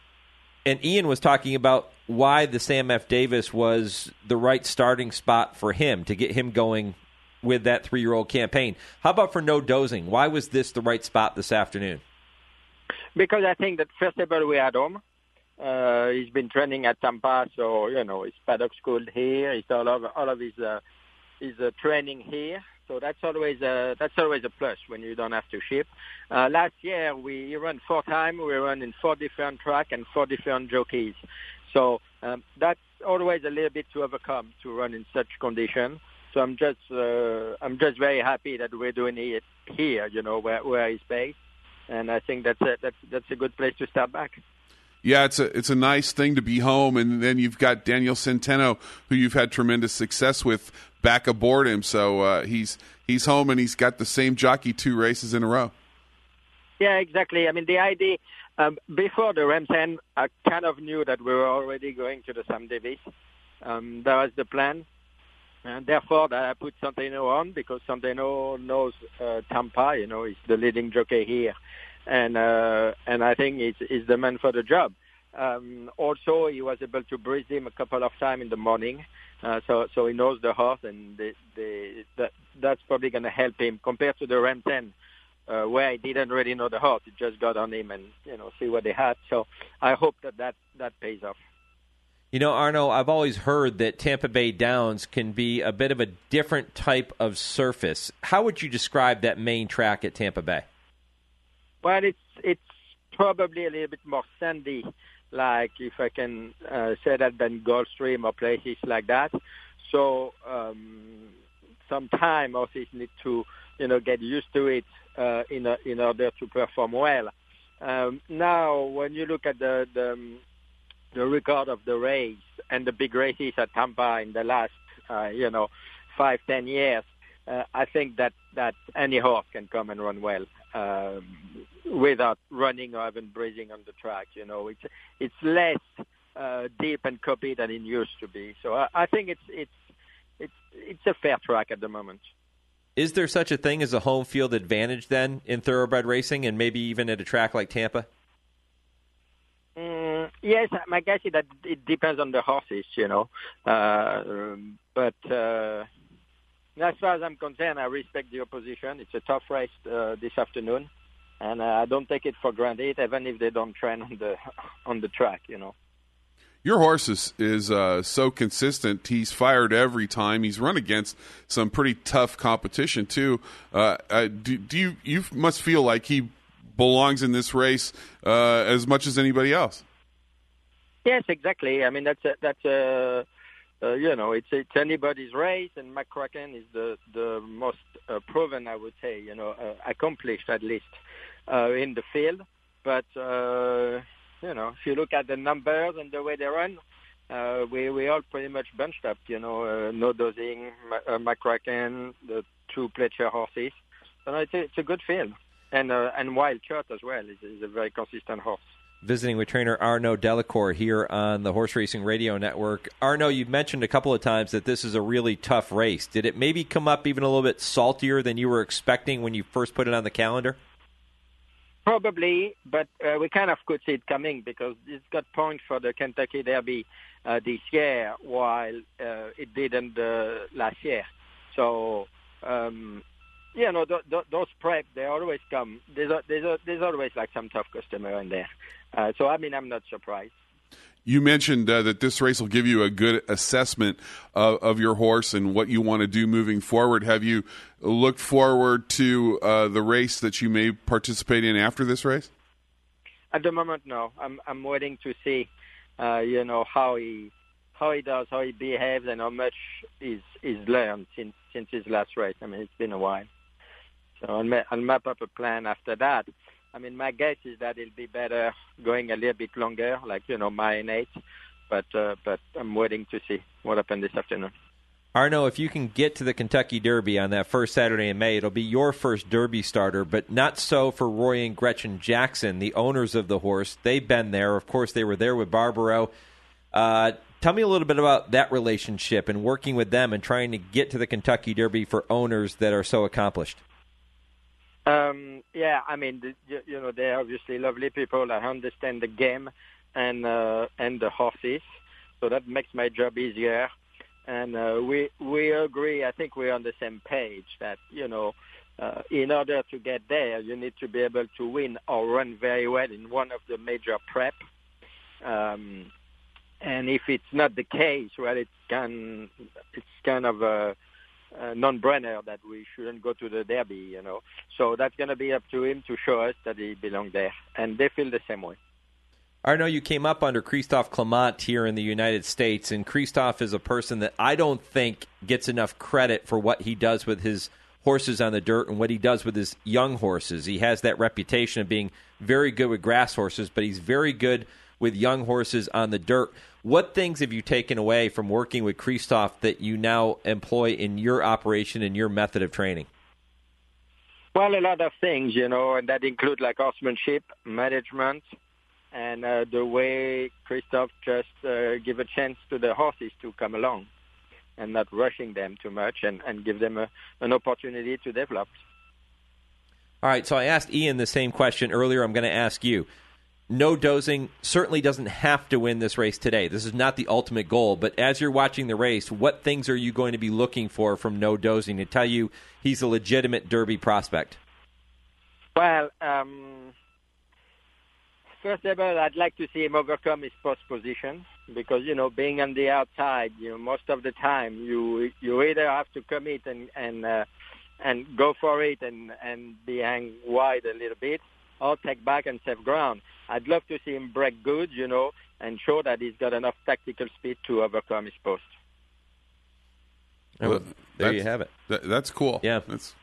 And Ian was talking about why the Sam F. Davis was the right starting spot for him to get him going with that three-year-old campaign. How about for No Dozing? Why was this the right spot this afternoon? Because I think that, first of all, we're at home. Uh, he's been training at Tampa, so, you know, his paddock school here. He's all of, all of his, uh, his uh, training here. So that's always a, that's always a plus when you don't have to ship. Uh, last year, we ran four times. We ran in four different tracks and four different jockeys. So um, that's always a little bit to overcome to run in such conditions. So I'm just uh, I'm just very happy that we're doing it here, you know, where, where he's based. And I think that's a, that's, that's a good place to start back. Yeah, it's a it's a nice thing to be home, and then you've got Daniel Centeno, who you've had tremendous success with, back aboard him. So uh, he's he's home, and he's got the same jockey two races in a row. Yeah, exactly. I mean, the idea um, before the Ramsden, I kind of knew that we were already going to the Sam Davis. Um, that was the plan, and therefore I put Centeno on because Centeno knows uh, Tampa. You know, he's the leading jockey here. And uh, and I think he's, he's the man for the job. Um, also, he was able to breeze him a couple of times in the morning, uh, so so he knows the horse, and the, the, that that's probably going to help him compared to the Ramsden, uh, where he didn't really know the horse. He just got on him and you know see what they had. So I hope that that, that pays off. You know, Arnaud, I've always heard that Tampa Bay Downs can be a bit of a different type of surface. How would you describe that main track at Tampa Bay? Well, it's it's probably a little bit more sandy, like if I can uh, say that, than Gulfstream or places like that. So um, sometimes horses need to, you know, get used to it uh, in a, in order to perform well. Um, now, when you look at the, the the record of the race and the big races at Tampa in the last, uh, you know, five ten years, uh, I think that that any horse can come and run well. Um, without running or even breathing on the track, you know, it's it's less uh, deep and copy than it used to be. So I, I think it's it's it's it's a fair track at the moment. Is there such a thing as a home field advantage then in thoroughbred racing, and maybe even at a track like Tampa? Mm, yes, my guess is that it depends on the horses, you know, uh, but. Uh, As far as I'm concerned, I respect the opposition. It's a tough race uh, this afternoon, and uh, I don't take it for granted, even if they don't train on the on the track. You know, your horse is is uh, so consistent. He's fired every time. He's run against some pretty tough competition too. Uh, uh, do, do you you must feel like he belongs in this race uh, as much as anybody else? Yes, exactly. I mean, that's a, that's a. Uh, you know, it's it's anybody's race, and McCracken is the the most uh, proven, I would say, you know, uh, accomplished at least uh, in the field. But uh, you know, if you look at the numbers and the way they run, uh, we we all pretty much bunched up. You know, uh, No Dozing, uh, McCracken, the two Pletcher horses. So it's a, it's a good field, and uh, and Wild Cut as well is, is a very consistent horse. Visiting with trainer Arnaud Delacour here on the Horse Racing Radio Network. Arnaud, you've mentioned a couple of times that this is a really tough race. Did it maybe come up even a little bit saltier than you were expecting when you first put it on the calendar? Probably, but uh, we kind of could see it coming because it's got points for the Kentucky Derby uh, this year, while uh, it didn't uh, last year. So, um, you know, th- th- those prep, they always come. There's, a, there's, a, there's always like some tough customer in there. Uh, so, I mean, I'm not surprised. You mentioned uh, that this race will give you a good assessment of, of your horse and what you want to do moving forward. Have you looked forward to uh, the race that you may participate in after this race? At the moment, no. I'm I'm waiting to see, uh, you know, how he how he does, how he behaves, and how much is is learned since since his last race. I mean, it's been a while. So I'll, ma- I'll map up a plan after that. I mean, my guess is that it'll be better going a little bit longer, like, you know, marinate. But uh, but I'm waiting to see what happens this afternoon. Arnaud, if you can get to the Kentucky Derby on that first Saturday in May, it'll be your first Derby starter, but not so for Roy and Gretchen Jackson, the owners of the horse. They've been there. Of course, they were there with Barbaro. Uh, tell me a little bit about that relationship and working with them and trying to get to the Kentucky Derby for owners that are so accomplished. Um, yeah, I mean, the, you, you know, they're obviously lovely people that understand the game and uh, and the horses, so that makes my job easier. And uh, we we agree. I think we're on the same page that, you know, uh, in order to get there, you need to be able to win or run very well in one of the major prep. Um, and if it's not the case, well, it can it's kind of a, a non-brainer that we shouldn't go to the Derby. You know, so that's going to be up to him to show us that he belongs there, and they feel the same way. I know you came up under Christophe Clement here in the United States, and Christophe is a person that I don't think gets enough credit for what he does with his horses on the dirt and what he does with his young horses. He has that reputation of being very good with grass horses, but he's very good with young horses on the dirt. What things have you taken away from working with Christophe that you now employ in your operation and your method of training? Well, a lot of things, you know, and that include like horsemanship, management, and uh, the way Christophe just uh, give a chance to the horses to come along and not rushing them too much and, and give them a, an opportunity to develop. All right, so I asked Ian the same question earlier. I'm going to ask you. No Dozing certainly doesn't have to win this race today. This is not the ultimate goal, but as you're watching the race, what things are you going to be looking for from No Dozing to tell you he's a legitimate Derby prospect? Well, um... first of all, I'd like to see him overcome his post position because, you know, being on the outside, you know, most of the time you you either have to commit and and uh, and go for it and, and be hang wide a little bit or take back and save ground. I'd love to see him break good, you know, and show that he's got enough tactical speed to overcome his post. Well, there you have it. That, that's cool. Yeah. That's...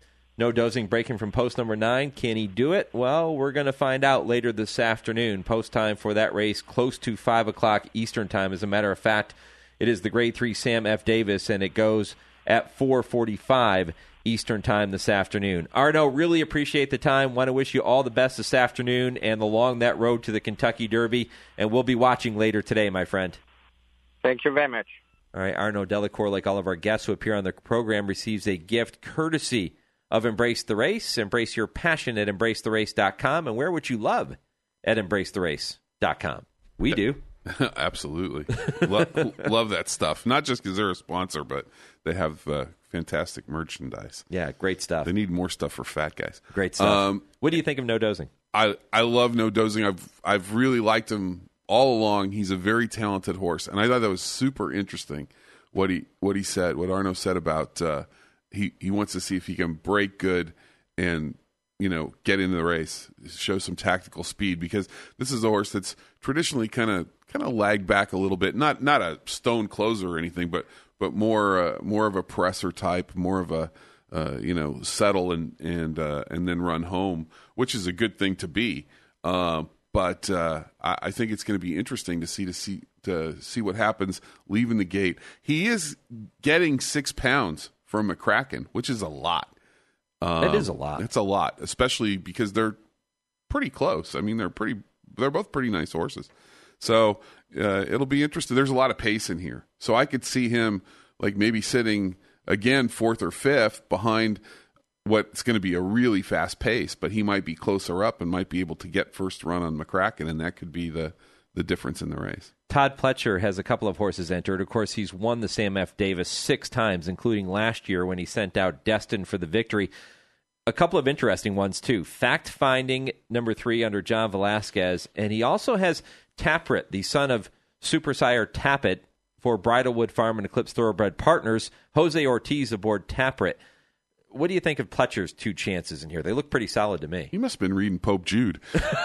No Dozing breaking from post number nine. Can he do it? Well, we're going to find out later this afternoon. Post time for that race, close to five o'clock Eastern time. As a matter of fact, it is the Grade three Sam F. Davis, and it goes at four forty-five Eastern time this afternoon. Arnaud, really appreciate the time. Want to wish you all the best this afternoon and along that road to the Kentucky Derby, and we'll be watching later today, my friend. Thank you very much. All right, Arnaud Delacour, like all of our guests who appear on the program, receives a gift courtesy of Embrace the Race. Embrace your passion at embrace the race dot com, and wear what you love at embrace the race dot com. We do. Absolutely. love, love that stuff. Not just because they're a sponsor, but they have uh, fantastic merchandise. Yeah, great stuff. They need more stuff for fat guys. Great stuff. Um, what do you think of No Dozing? I, I love No Dozing. I've I've really liked him all along. He's a very talented horse, and I thought that was super interesting what he what he said, what Arnaud said about uh, he he wants to see if he can break good and, you know, get into the race, show some tactical speed, because this is a horse that's traditionally kind of kind of lagged back a little bit. Not not a stone closer or anything, but but more uh, more of a presser type, more of a uh, you know settle and and uh, and then run home, which is a good thing to be. Uh, but uh, I, I think it's going to be interesting to see to see to see what happens leaving the gate. He is getting six pounds from McCracken, which is a lot. Um, that is a lot. It's a lot, especially because they're pretty close. I mean, they're pretty. They're both pretty nice horses. So uh, it'll be interesting. There's a lot of pace in here, so I could see him like maybe sitting again fourth or fifth behind what's going to be a really fast pace, but he might be closer up and might be able to get first run on McCracken, and that could be the the difference in the race. Todd Pletcher has a couple of horses entered. Of course, he's won the Sam F. Davis six times, including last year when he sent out Destined for the Victory. A couple of interesting ones, too. Fact Finding, number three, under John Velasquez. And he also has Taprit, the son of Super Sire Tappet, for Bridlewood Farm and Eclipse Thoroughbred Partners. Jose Ortiz aboard Taprit. What do you think of Pletcher's two chances in here? They look pretty solid to me. You must have been reading Pope Jude.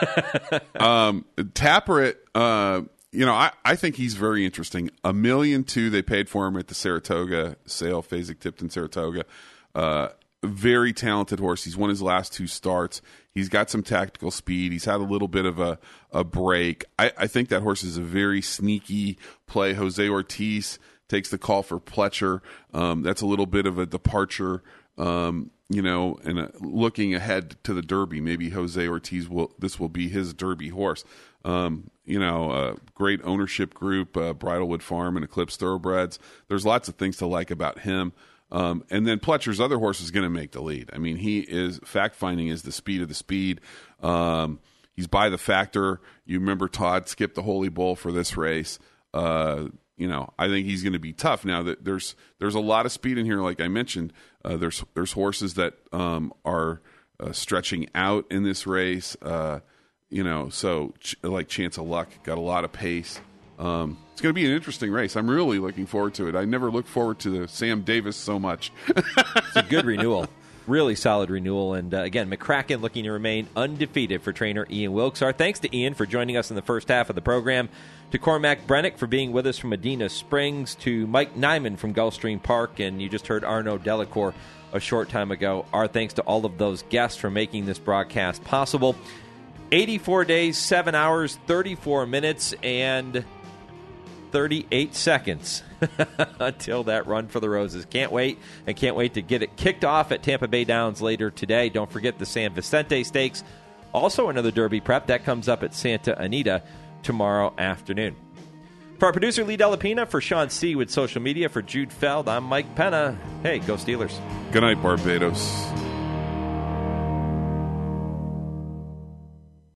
um, Taprit, uh, you know, I, I think he's very interesting. A million two they paid for him at the Saratoga sale, Fasig Tipton Saratoga. Uh, a very talented horse. He's won his last two starts. He's got some tactical speed. He's had a little bit of a, a break. I, I think that horse is a very sneaky play. Jose Ortiz takes the call for Pletcher. Um, that's a little bit of a departure, um, you know, and uh, looking ahead to the Derby. Maybe Jose Ortiz will, this will be his Derby horse. Um, you know, uh, great ownership group, uh, Bridlewood Farm and Eclipse Thoroughbreds. There's lots of things to like about him. Um, and then Pletcher's other horse is going to make the lead. I mean, he is, fact-finding is the speed of the speed. Um, he's by the factor. You remember Todd skipped the Holy Bull for this race. Uh, you know, I think he's going to be tough. Now, that there's there's a lot of speed in here, like I mentioned. Uh, there's there's horses that um, are uh, stretching out in this race. Uh, you know, so ch- like Chance of Luck got a lot of pace. Um, it's going to be an interesting race. I'm really looking forward to it. I never looked forward to the Sam Davis so much. It's a good renewal. Really solid renewal. And uh, again, McCracken looking to remain undefeated for trainer Ian Wilkes. Our thanks to Ian for joining us in the first half of the program, to Cormac Brennick for being with us from Medina Springs, to Mike Nyman from Gulfstream Park, and you just heard Arnaud Delacour a short time ago. Our thanks to all of those guests for making this broadcast possible. eighty-four days, seven hours, thirty-four minutes, and thirty-eight seconds until that run for the Roses. Can't wait, and can't wait to get it kicked off at Tampa Bay Downs later today. Don't forget the San Vicente Stakes. Also another Derby prep. That comes up at Santa Anita tomorrow afternoon. For our producer, Lee Delapina, for Sean C. with social media, for Jude Feld, I'm Mike Penna. Hey, go Steelers. Good night, Barbados.